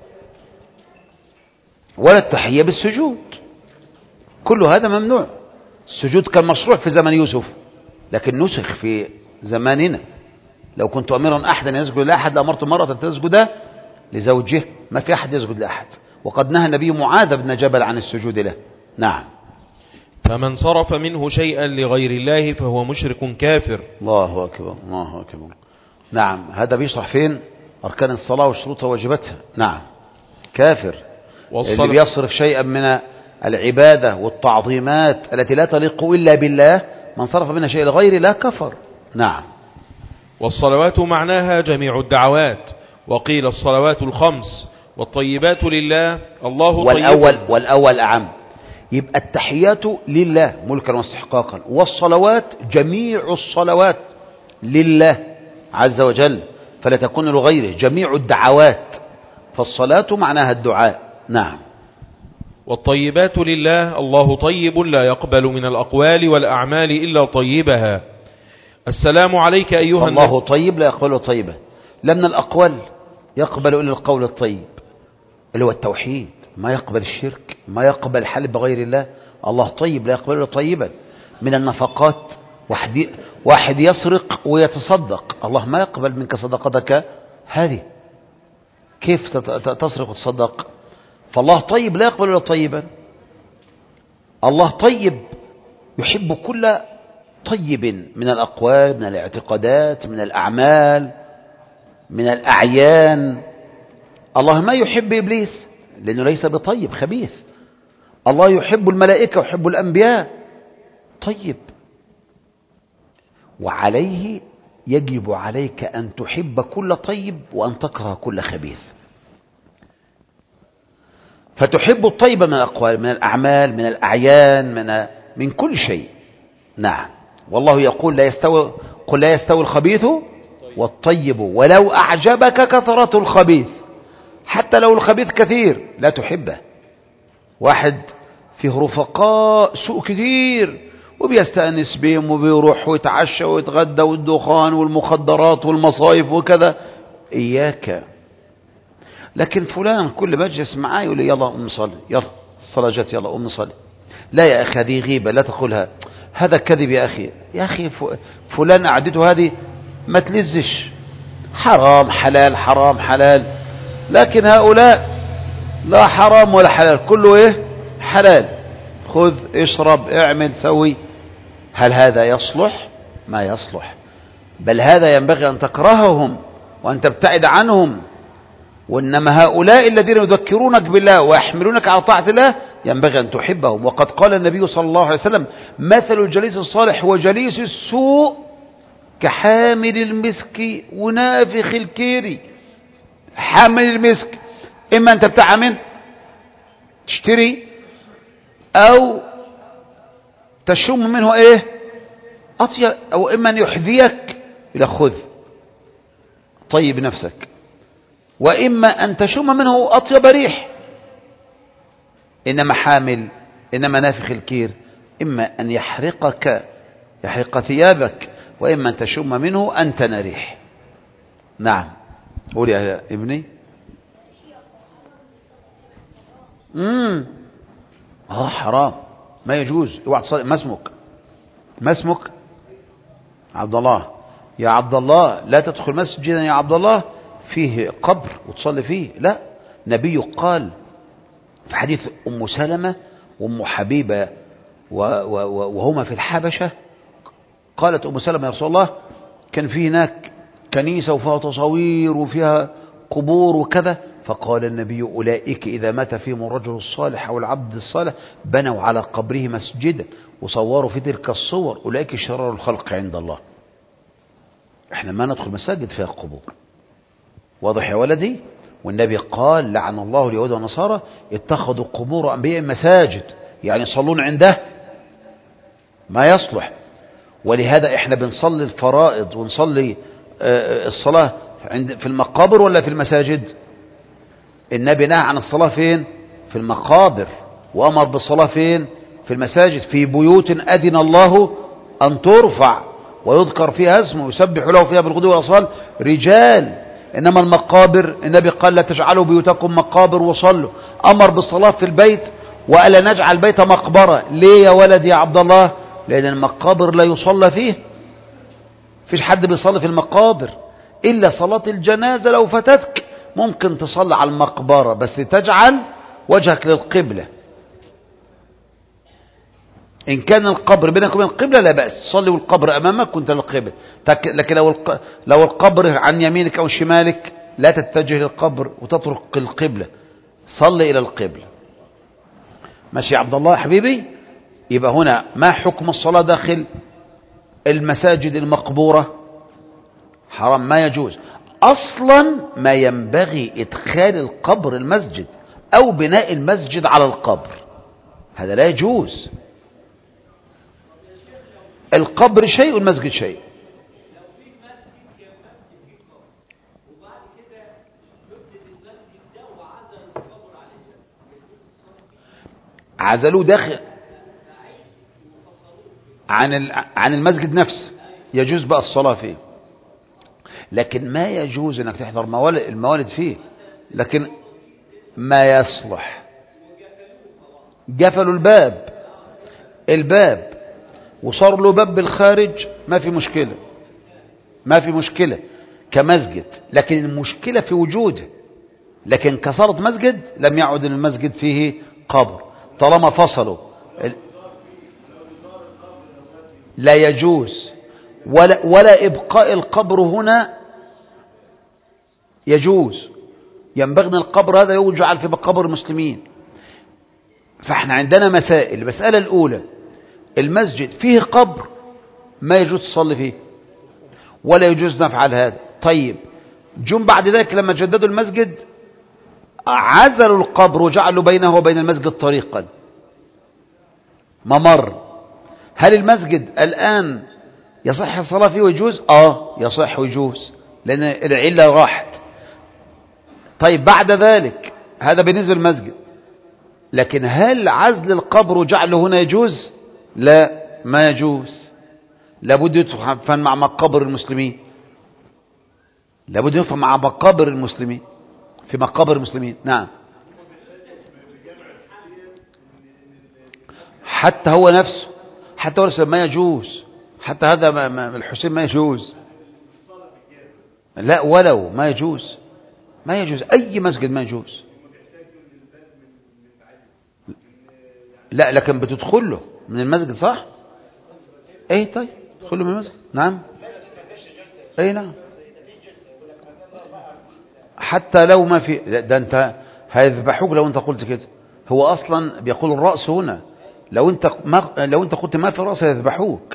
ولا التحية بالسجود، كل هذا ممنوع. السجود كان مشروع في زمن يوسف، لكن نسخ في زماننا. لو كنت أميرا أحدا يسجد لأحد لأمرت مرة تسجد لزوجه، ما في أحد يسجد لأحد، وقد نهى النبي معاذ بن جبل عن السجود له. نعم. فمن صرف منه شيئا لغير الله فهو مشرك كافر. الله أكبر، الله أكبر. نعم. هذا بيشرح فين؟ أركان الصلاة وشروطها وواجباتها. نعم. كافر اللي بيصرف شيئا من العبادة والتعظيمات التي لا تليق إلا بالله، من صرف منها شيء لغير الله كفر. نعم. والصلوات معناها جميع الدعوات، وقيل الصلوات الخمس، والطيبات لله الله طيب. والأول أعم، يبقى التحيات لله ملكا واستحقاقا، والصلوات جميع الصلوات لله عز وجل، فلا تكون لغيره. جميع الدعوات، فالصلاة معناها الدعاء. نعم. والطيبات لله الله طيب لا يقبل من الأقوال والأعمال إلا طيبها. السلام عليك أيها النبي. الله طيب لا يقبل طيبة، لا من الأقوال يقبل إلا القول الطيب اللي هو التوحيد، ما يقبل الشرك، ما يقبل الحلف بغير الله. الله طيب لا يقبل إلا طيبا. من النفقات، واحد يسرق ويتصدق، الله ما يقبل منك صدقتك هذه، كيف تسرق وتصدق؟ فالله طيب لا يقبل إلا طيبا. الله طيب يحب كل طيب من الأقوال، من الاعتقادات، من الأعمال، من الأعيان. الله ما يحب إبليس لأنه ليس بطيب، خبيث. الله يحب الملائكة ويحب الأنبياء، طيب. وعليه يجب عليك أن تحب كل طيب وأن تكره كل خبيث، فتحب الطيب من الأقوال، من الأعمال، من الأعيان، من كل شيء. نعم. والله يقول قل لا يستوي الخبيث والطيب ولو أعجبك كثرة الخبيث. حتى لو الخبيث كثير لا تحبه. واحد فيه رفقاء سوء كثير وبيستأنس بهم وبيروح ويتعشى ويتغدى، والدخان والمخدرات والمصايف وكذا، إياك. لكن فلان كل مجلس معاه يقول لي يلا أم نصلي، يلا الصلاة جت، يلا أم نصلي. لا يا أخي، هذه غيبة، لا تقولها، هذا كذب يا أخي. يا أخي فلان قعدته هذه ما تلزش، حرام حلال حرام حلال، لكن هؤلاء لا حرام ولا حلال، كله إيه؟ حلال. خذ اشرب اعمل سوي. هل هذا يصلح؟ ما يصلح، بل هذا ينبغي أن تكرههم وأن تبتعد عنهم. وإنما هؤلاء الذين يذكرونك بالله ويحملونك على طاعة الله ينبغي أن تحبهم. وقد قال النبي صلى الله عليه وسلم: مثل الجليس الصالح وجليس السوء كحامل المسك ونافخ الكير. حامل المسك إما أن تبتاع منه تشتري، أو تشم منه إيه أطيب، أو إما أن يحذيك إلى خذ طيب نفسك، وإما أن تشم منه أطيب ريح. إنما نافخ الكير إما أن يحرق ثيابك، وإما أن تشم منه أنتن ريح. نعم. قول يا ابني. حرام، ما يجوز. اوعى تصلي. ما اسمك عبد الله. يا عبد الله لا تدخل مسجدا يا عبد الله فيه قبر وتصلي فيه، لا. نبي قال في حديث أم سلمة وأم حبيبة وهما في الحبشة، قالت أم سلمة: يا رسول الله، كان في هناك كنيسة وفيها تصاوير وفيها قبور وكذا، فقال النبي: أولئك إذا مات فيهم الرجل الصالح أو العبد الصالح بنوا على قبره مسجدا وصوروا في تلك الصور، أولئك شرار الخلق عند الله. احنا ما ندخل مساجد فيها قبور، واضح يا ولدي؟ والنبي قال: لعن الله اليهود والنصارى اتخذوا قبور أنبياء مساجد، يعني يصلون عنده ما يصلح. ولهذا احنا بنصلي الفرائض ونصلي الصلاة في المقابر ولا في المساجد؟ النبي نهى عن الصلاة فين؟ في المقابر، وأمر بالصلاة فين؟ في المساجد. في بيوت أذن الله أن ترفع ويذكر فيها اسمه يسبح له فيها بالغدو والآصال رجال. إنما المقابر النبي قال لا تجعلوا بيوتكم مقابر وصلوا. أمر بالصلاة في البيت وألا نجعل البيت مقبرة. ليه يا ولد يا عبد الله؟ لأن المقابر لا يصلى فيه، فيش حد بيصلي في المقابر إلا صلاة الجنازة لو فاتتك ممكن تصلي على المقبرة، بس تجعل وجهك للقبلة. إن كان القبر بينك وبين القبلة لا بأس، تصلي والقبر أمامك كنت للقبلة. لكن لو القبر عن يمينك أو شمالك لا تتجه للقبر وتترك القبلة، صلي إلى القبلة. ماشي يا عبد الله حبيبي؟ يبقى هنا ما حكم الصلاة داخل المساجد المقبورة؟ حرام، ما يجوز أصلا. ما ينبغي إدخال القبر المسجد أو بناء المسجد على القبر، هذا لا يجوز. القبر شيء والمسجد شيء. عزلوه داخل عن المسجد نفسه، يجوز بقى الصلاة فيه، لكن ما يجوز انك تحضر الموالد فيه. لكن ما يصلح قفلوا الباب وصار له باب بالخارج، ما في مشكلة كمسجد، لكن المشكلة في وجوده. لكن كصارت مسجد لم يعد المسجد فيه قبر طالما فصلوا. لا يجوز ولا إبقاء القبر هنا يجوز. ينبغي أن القبر هذا يجعل في مقابر المسلمين. فاحنا عندنا مسائل. المسألة الأولى المسجد فيه قبر ما يجوز تصلي فيه ولا يجوز نفعل هذا. طيب جم بعد ذلك لما جددوا المسجد عزلوا القبر وجعلوا بينه وبين المسجد طريقا ممر. هل المسجد الآن يصح الصلاة فيه ويجوز؟ يصح ويجوز لأن العلة راحت. طيب بعد ذلك هذا بالنسبة للمسجد، لكن هل عزل القبر وجعله هنا يجوز؟ لا، ما يجوز. لابد يدفن مع مقابر المسلمين، لابد يدفن مع مقابر المسلمين، في مقابر المسلمين. نعم، حتى هو نفسه ما يجوز. حتى هذا الحسين ما يجوز. لا ولو ما يجوز أي مسجد ما يجوز. لا لكن بتدخل له من المسجد صح؟ ايه طيب تدخل له من المسجد. نعم ايه نعم. حتى لو ما في ده انت هيذبحوك لو انت قلت كده. هو اصلا بيقول الرأس هنا، لو انت قلت ما في رأس هيذبحوك.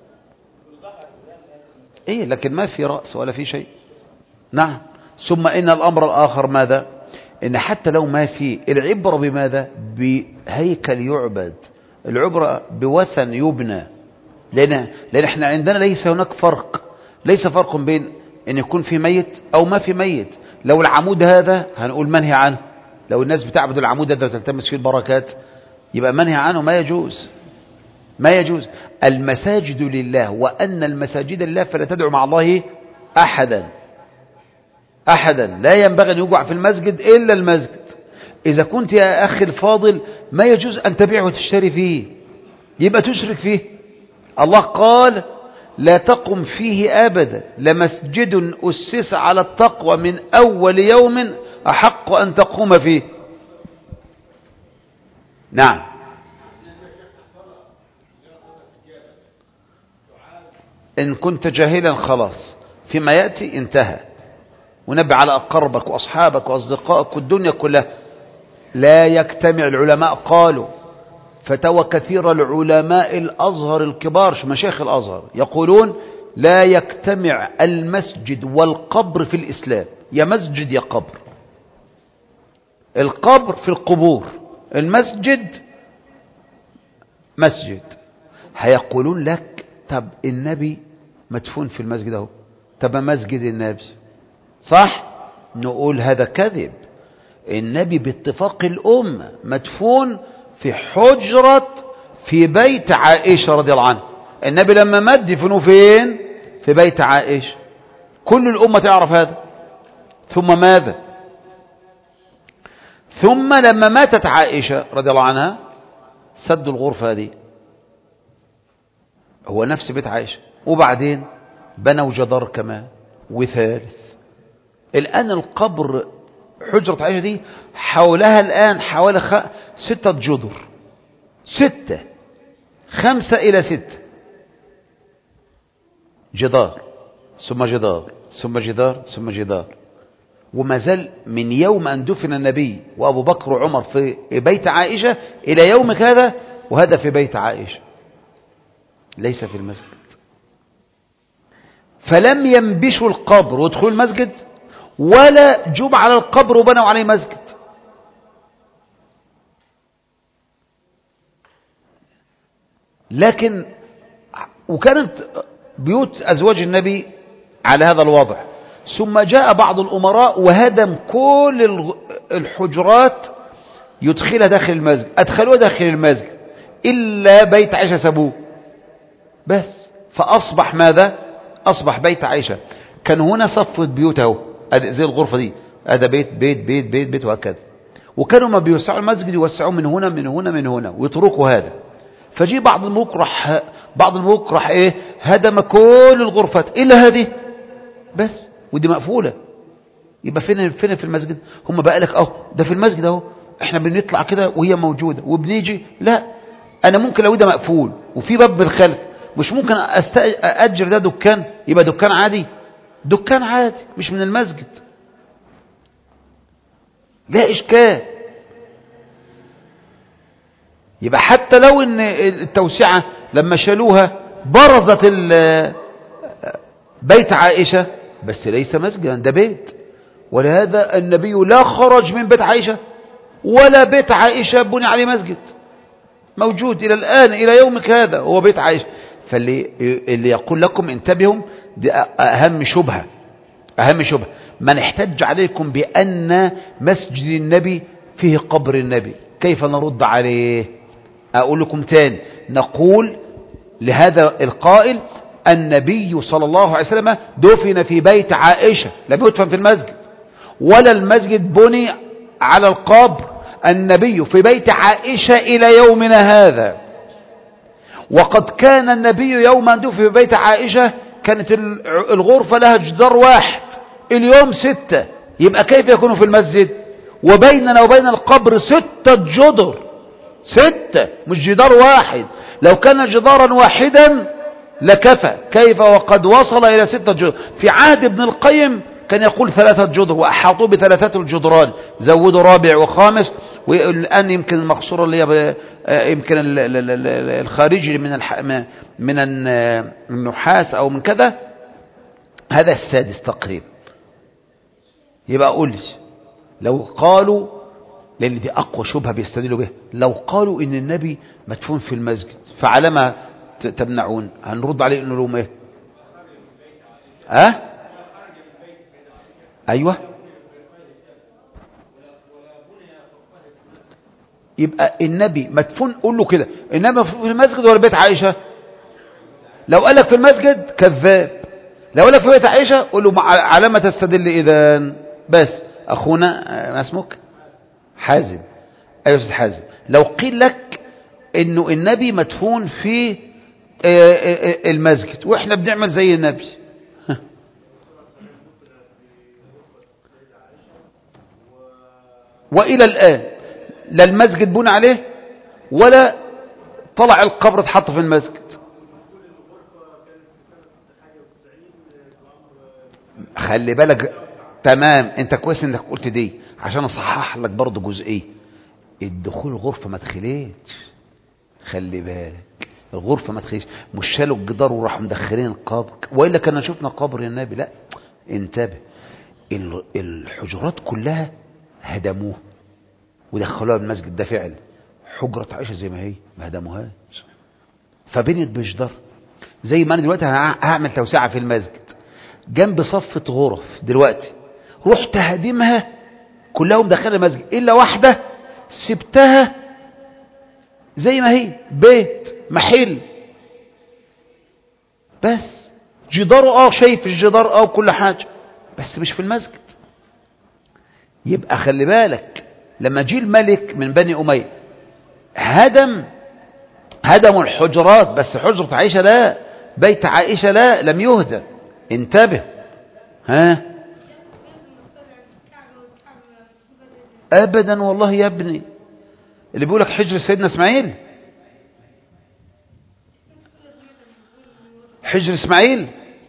ايه لكن ما في رأس ولا في شيء. نعم. ثم ان الامر الاخر ماذا؟ ان حتى لو ما في، العبرة بماذا؟ بهيكل يعبد، العبرة بوثن يبنى. لان احنا عندنا ليس هناك فرق بين ان يكون في ميت او ما في ميت. لو العمود هذا هنقول منهي عنه، لو الناس بتعبد العمود هذا وتلتمس فيه البركات يبقى منهي عنه، ما يجوز. المساجد لله، وأن المساجد لله فلا تدعو مع الله أحدا. لا ينبغي أن يقع في المسجد إلا المسجد. إذا كنت يا أخي الفاضل ما يجوز أن تبيع وتشتري فيه، يبقى تشرك فيه. الله قال لا تقم فيه أبدا لمسجد أسس على التقوى من أول يوم أحق أن تقوم فيه. نعم. إن كنت جاهلا خلاص، فيما يأتي انتهى. ونبي على أقربك وأصحابك وأصدقائك والدنيا كلها. لا يجتمع العلماء، قالوا فتوى كثير العلماء الأزهر الكبار مشايخ الأزهر يقولون لا يجتمع المسجد والقبر في الإسلام، يا مسجد يا قبر. القبر في القبور، المسجد مسجد. هيقولون لك طب النبي مدفون في المسجد اهو، طب مسجد النبي صح؟ نقول هذا كذب. النبي باتفاق الأمة مدفون في حجرة في بيت عائشة رضي الله عنها. النبي لما مات دفنوه فين؟ في بيت عائشة. كل الأمة تعرف هذا. ثم ماذا؟ ثم لما ماتت عائشة رضي الله عنها سدوا الغرفة دي، هو نفس بيت عائشة، وبعدين بنوا جدار كمان وثالث. الآن القبر حجرة عائشة دي حولها الآن حوالي 6 جدر، 6 5 إلى 6 جدار ثم جدار ثم جدار ثم جدار. وما زال من يوم أن دفن النبي وأبو بكر وعمر في بيت عائشة إلى يومك هذا، وهذا في بيت عائشة ليس في المسجد. فلم ينبشوا القبر وادخلوا المسجد، ولا جم على القبر وبنوا عليه مسجد. لكن وكانت بيوت أزواج النبي على هذا الوضع. ثم جاء بعض الأمراء وهدم كل الحجرات يدخلها داخل المسجد، أدخلوها داخل المسجد إلا بيت عائشة سابوه بس. فأصبح ماذا؟ أصبح بيت عائشة. كان هنا صفة بيوته زي الغرفة دي، هذا بيت بيت بيت بيت بيت وهكذا. وكانوا ما بيوسعوا المسجد يوسعوا من هنا من هنا من هنا ويتركوا هذا. فجي بعض الملوك راح ايه هدم كل الغرفات الا هذه بس، ودي مقفولة. يبقى فين في المسجد؟ هم بقى لك ده في المسجد اهو، احنا بنطلع كده وهي موجودة وبنيجي. لا، انا ممكن لو ده مقفول وفي باب بالخلف مش ممكن أأجر ده دكان، يبقى دكان عادي، دكان عادي مش من المسجد، لا إشكال. يبقى حتى لو ان التوسعة لما شالوها برزت بيت عائشة بس ليس مسجدا، ده بيت. ولهذا النبي لا خرج من بيت عائشة ولا بيت عائشة بني عليه مسجد، موجود إلى الآن إلى يومك هذا هو بيت عائشة. فاللي يقول لكم انتبهوا، دي أهم شبهة، أهم شبهة. من احتج عليكم بأن مسجد النبي فيه قبر النبي، كيف نرد عليه؟ أقول لكم تاني، نقول لهذا القائل النبي صلى الله عليه وسلم دفن في بيت عائشة، لم يدفن في المسجد، ولا المسجد بني على القبر. النبي في بيت عائشة إلى يومنا هذا. وقد كان النبي يوم أن دفن في بيت عائشة كانت الغرفة لها جدار واحد، اليوم 6. يبقى كيف يكون في المسجد وبيننا وبين القبر 6 جدر، 6 مش جدار واحد. لو كان جدارا واحدا لكفى، كيف وقد وصل إلى 6 جدر؟ في عهد ابن القيم كان يقول 3 جدر وأحاطوا ب3 الجدران، زودوا رابع وخامس. والآن يمكن المقصورة اللي هي يمكن الخارجي من النحاس أو من كذا، هذا السادس تقريبا. يبقى أقول لي لو قالوا، لأن دي أقوى شبهة بيستدلوا بها، لو قالوا إن النبي مدفون في المسجد فعلى ما تمنعون، هنرد عليه إنه لهم إيه؟ أيوة. يبقى النبي مدفون، قول له كده النبي مدفون في المسجد ولا بيت عائشة؟ لو قال لك في المسجد كذاب، لو قال لك في بيت عائشة قول له على ما تستدل إذن. بس أخونا ما اسمك حازم، أيوة أستاذ حازم، لو قيل لك إنه النبي مدفون في المسجد وإحنا بنعمل زي النبي، وإلى الآن لا المسجد بنى عليه ولا طلع القبر اتحط في المسجد. خلي بالك، تمام، انت كويس انك قلت دي عشان اصحح لك برضه جزئيه. الدخول الغرفه ما دخلتش، خلي بالك الغرفه ما دخلتش، مش شالوا الجدار وراحوا مدخلين القبر، والا كنا شفنا قبر النبي. لا، انتبه، الحجرات كلها هدموها ودخلوها المسجد، ده فعل. حجرة عائشة زي ما هي ما هدموهاش. فبنيت بجدار. زي ما انا دلوقتي هعمل توسعة في المسجد جنب صفة غرف دلوقتي، رحت هدمها كلها ومدخلها المسجد الا واحدة سبتها زي ما هي، بيت محل بس، جدار شايف الجدار وكل حاجة، بس مش في المسجد. يبقى خلي بالك لما جه الملك من بني أمية هدموا الحجرات، بس حجرة عائشة لا، بيت عائشة لا، لم يهدم. انتبه. ابدا والله يا ابني، اللي بيقولك حجر سيدنا اسماعيل، حجر اسماعيل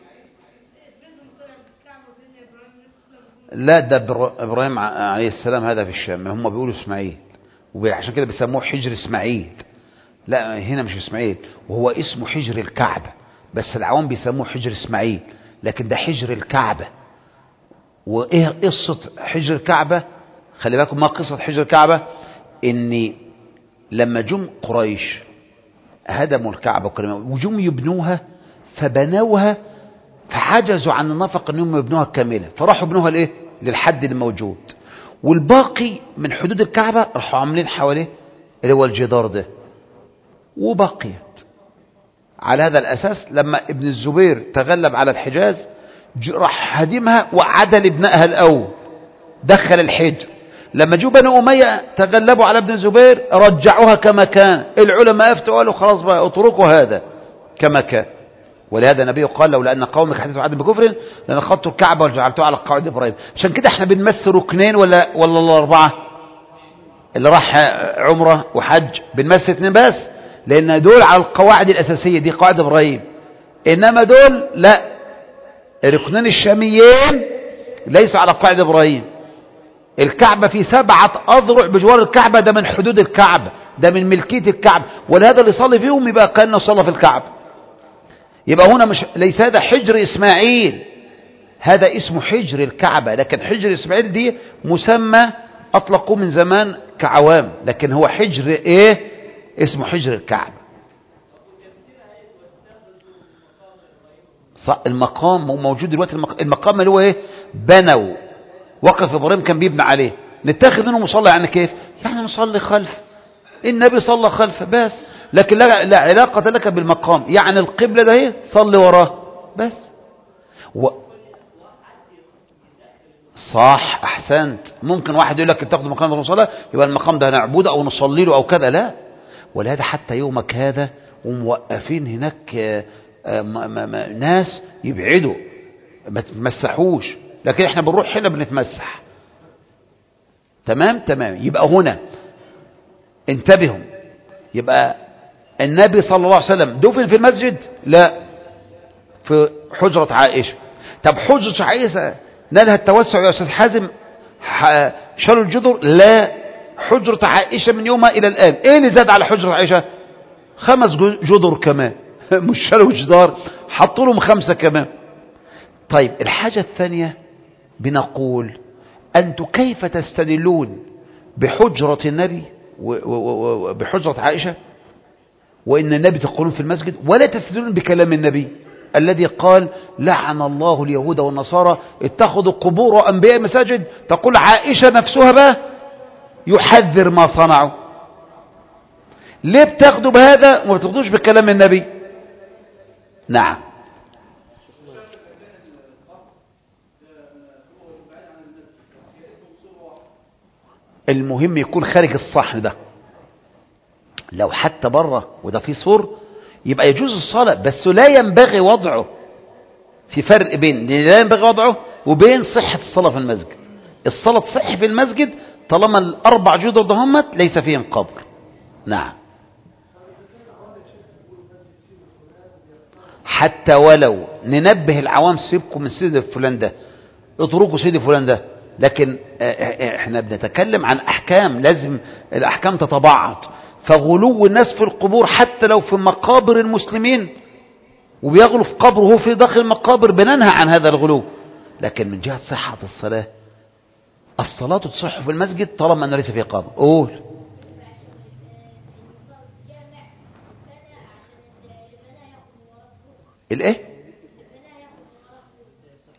لا، ده ابراهيم عليه السلام، هذا في الشام، هم بيقولوا اسماعيل وعشان كده بيسموه حجر اسماعيل. لا هنا مش اسماعيل، وهو اسمه حجر الكعبة، بس العوام بيسموه حجر اسماعيل، لكن ده حجر الكعبة. وايه قصة حجر الكعبة؟ خلي بالكم ما قصة حجر الكعبة، ان لما جم قريش هدموا الكعبة وجم يبنوها، فبنوها فعجزوا عن النفق انهم يبنوها كاملة، فراحوا يبنوها لايه؟ للحد الموجود، والباقي من حدود الكعبة راحوا عاملين حواليه اللي هو الجدار ده، وبقيت على هذا الأساس. لما ابن الزبير تغلب على الحجاز راح هدمها وعدل ابنائها الأول، دخل الحجر. لما جو بني أمية تغلبوا على ابن الزبير رجعوها كما كان، العلماء افتوا قالوا خلاص بقى اتركوا هذا كما كان. ولهذا النبي قال لولا أن قومك حدثوا عدم بكفر لنقضت الكعبة وجعلتها على قواعد إبراهيم. عشان كده احنا بنمس ركنين ولا الأربعة؟ اللي راح عمره وحج بنمس 2 بس، لأن دول على القواعد الأساسية دي قواعد إبراهيم، إنما دول لا، الركنين الشاميين ليسوا على قواعد إبراهيم. الكعبة في 7 أذرع بجوار الكعبة، ده من حدود الكعبة، ده من ملكية الكعبة، ولهذا اللي يصلي فيهم يبقى كأنه صلى في الكعبة. يبقى هنا مش ليس هذا حجر إسماعيل، هذا اسمه حجر الكعبة، لكن حجر إسماعيل دي مسمى أطلقوه من زمان كعوام، لكن هو حجر إيه؟ اسمه حجر الكعبة. المقام موجود دلوقتي، المقام اللي هو إيه؟ بنوا، وقف إبراهيم كان بيبنى عليه، نتاخذ منه مصلى، يعني كيف؟ يعني مصلي خلف النبي صلى خلفه بس، لكن لا علاقة لك بالمقام، يعني القبلة ده ايه؟ صلي وراه بس. صح، أحسنت. ممكن واحد يقول لك تاخذ مقام المصلى يبقى المقام ده نعبده أو نصلي له أو كذا، لا. ولهذا حتى يومك هذا وموقفين هناك ناس يبعدوا ما تتمسحوش، لكن احنا بنروح هنا بنتمسح. تمام. يبقى هنا انتبهوا، يبقى النبي صلى الله عليه وسلم دفن في المسجد؟ لا، في حجرة عائشة. طب حجرة عائشة نالها التوسع يا أستاذ حازم؟ شالوا الجدر؟ لا، حجرة عائشة من يومها إلى الآن إيه اللي زاد على حجرة عائشة؟ 5 جدر كمان مش شالوا جدار، حطوا لهم 5 كمان. طيب الحاجة الثانية بنقول أنتم كيف تستدلون بحجرة النبي وبحجرة عائشة وإن النبي تقولون في المسجد، ولا تستدلون بكلام النبي الذي قال لعن الله اليهود والنصارى اتخذوا قبور أنبياء مساجد؟ تقول عائشة نفسها بقى يحذر ما صنعوا. ليه بتاخدوا بهذا وما بتاخدوش بكلام النبي؟ نعم. المهم يكون خارج الصحن ده، لو حتى بره وده فيه سور يبقى يجوز الصلاة، بس لا ينبغي وضعه. في فرق بين لا ينبغي وضعه وبين صحة الصلاة في المسجد. الصلاة تصح في المسجد طالما ال4 جدر دهمت ليس فيهم قبر. نعم. حتى ولو ننبه العوام سيبكم من سيد فلان ده، اتركوا سيد فلان ده، لكن احنا بنتكلم عن احكام لازم الاحكام تتبعض. فغلو الناس في القبور حتى لو في مقابر المسلمين وبيغلو في قبر وهو في داخل المقابر بننهى عن هذا الغلو. لكن من جهة صحة الصلاة تصح في المسجد طالما أنه ليس فيه قبر. قول.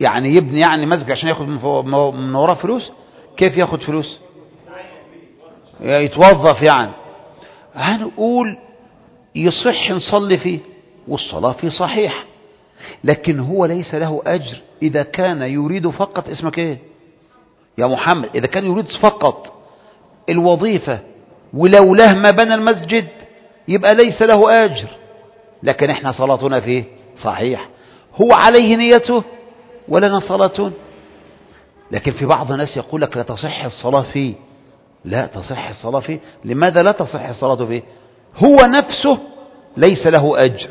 يعني يبني يعني مسجد عشان ياخد من وراه فلوس؟ كيف ياخد فلوس؟ يتوظف يعني. هنقول يصح نصلي فيه والصلاة فيه صحيح، لكن هو ليس له أجر إذا كان يريد فقط اسمك إيه يا محمد، إذا كان يريد فقط الوظيفة ولولاه ما بنى المسجد يبقى ليس له أجر، لكن احنا صلاتنا فيه صحيح، هو عليه نيته ولنا صلاتنا. لكن في بعض الناس يقول لك لا تصح الصلاة فيه. لا تصح الصلاة فيه. لماذا لا تصح الصلاة فيه؟ هو نفسه ليس له أجر،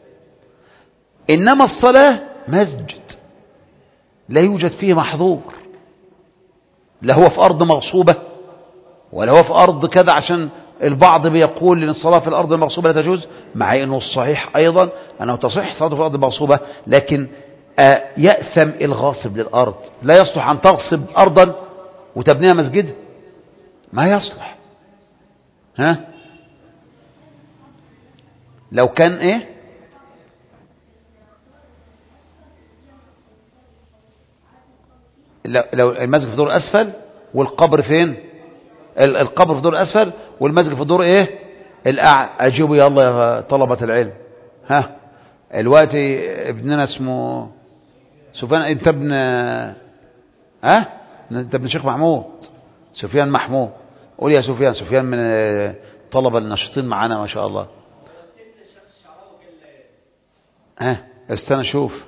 إنما الصلاة مسجد لا يوجد فيه محظور، لا هو في أرض مغصوبة ولا هو في أرض كذا، عشان البعض بيقول أن الصلاة في الأرض المغصوبة لا تجوز، مع أنه الصحيح أيضا أنه تصح صلاة في الأرض المغصوبة، لكن يأثم الغاصب للأرض. لا يصلح أن تغصب أرضا وتبنيها مسجد، ما يصلح. ها لو كان إيه لو المسجد في دور أسفل والقبر فين؟ القبر في دور الأسفل والمسجد في دور إيه الأعلى. أجيبوا يا الله يا طلبة العلم. ها الوقتي ابننا اسمه سفيان، انت ابن انت ابن شيخ محمود، سفيان محمود. قول يا سفيان. سفيان من الطلبة النشطين معانا ما شاء الله. استنى شوف،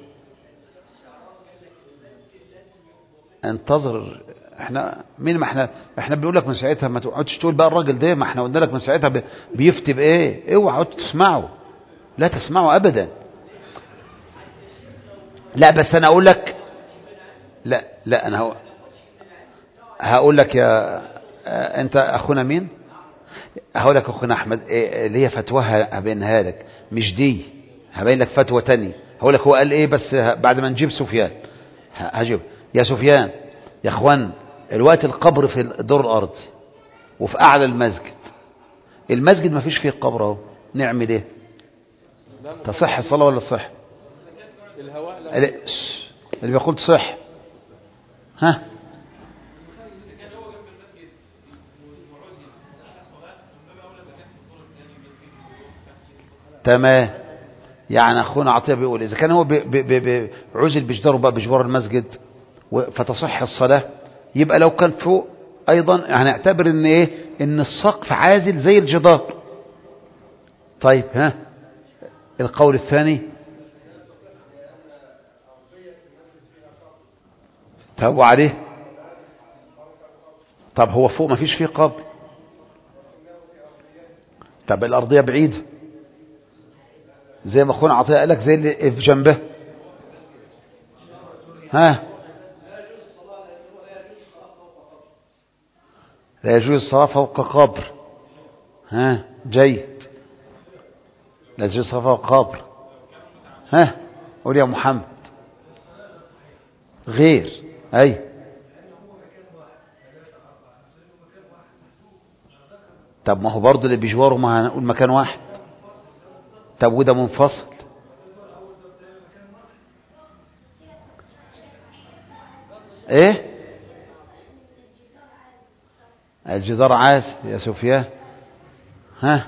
انتظر. احنا مين؟ ما احنا بنقول لك من ساعتها ما تقعدش تقول بقى الراجل ده، ما احنا قلنا لك من ساعتها بيفتي بايه. اوعى تسمعه، لا تسمعه ابدا. لا بس انا اقول لك، لا انا هقول لك يا انت اخونا مين؟ هقول لك اخونا احمد اللي هي فتواها هبينها لك، مش دي، هبين لك فتوى تانية. هقول لك هو قال ايه بس بعد ما نجيب سفيان. هجيب يا سفيان. يا اخوان الوقت القبر في الدور الارضي وفي اعلى المسجد، المسجد ما فيش فيه قبر اهو، نعمل ايه؟ تصح الصلاه ولا تصح؟ اللي بيقول تصح. ها تمام. يعني اخونا عطيه بيقول اذا كان هو عزل بجداره بقى بجوار المسجد فتصح الصلاه، يبقى لو كان فوق ايضا هنعتبر ان ايه، ان السقف عازل زي الجدار. طيب ها القول الثاني. طب وعليه؟ طب هو فوق ما فيش فيه قبر، طب الارضيه بعيده زي ما اخونا عطيه قال لك، زي اللي في جنبه. ها لا يجوز الصلاة فوق قبر. ها جيد، لا يجوز الصلاة فوق قبر. ها قول يا محمد. غير اي طب ما هو برضه اللي بيجواره ما هنقول مكان واحد. طب وده منفصل. ايه الجدار عازل يا سفيان. ها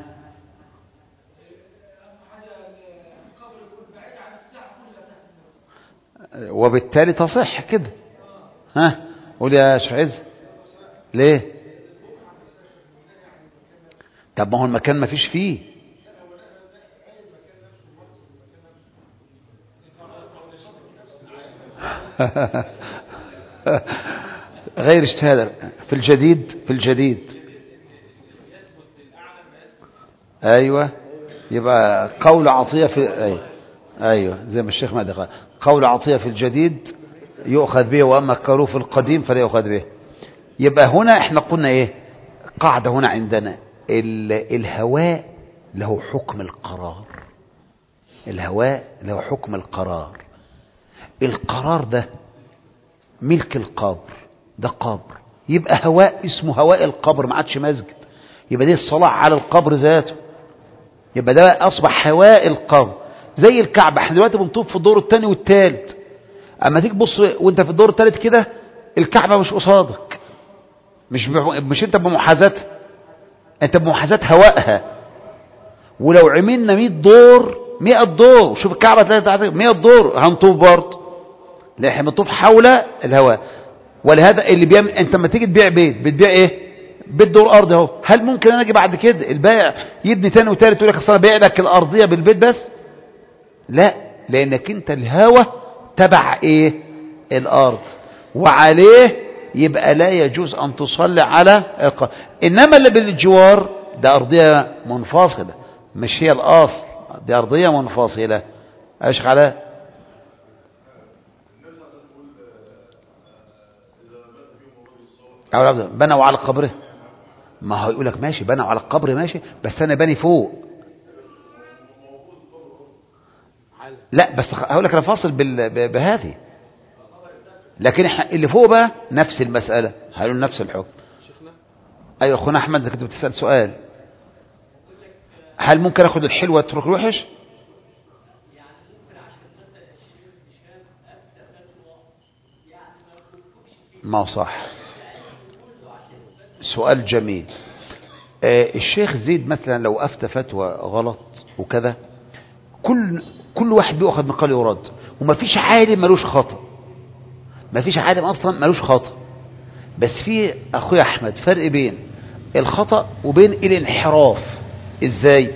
وبالتالي تصح كده. ها قول يا شعيز. ليه؟ طب ما هو المكان ما فيش فيه. غير اجتهاد في الجديد. ايوه يبقى قول عطية في ايوه زي ما الشيخ مهدي قال، قول عطية في الجديد يؤخذ به، واما قالوا في القديم فلا يؤخذ به. يبقى هنا احنا قلنا ايه قاعدة هنا عندنا، الهواء له حكم القرار. الهواء له حكم القرار. القرار ده ملك القبر، ده قبر، يبقى هواء اسمه هواء القبر، ما عادش مسجد. يبقى دي الصلاة على القبر ذاته، يبقى ده أصبح هواء القبر. زي الكعبة احنا دلوقتي بنطوف في الدور الثاني والثالث، اما تيجي تبص وانت في الدور الثالث كده الكعبة مش قصادك، مش انت بمحاذاتها، انت بمحاذاة هوائها. ولو عملنا 100 دور 100 دور، شوف الكعبة تلاقي 100 دور هنطوف برضه، لان احنا بنطوف حول الهواء. ولهذا اللي بيعمل، انت لما تيجي تبيع بيت بتبيع ايه؟ بيت دور ارضي اهو. هل ممكن انا اجي بعد كده البائع يبني تاني وتالت يقول لك اصل انا بايع لك الارضيه بالبيت بس؟ لا، لانك انت الهوا تبع ايه؟ الارض، وعليه يبقى لا يجوز ان تصلي على انما اللي بالجوار ده ارضيه منفصله، مش هي الاصل، دي ارضيه منفصله. ايش على بنوا على قبره؟ ما هو يقول لك ماشي بنوا على القبر ماشي، بس انا بني فوق. لا بس هقول لك انا فاصل بهذه، لكن اللي فوق بقى نفس المساله، هيقولوا نفس الحكم. ايوه اخونا احمد انت كنت بتسال سؤال، هل ممكن اخد الحلو واترك الوحش؟ ما هو صح، سؤال جميل. الشيخ زيد مثلا لو افتى فتوى غلط وكذا، كل واحد بيأخذ من قال يرد، وما فيش عالم ملوش خطأ، ما فيش عالم اصلا ملوش خطأ. بس في اخويا احمد فرق بين الخطأ وبين الانحراف. ازاي؟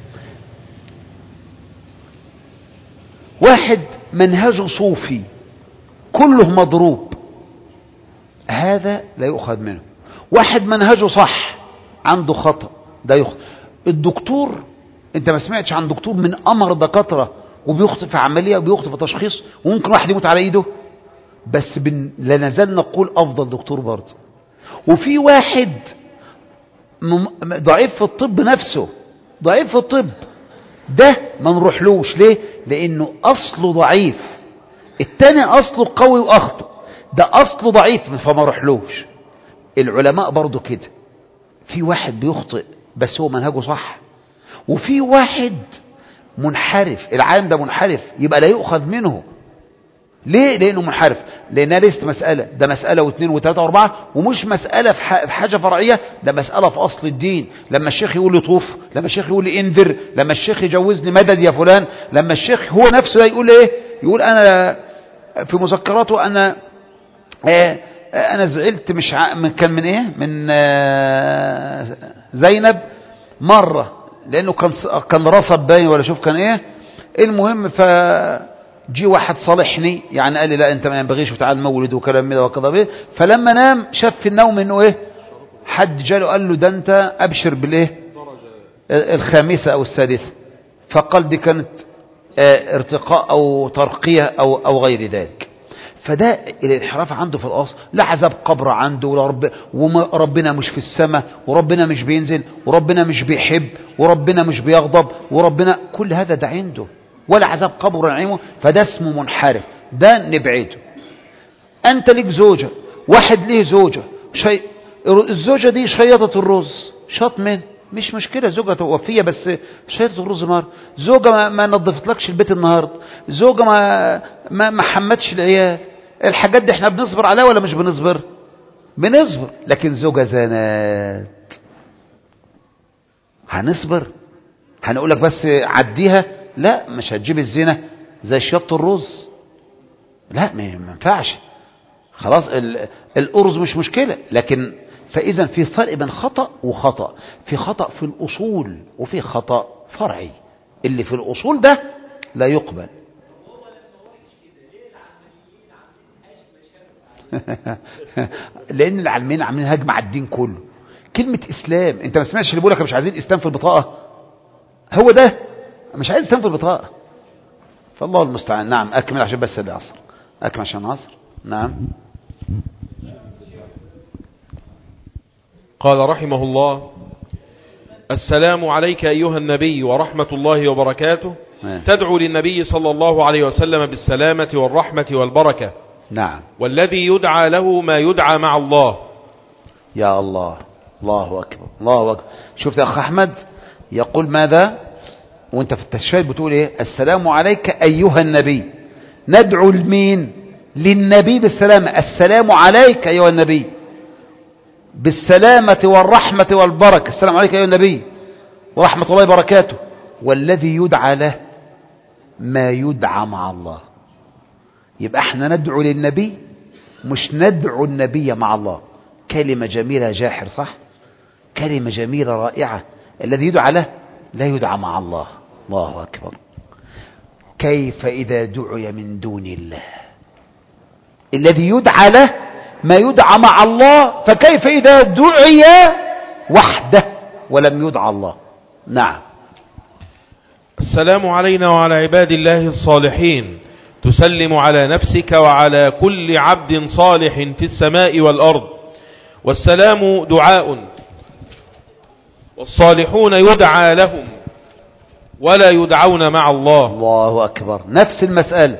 واحد منهجه صوفي كله مضروب، هذا لا يؤخذ منه. واحد منهجه صح عنده خطأ، ده يخطئ. الدكتور، انت ما سمعتش عن دكتور من امر الدكاتره وبيخطئ في عمليه وبيخطئ في تشخيص وممكن واحد يموت على ايده؟ بس لا نزال نقول افضل دكتور برضه. وفي واحد ضعيف في الطب نفسه، ضعيف في الطب، ده ما نروحلوش. ليه؟ لانه اصله ضعيف. التاني اصله قوي واخطئ، ده اصله ضعيف فما نروحلوش. العلماء برضه كده، في واحد بيخطئ بس هو منهجه صح، وفي واحد منحرف، العالم ده منحرف يبقى لا يؤخذ منه. ليه؟ لانه منحرف، لانها ليست مسألة، ده مسألة واثنين وثلاثة واربعة، ومش مسألة في حاجة فرعية، ده مسألة في اصل الدين. لما الشيخ يقول لي طوف، لما الشيخ يقول لي انذر، لما الشيخ يجوزني مدد يا فلان، لما الشيخ هو نفسه ده يقول ايه؟ يقول انا في مذكراته انا زعلت، مش كان من ايه، من زينب مرة، لانه كان رصب باين ولا شوف كان ايه. المهم فجي واحد صالحني يعني قال لي لا انت ما ينبغيش وتعال مولد وكلام ده وكذا بيه. فلما نام شاف في النوم انه ايه، حد جاله قال له ده انت ابشر بالايه الخامسة او السادسة، فقال دي كانت ارتقاء او ترقية او غير ذلك. فده الانحراف عنده في الاصل، لا عذاب قبر عنده، ولا وربنا مش في السماء، وربنا مش بينزل، وربنا مش بيحب، وربنا مش بيغضب، وربنا كل هذا ده عنده، ولا عذاب قبر ولا نعيمه، فده اسمه منحرف، ده نبعده. انت ليك زوجة، واحد ليه زوجة الزوجة دي شيطة الرز، شاط من مش مشكلة، زوجة وفية بس شيطة الرز النهارده، زوجة ما نظفتلكش البيت النهارده، زوجة ما حمتش العيال، الحاجات دي احنا بنصبر عليها ولا مش بنصبر؟ بنصبر. لكن زوجة زنات هنصبر؟ هنقولك بس عديها؟ لا، مش هتجيب الزنا زي شيطة الرز، لا ما ينفعش. خلاص الأرز مش مشكلة، لكن فإذا في فرق بين خطأ وخطأ، في خطأ في الأصول وفي خطأ فرعي. اللي في الأصول ده لا يقبل. لأن العلمين عاملين هجمة على الدين كله. كلمة إسلام، أنت ما سمعتش اللي بيقول لك مش عايزين إسلام في البطاقة؟ هو ده مش عايز إسلام في البطاقة، فالله المستعان. نعم أكمل عشان بس العصر، أكمل عشان العصر. نعم. قال رحمه الله: السلام عليك أيها النبي ورحمة الله وبركاته. تدعو للنبي صلى الله عليه وسلم بالسلامة والرحمة والبركة. نعم. والذي يدعى له ما يدعى مع الله. يا الله، الله أكبر، الله أكبر. شفت يا أخ أحمد يقول ماذا وانت في التشهد بتقول ايه؟ السلام عليك أيها النبي. ندعو لمين؟ للنبي بالسلامة، السلام عليك أيها النبي، بالسلامة والرحمة والبركة، السلام عليك أيها النبي ورحمة الله وبركاته. والذي يدعى له ما يدعى مع الله. يبقى احنا ندعو للنبي مش ندعو النبي مع الله. كلمة جميلة جاحر، صح؟ كلمة جميلة رائعة. الذي يدعى له لا يدعى مع الله. الله أكبر. كيف إذا دعي من دون الله؟ الذي يدعى له ما يدعى مع الله، فكيف إذا دعي وحده ولم يدعى الله؟ نعم. السلام علينا وعلى عباد الله الصالحين. تسلم على نفسك وعلى كل عبد صالح في السماء والأرض. والسلام دعاء، والصالحون يدعى لهم ولا يدعون مع الله. الله أكبر. نفس المسألة.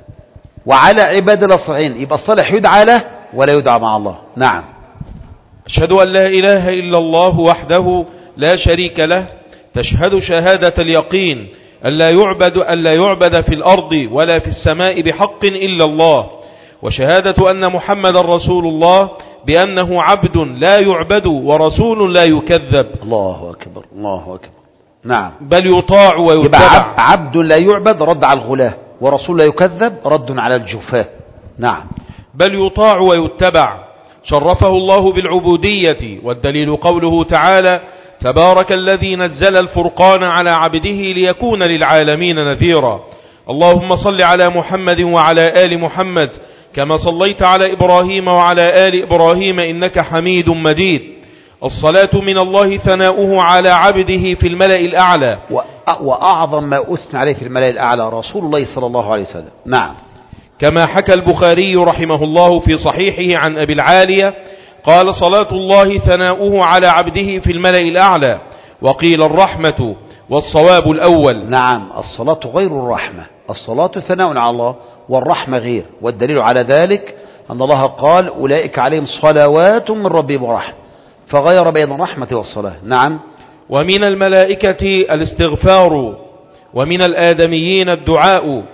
وعلى عباد الله الصالحين، يبقى الصالح يدعى له ولا يدعى مع الله. نعم. أشهد أن لا إله إلا الله وحده لا شريك له، تشهد شهادة اليقين أن لا يعبد في الأرض ولا في السماء بحق إلا الله، وشهادة أن محمد رسول الله بأنه عبد لا يعبد ورسول لا يكذب. الله أكبر. الله أكبر. نعم. بل يطاع ويتبع. يبقى عبد لا يعبد رد على الغلاة، ورسول لا يكذب رد على الجفاة. نعم. بل يطاع ويتبع. شرفه الله بالعبودية، والدليل قوله تعالى: تبارك الذي نزل الفرقان على عبده ليكون للعالمين نذيرا. اللهم صل على محمد وعلى آل محمد كما صليت على إبراهيم وعلى آل إبراهيم إنك حميد مجيد. الصلاة من الله ثناؤه على عبده في الملأ الأعلى. وأعظم ما أثنى عليه في الملأ الأعلى رسول الله صلى الله عليه وسلم. نعم. كما حكى البخاري رحمه الله في صحيحه عن أبي العالية قال: صلاة الله ثناؤه على عبده في الملأ الأعلى. وقيل الرحمة، والصواب الأول. نعم. الصلاة غير الرحمة. الصلاة ثناء على الله، والرحمة غير. والدليل على ذلك أن الله قال: أولئك عليهم صلوات من ربهم ورحمة، فغير بين الرحمة والصلاة. نعم. ومن الملائكة الاستغفار، ومن الآدميين الدعاء،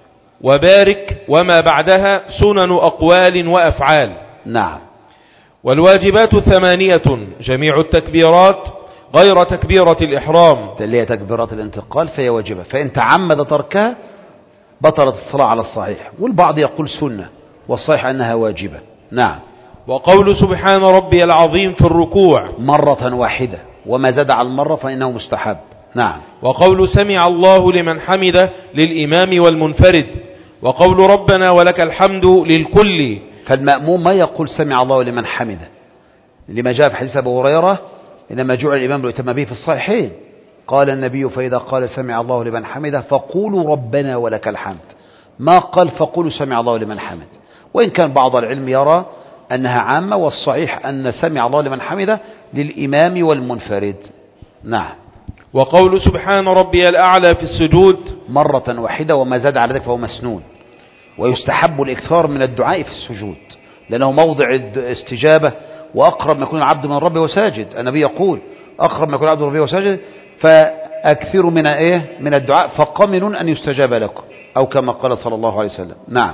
وبارك وما بعدها سنن أقوال وأفعال. نعم. والواجبات 8، جميع التكبيرات غير تكبيرة الإحرام، اللي هي تكبيرات الانتقال، فهي واجبة، فإن تعمد تركها بطلت الصلاة على الصحيح. والبعض يقول سنة، والصحيح أنها واجبة. نعم. وقول سبحان ربي العظيم في الركوع مرة واحدة، وما زاد على المرة فإنه مستحب. نعم. وقول سمع الله لمن حمده للإمام والمنفرد. وقول ربنا ولك الحمد للكل. فالمأموم ما يقول سمع الله لمن حمده، لما جاء في حديث أبو هريرة: إنما جعل الإمام ليؤتم به في الصحيحين. قال النبي: فإذا قال سمع الله لمن حمده فقولوا ربنا ولك الحمد. ما قال فقولوا سمع الله لمن حمد. وإن كان بعض العلم يرى أنها عامة، والصحيح أن سمع الله لمن حمده للإمام والمنفرد. نعم. وقول سبحان ربي الأعلى في السجود مرة واحدة، وما زاد على ذلك فهو مسنون. ويستحب الإكثار من الدعاء في السجود، لأنه موضع استجابة، وأقرب ما يكون العبد من ربه وساجد. النبي يقول: أقرب ما يكون العبد من ربه وساجد، فأكثروا من الدعاء فقمن أن يستجاب لكم، أو كما قال صلى الله عليه وسلم. نعم.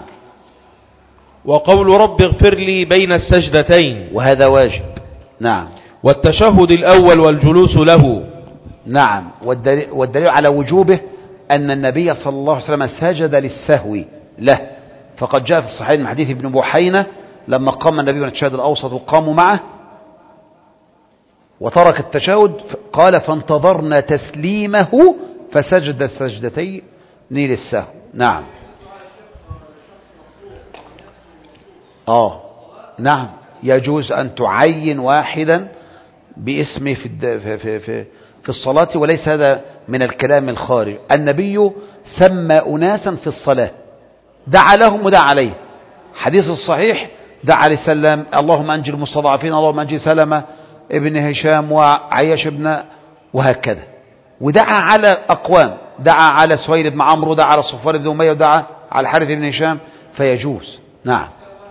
وقول رب اغفر لي بين السجدتين، وهذا واجب. نعم. والتشهد الأول والجلوس له. نعم. والدليل على وجوبه أن النبي صلى الله عليه وسلم سجد للسهو له، فقد جاء في الصحيحين من حديث ابن بحينة لما قام النبي من التشهد الأوسط وقاموا معه وترك التشهد، قال: فانتظرنا تسليمه فسجد السجدتين للسهو. نعم. نعم. يجوز أن تعين واحدا باسمه في الصلاة، وليس هذا من الكلام الخارج. النبي سمى أناسا في الصلاة، دعا لهم ودعا عليه. حديث الصحيح: دعا لسلام اللهم أنجي المستضعفين، اللهم أنجي سلمة ابن هشام وعياش ابن، وهكذا. ودعا على أقوام، دعا على سهيل بن عمرو، ودعا على صفوان بن أمية، ودعا على الحارث بن هشام، فيجوز. نعم.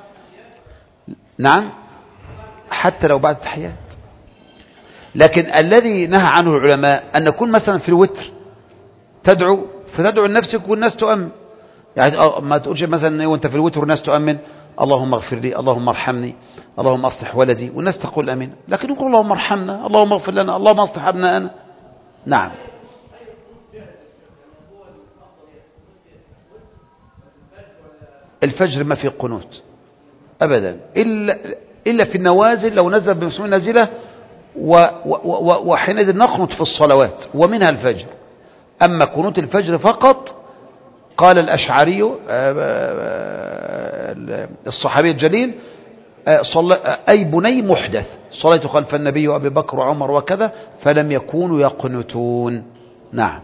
نعم. حتى لو بعد التحيات. لكن الذي نهى عنه العلماء أن نكون مثلا في الوتر تدعو، فتدعو لنفسك والناس تؤمن، يعني ما تقولش مثلا وانت في الوتر والناس تؤمن اللهم اغفر لي، اللهم ارحمني، اللهم اصلح ولدي، والناس تقول امين، لكن يقول اللهم ارحمنا، اللهم اغفر لنا، اللهم اصلح ابناءنا. نعم. الفجر ما في قنوت ابدا، الا في النوازل، لو نزل بمسلمين نازله وحينئذ نقنط في الصلوات ومنها الفجر. اما قنوت الفجر فقط، قال الاشعري الصحابي الجليل أي بني محدث صليت خلف النبي وأبي بكر وعمر وكذا فلم يكونوا يقنتون. نعم.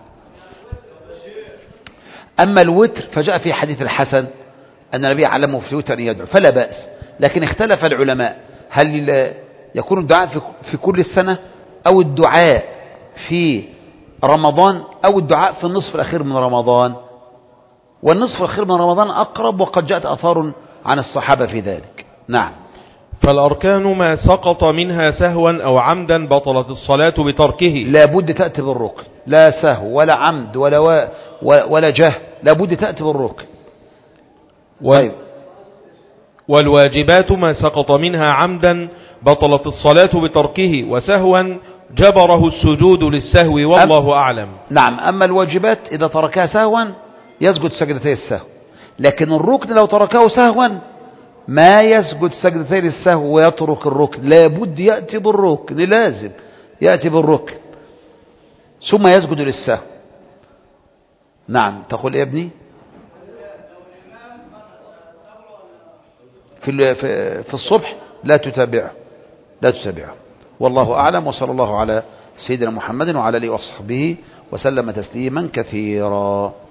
أما الوتر فجاء في حديث الحسن أن النبي علمه في الوتر أن يدعو فلا بأس، لكن اختلف العلماء هل يكون الدعاء في كل السنة أو الدعاء في رمضان أو الدعاء في النصف الأخير من رمضان. والنصف الأخير من رمضان أقرب، وقد جاءت أثار عن الصحابة في ذلك. نعم. فالأركان ما سقط منها سهوا أو عمدا بطلت الصلاة بتركه. لا بد تأتي بالركن، لا سهو ولا عمد ولا جهل، لا بد تأتي بالركن. طيب. والواجبات ما سقط منها عمدا بطلت الصلاة بتركه، وسهوا جبره السجود للسهو والله أعلم. نعم. أما الواجبات إذا تركها سهوا يسجد سجدتي السهو، لكن الركن لو تركه سهوا ما يسجد سجدتين السهو ويترك الركن، لابد يأتي بالركن، لازم يأتي بالركن ثم يسجد للسهو. نعم. تقول يا ابني في الصبح لا تتابعه، لا تتابعه، والله أعلم. وصلى الله على سيدنا محمد وعلى آله وصحبه وسلم تسليما كثيرا.